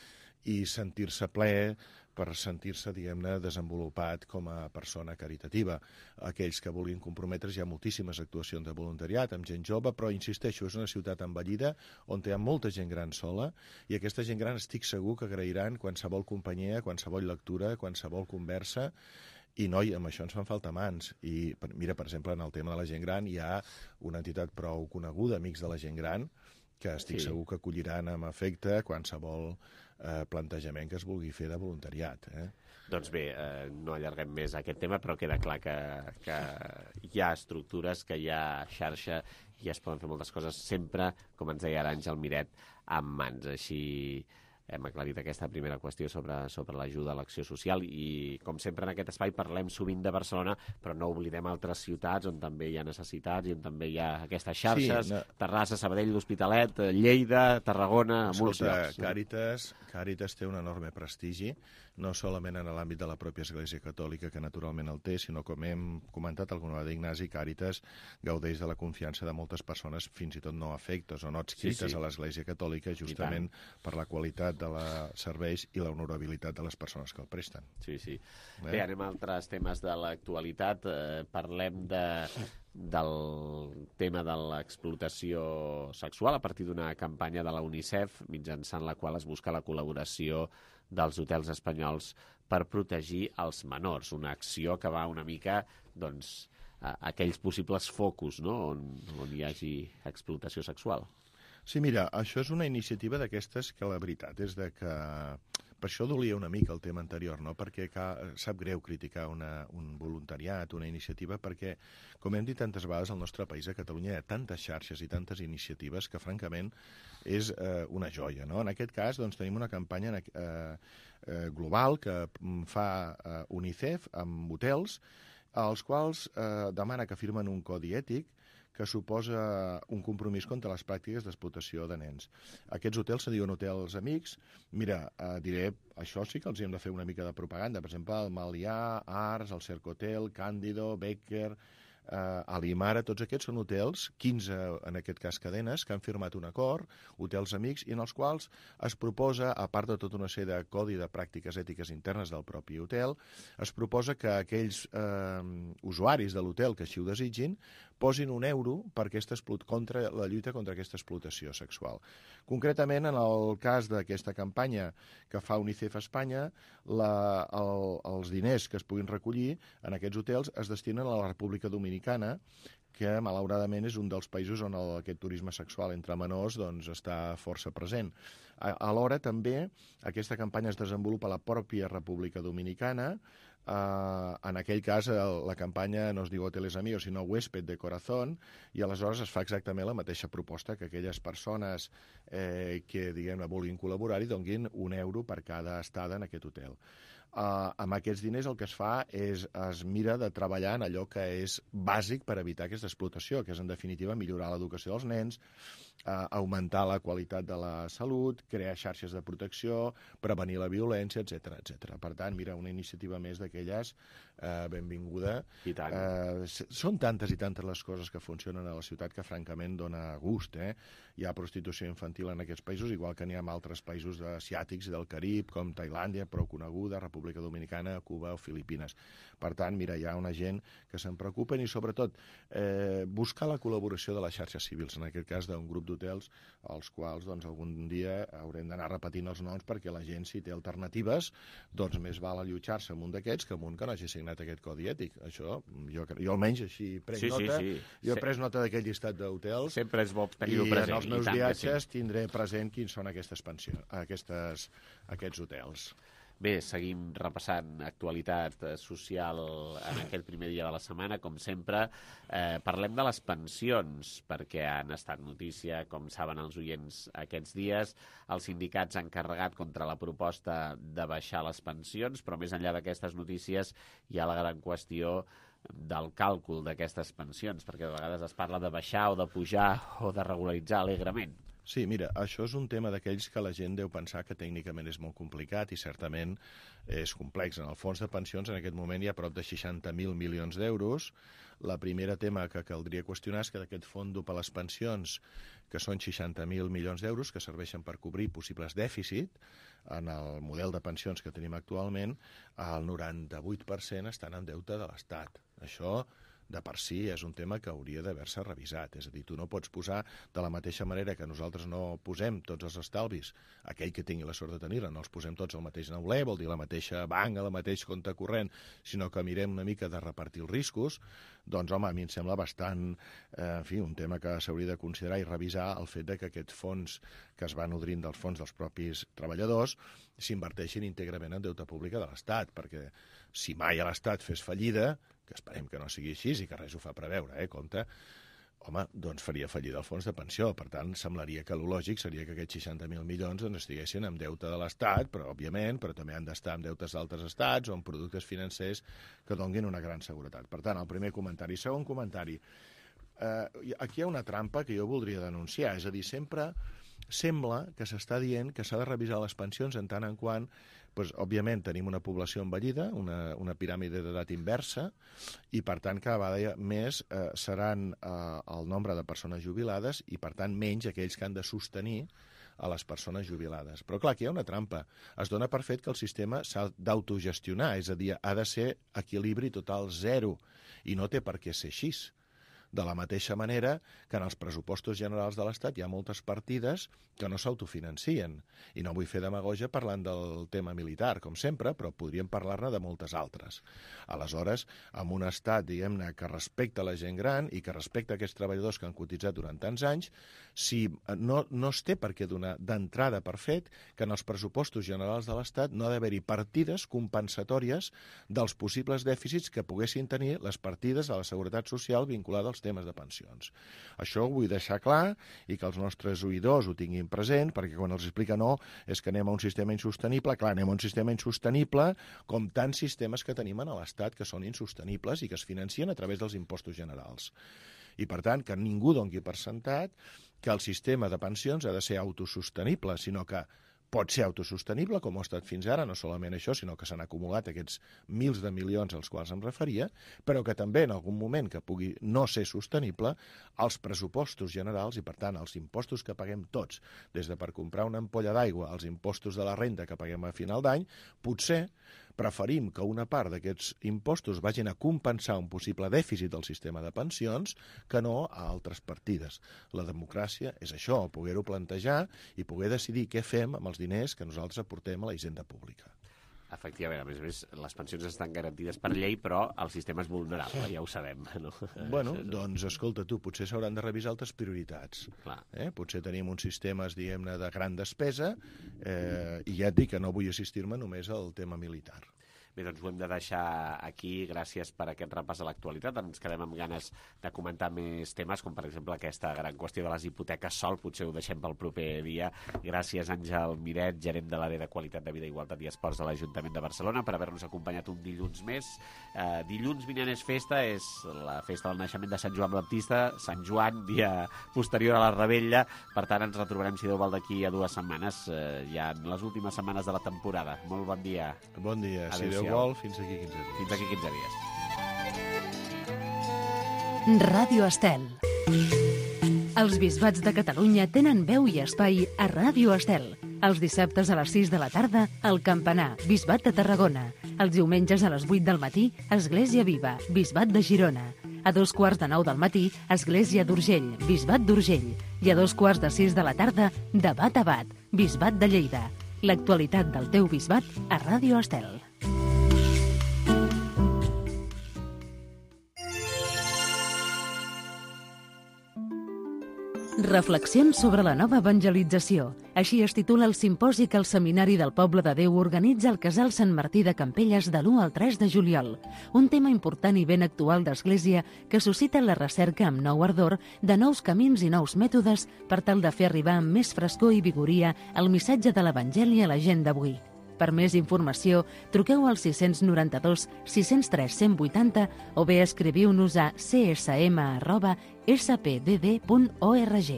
i sentir-se ple per sentir-se, diguem-ne, desenvolupat com a persona caritativa. Aquells que vulguin comprometre's, hi ha moltíssimes actuacions de voluntariat amb gent jove, però, insisteixo, és una ciutat envellida on hi ha molta gent gran sola, i aquesta gent gran estic segur que agrairan qualsevol companyia, qualsevol lectura, qualsevol conversa, i noi, amb això ens fan falta mans. I mira, per exemple, en el tema de la gent gran hi ha una entitat prou coneguda, Amics de la Gent Gran, que estic segur que acolliran amb efecte qualsevol plantejament que es vulgui fer de voluntariat. Doncs bé, no allarguem més aquest tema, però queda clar que hi ha estructures, que hi ha xarxa i es poden fer moltes coses sempre, com ens deia ara Àngel Miret, amb mans. Així hem aclarit aquesta primera qüestió sobre l'ajuda a l'acció social i, com sempre, en aquest espai parlem sovint de Barcelona, però no oblidem altres ciutats on també hi ha necessitats i on també hi ha aquestes xarxes, Terrassa, Sabadell, l'Hospitalet, Lleida, Tarragona, molts llocs. Càritas té un enorme prestigi, no solament en l'àmbit de la pròpia Església Catòlica, que naturalment el té, sinó, com hem comentat alguna vegada, Ignasi, Càritas gaudeix de la confiança de moltes persones, fins i tot no afectes o no adscrites a l'Església Catòlica, justament per la qualitat de els serveis i l'honorabilitat de les persones que el presten. Sí. Bé, anem a altres temes de l'actualitat. Parlem del tema de l'explotació sexual a partir d'una campanya de la UNICEF, mitjançant la qual es busca la col·laboració dels hotels espanyols per protegir els menors. Una acció que va una mica a aquells possibles focus, no?, on hi hagi explotació sexual. Sí, mira, això és una iniciativa d'aquestes que la veritat és que per això dolia una mica el tema anterior, no? Perquè sap greu criticar un voluntariat, una iniciativa, perquè, com hem dit tantes vegades, al nostre país, a Catalunya, hi ha tantes xarxes i tantes iniciatives que, francament, és una joia, no? En aquest cas, doncs, tenim una campanya global que fa UNICEF amb hotels, als quals demana que firmen un codi ètic que suposa un compromís contra les pràctiques d'explotació de nens. Aquests hotels se diuen hotels amics. Mira, diré, això sí que els hem de fer una mica de propaganda. Per exemple, el Malià, Ars, el Cercotel, Càndido, Becker, Alimara, tots aquests són hotels, 15 en aquest cas cadenes, que han firmat un acord, hotels amics, i en els quals es proposa, a part de tota una sèrie de codi de pràctiques ètiques internes del propi hotel, es proposa que aquells usuaris de l'hotel que així ho desitgin posin €1 contra la lluita contra aquesta explotació sexual. Concretament, en el cas d'aquesta campanya que fa UNICEF a Espanya, els diners que es puguin recollir en aquests hotels es destinen a la República Dominicana, que malauradament és un dels països on aquest turisme sexual entre menors està força present. Alhora, també, aquesta campanya es desenvolupa a la pròpia República Dominicana. En aquell cas, la campanya no es diu Hoteles Amigos, sinó Huésped de Corazón, i aleshores es fa exactament la mateixa proposta, que aquelles persones que, diguem-ne, vulguin col·laborar-hi donguin €1 per cada estada en aquest hotel. Amb aquests diners el que es fa és es mira de treballar en allò que és bàsic per evitar aquesta explotació, que és, en definitiva, millorar l'educació dels nens, augmentar la qualitat de la salut, crear xarxes de protecció, prevenir la violència, etc. Per tant, mira, una iniciativa més d'aquelles benvinguda. I tant. Són tantes i tantes les coses que funcionen a la ciutat que, francament, dona gust. Hi ha prostitució infantil en aquests països, igual que n'hi ha en altres països asiàtics i del Carib, com Tailàndia, prou coneguda, República Dominicana, Cuba o Filipines. Per tant, mira, hi ha una gent que se'n preocupen i, sobretot, buscar la col·laboració de les xarxes civils, en aquest cas d'un grup d'hotels als quals algun dia haurem d'anar repetint els noms perquè la gent, si té alternatives, doncs més val allotjar-se en un d'aquests que en un que no hagi signat aquest codi ètic. Això, jo almenys així prenc nota. Jo he pres nota d'aquell llistat d'hotels. Sempre és bo tenir-ho present. I en els meus viatges tindré present quins són aquests hotels. Bé, seguim repassant actualitat social en aquest primer dia de la setmana, com sempre. Parlem de les pensions, perquè han estat notícia, com saben els oients, aquests dies. Els sindicats han carregat contra la proposta de baixar les pensions, però més enllà d'aquestes notícies hi ha la gran qüestió del càlcul d'aquestes pensions, perquè de vegades es parla de baixar o de pujar o de regularitzar alegrement. Sí, mira, això és un tema d'aquells que la gent deu pensar que tècnicament és molt complicat i certament és complex. En el fons de pensions en aquest moment hi ha prop de 60.000 milions d'euros. La primera tema que caldria qüestionar és que d'aquest fons per les pensions, que són 60.000 milions d'euros, que serveixen per cobrir possibles dèficit en el model de pensions que tenim actualment, el 98% estan en deute de l'Estat. Això de per si és un tema que hauria d'haver-se revisat. És a dir, tu no pots posar de la mateixa manera que nosaltres no posem tots els estalvis, aquell que tingui la sort de tenir-la, no els posem tots al mateix neuler, vol dir la mateixa banca, el mateix compte corrent, sinó que mirem una mica de repartir els riscos, doncs, home, a mi em sembla bastant, en fi, un tema que s'hauria de considerar i revisar el fet de que aquests fons que es va nodrint dels fons dels propis treballadors s'inverteixin íntegrament en deute públic de l'Estat, perquè si mai a l'Estat fes fallida, que esperem que no sigui així i que res ho fa preveure, compte, home, doncs faria fallida el fons de pensió. Per tant, semblaria que el lògic seria que aquests 60.000 milions doncs, estiguessin en deute de l'Estat, però també han d'estar en deutes d'altres estats o en productes financers que donguin una gran seguretat. Per tant, el primer comentari. Segon comentari. Aquí hi ha una trampa que jo voldria denunciar, és a dir, sempre sembla que s'està dient que s'ha de revisar les pensions en tant en quant, doncs, òbviament, tenim una població envellida, una piràmide d'edat inversa, i, per tant, cada vegada més seran el nombre de persones jubilades i, per tant, menys aquells que han de sostenir a les persones jubilades. Però, clar, aquí hi ha una trampa. Es dona per fet que el sistema s'ha d'autogestionar, és a dir, ha de ser equilibri total zero, i no té per què ser així. De la mateixa manera que en els pressupostos generals de l'Estat hi ha moltes partides que no s'autofinancien. I no vull fer demagogia parlant del tema militar, com sempre, però podríem parlar-ne de moltes altres. Aleshores, amb un Estat, diguem-ne, que respecta la gent gran i que respecta aquests treballadors que han cotitzat durant tants anys, si no es té per què donar d'entrada per fet que en els pressupostos generals de l'Estat no ha d'haver-hi partides compensatòries dels possibles dèficits que poguessin tenir les partides de la Seguretat Social vinculada als temes de pensions. Això ho vull deixar clar i que els nostres oïdors ho tinguin present, perquè quan els explica no, és que anem a un sistema insostenible. Clar, anem a un sistema insostenible com tants sistemes que tenim a l'Estat que són insostenibles i que es financien a través dels impostos generals. I, per tant, que ningú doni per sentat que el sistema de pensions ha de ser autosostenible, sinó que pot ser autosostenible, com ho ha estat fins ara, no solament això, sinó que s'han acumulat aquests mils de milions als quals em referia, però que també en algun moment que pugui no ser sostenible, els pressupostos generals i, per tant, els impostos que paguem tots, des de per comprar una ampolla d'aigua, els impostos de la renda que paguem a final d'any, potser preferim que una part d'aquests impostos vagin a compensar un possible dèficit del sistema de pensions que no a altres partides. La democràcia és això, poder-ho plantejar i poder decidir què fem amb els diners que nosaltres aportem a la hisenda pública. Efectivament, a més, les pensions estan garantides per llei, però el sistema és vulnerable, ja ho sabem. No? Bueno, doncs, escolta tu, potser s'hauran de revisar altres prioritats. Potser tenim uns sistemes, diguem-ne, de gran despesa, i ja et dic que no vull assistir-me només al tema militar. Bé, doncs ho hem de deixar aquí. Gràcies per aquest repàs a l'actualitat. Ens quedem amb ganes de comentar més temes, com per exemple aquesta gran qüestió de les hipoteques sol. Potser ho deixem pel proper dia. Gràcies, Àngel Miret, gerent de l'àrea de Qualitat de Vida, Igualtat i Esports de l'Ajuntament de Barcelona, per haver-nos acompanyat un dilluns més. Dilluns vinent és festa, és la festa del naixement de Sant Joan Baptista, Sant Joan, dia posterior a la Rebella. Per tant, ens retrobarem, si Déu vol, d'aquí a 2 setmanes, ja en les últimes setmanes de la temporada. Molt bon dia. Bon dia. Si Déu vol, fins aquí 15 dies. Fins aquí 15 dies. Ràdio Estel. Els bisbats de Catalunya tenen veu i espai a Ràdio Estel. Els dissabtes a les 6 de la tarda, el Campanar, Bisbat de Tarragona. Els diumenges a les 8 del matí, Església Viva, Bisbat de Girona. A 8:45 del matí, Església d'Urgell, Bisbat d'Urgell. I a 5:45 de la tarda, Debat a Bat, Bisbat de Lleida. L'actualitat del teu bisbat a Ràdio Estel. Reflexions sobre la nova evangelització. Així es titula el simposi que el Seminari del Poble de Déu organitza al Casal Sant Martí de Campelles de l'1 al 3 de juliol. Un tema important i ben actual d'Església que suscita la recerca amb nou ardor de nous camins i nous mètodes per tal de fer arribar amb més frescor i vigoria el missatge de l'Evangeli a la gent d'avui. Per més informació, truqueu al 692 603 180 o bé escriviu-nos a csm@spdd.org.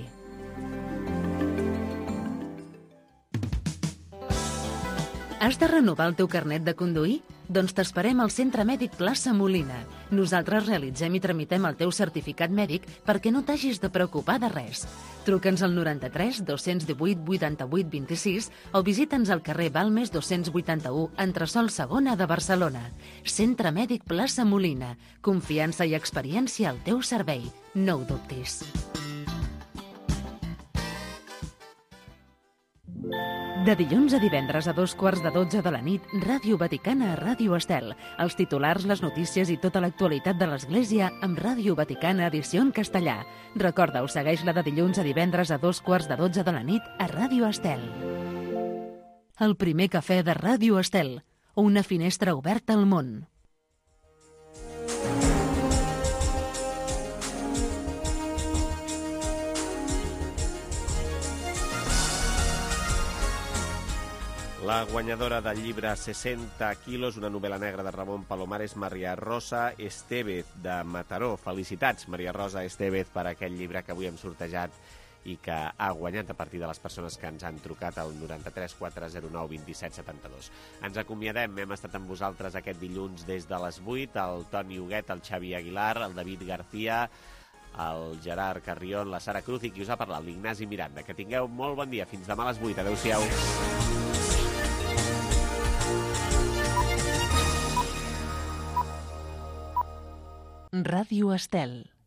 Has de renovar el teu carnet de conduir? Doncs t'esperem al Centre Mèdic Plaça Molina. Nosaltres realitzem i tramitem el teu certificat mèdic perquè no t'hagis de preocupar de res. Truca'ns al 93 218 88 26 o visita'ns al carrer Balmes 281, entresòl segona de Barcelona. Centre Mèdic Plaça Molina. Confiança i experiència al teu servei. No ho dubtis. De dilluns a divendres a 11:15 de la nit, Ràdio Vaticana a Ràdio Estel. Els titulars, les notícies i tota l'actualitat de l'Església amb Ràdio Vaticana edició en castellà. Recorda-ho, segueix-la de dilluns a divendres a 11:15 de la nit a Ràdio Estel. El primer cafè de Ràdio Estel. Una finestra oberta al món. La guanyadora del llibre 60 quilos, una novel·la negra de Ramon Palomares, Maria Rosa Estevez, de Mataró. Felicitats, Maria Rosa Estevez, per aquest llibre que avui hem sortejat i que ha guanyat a partir de les persones que ens han trucat al 93 409 27 72. Ens acomiadem, hem estat amb vosaltres aquest dilluns des de les 8, el Toni Huguet, el Xavi Aguilar, el David García, el Gerard Carrión, la Sara Cruz i qui us ha parlat, l'Ignasi Miranda. Que tingueu molt bon dia. Fins demà a les 8. Adéu-siau. Ràdio Estel.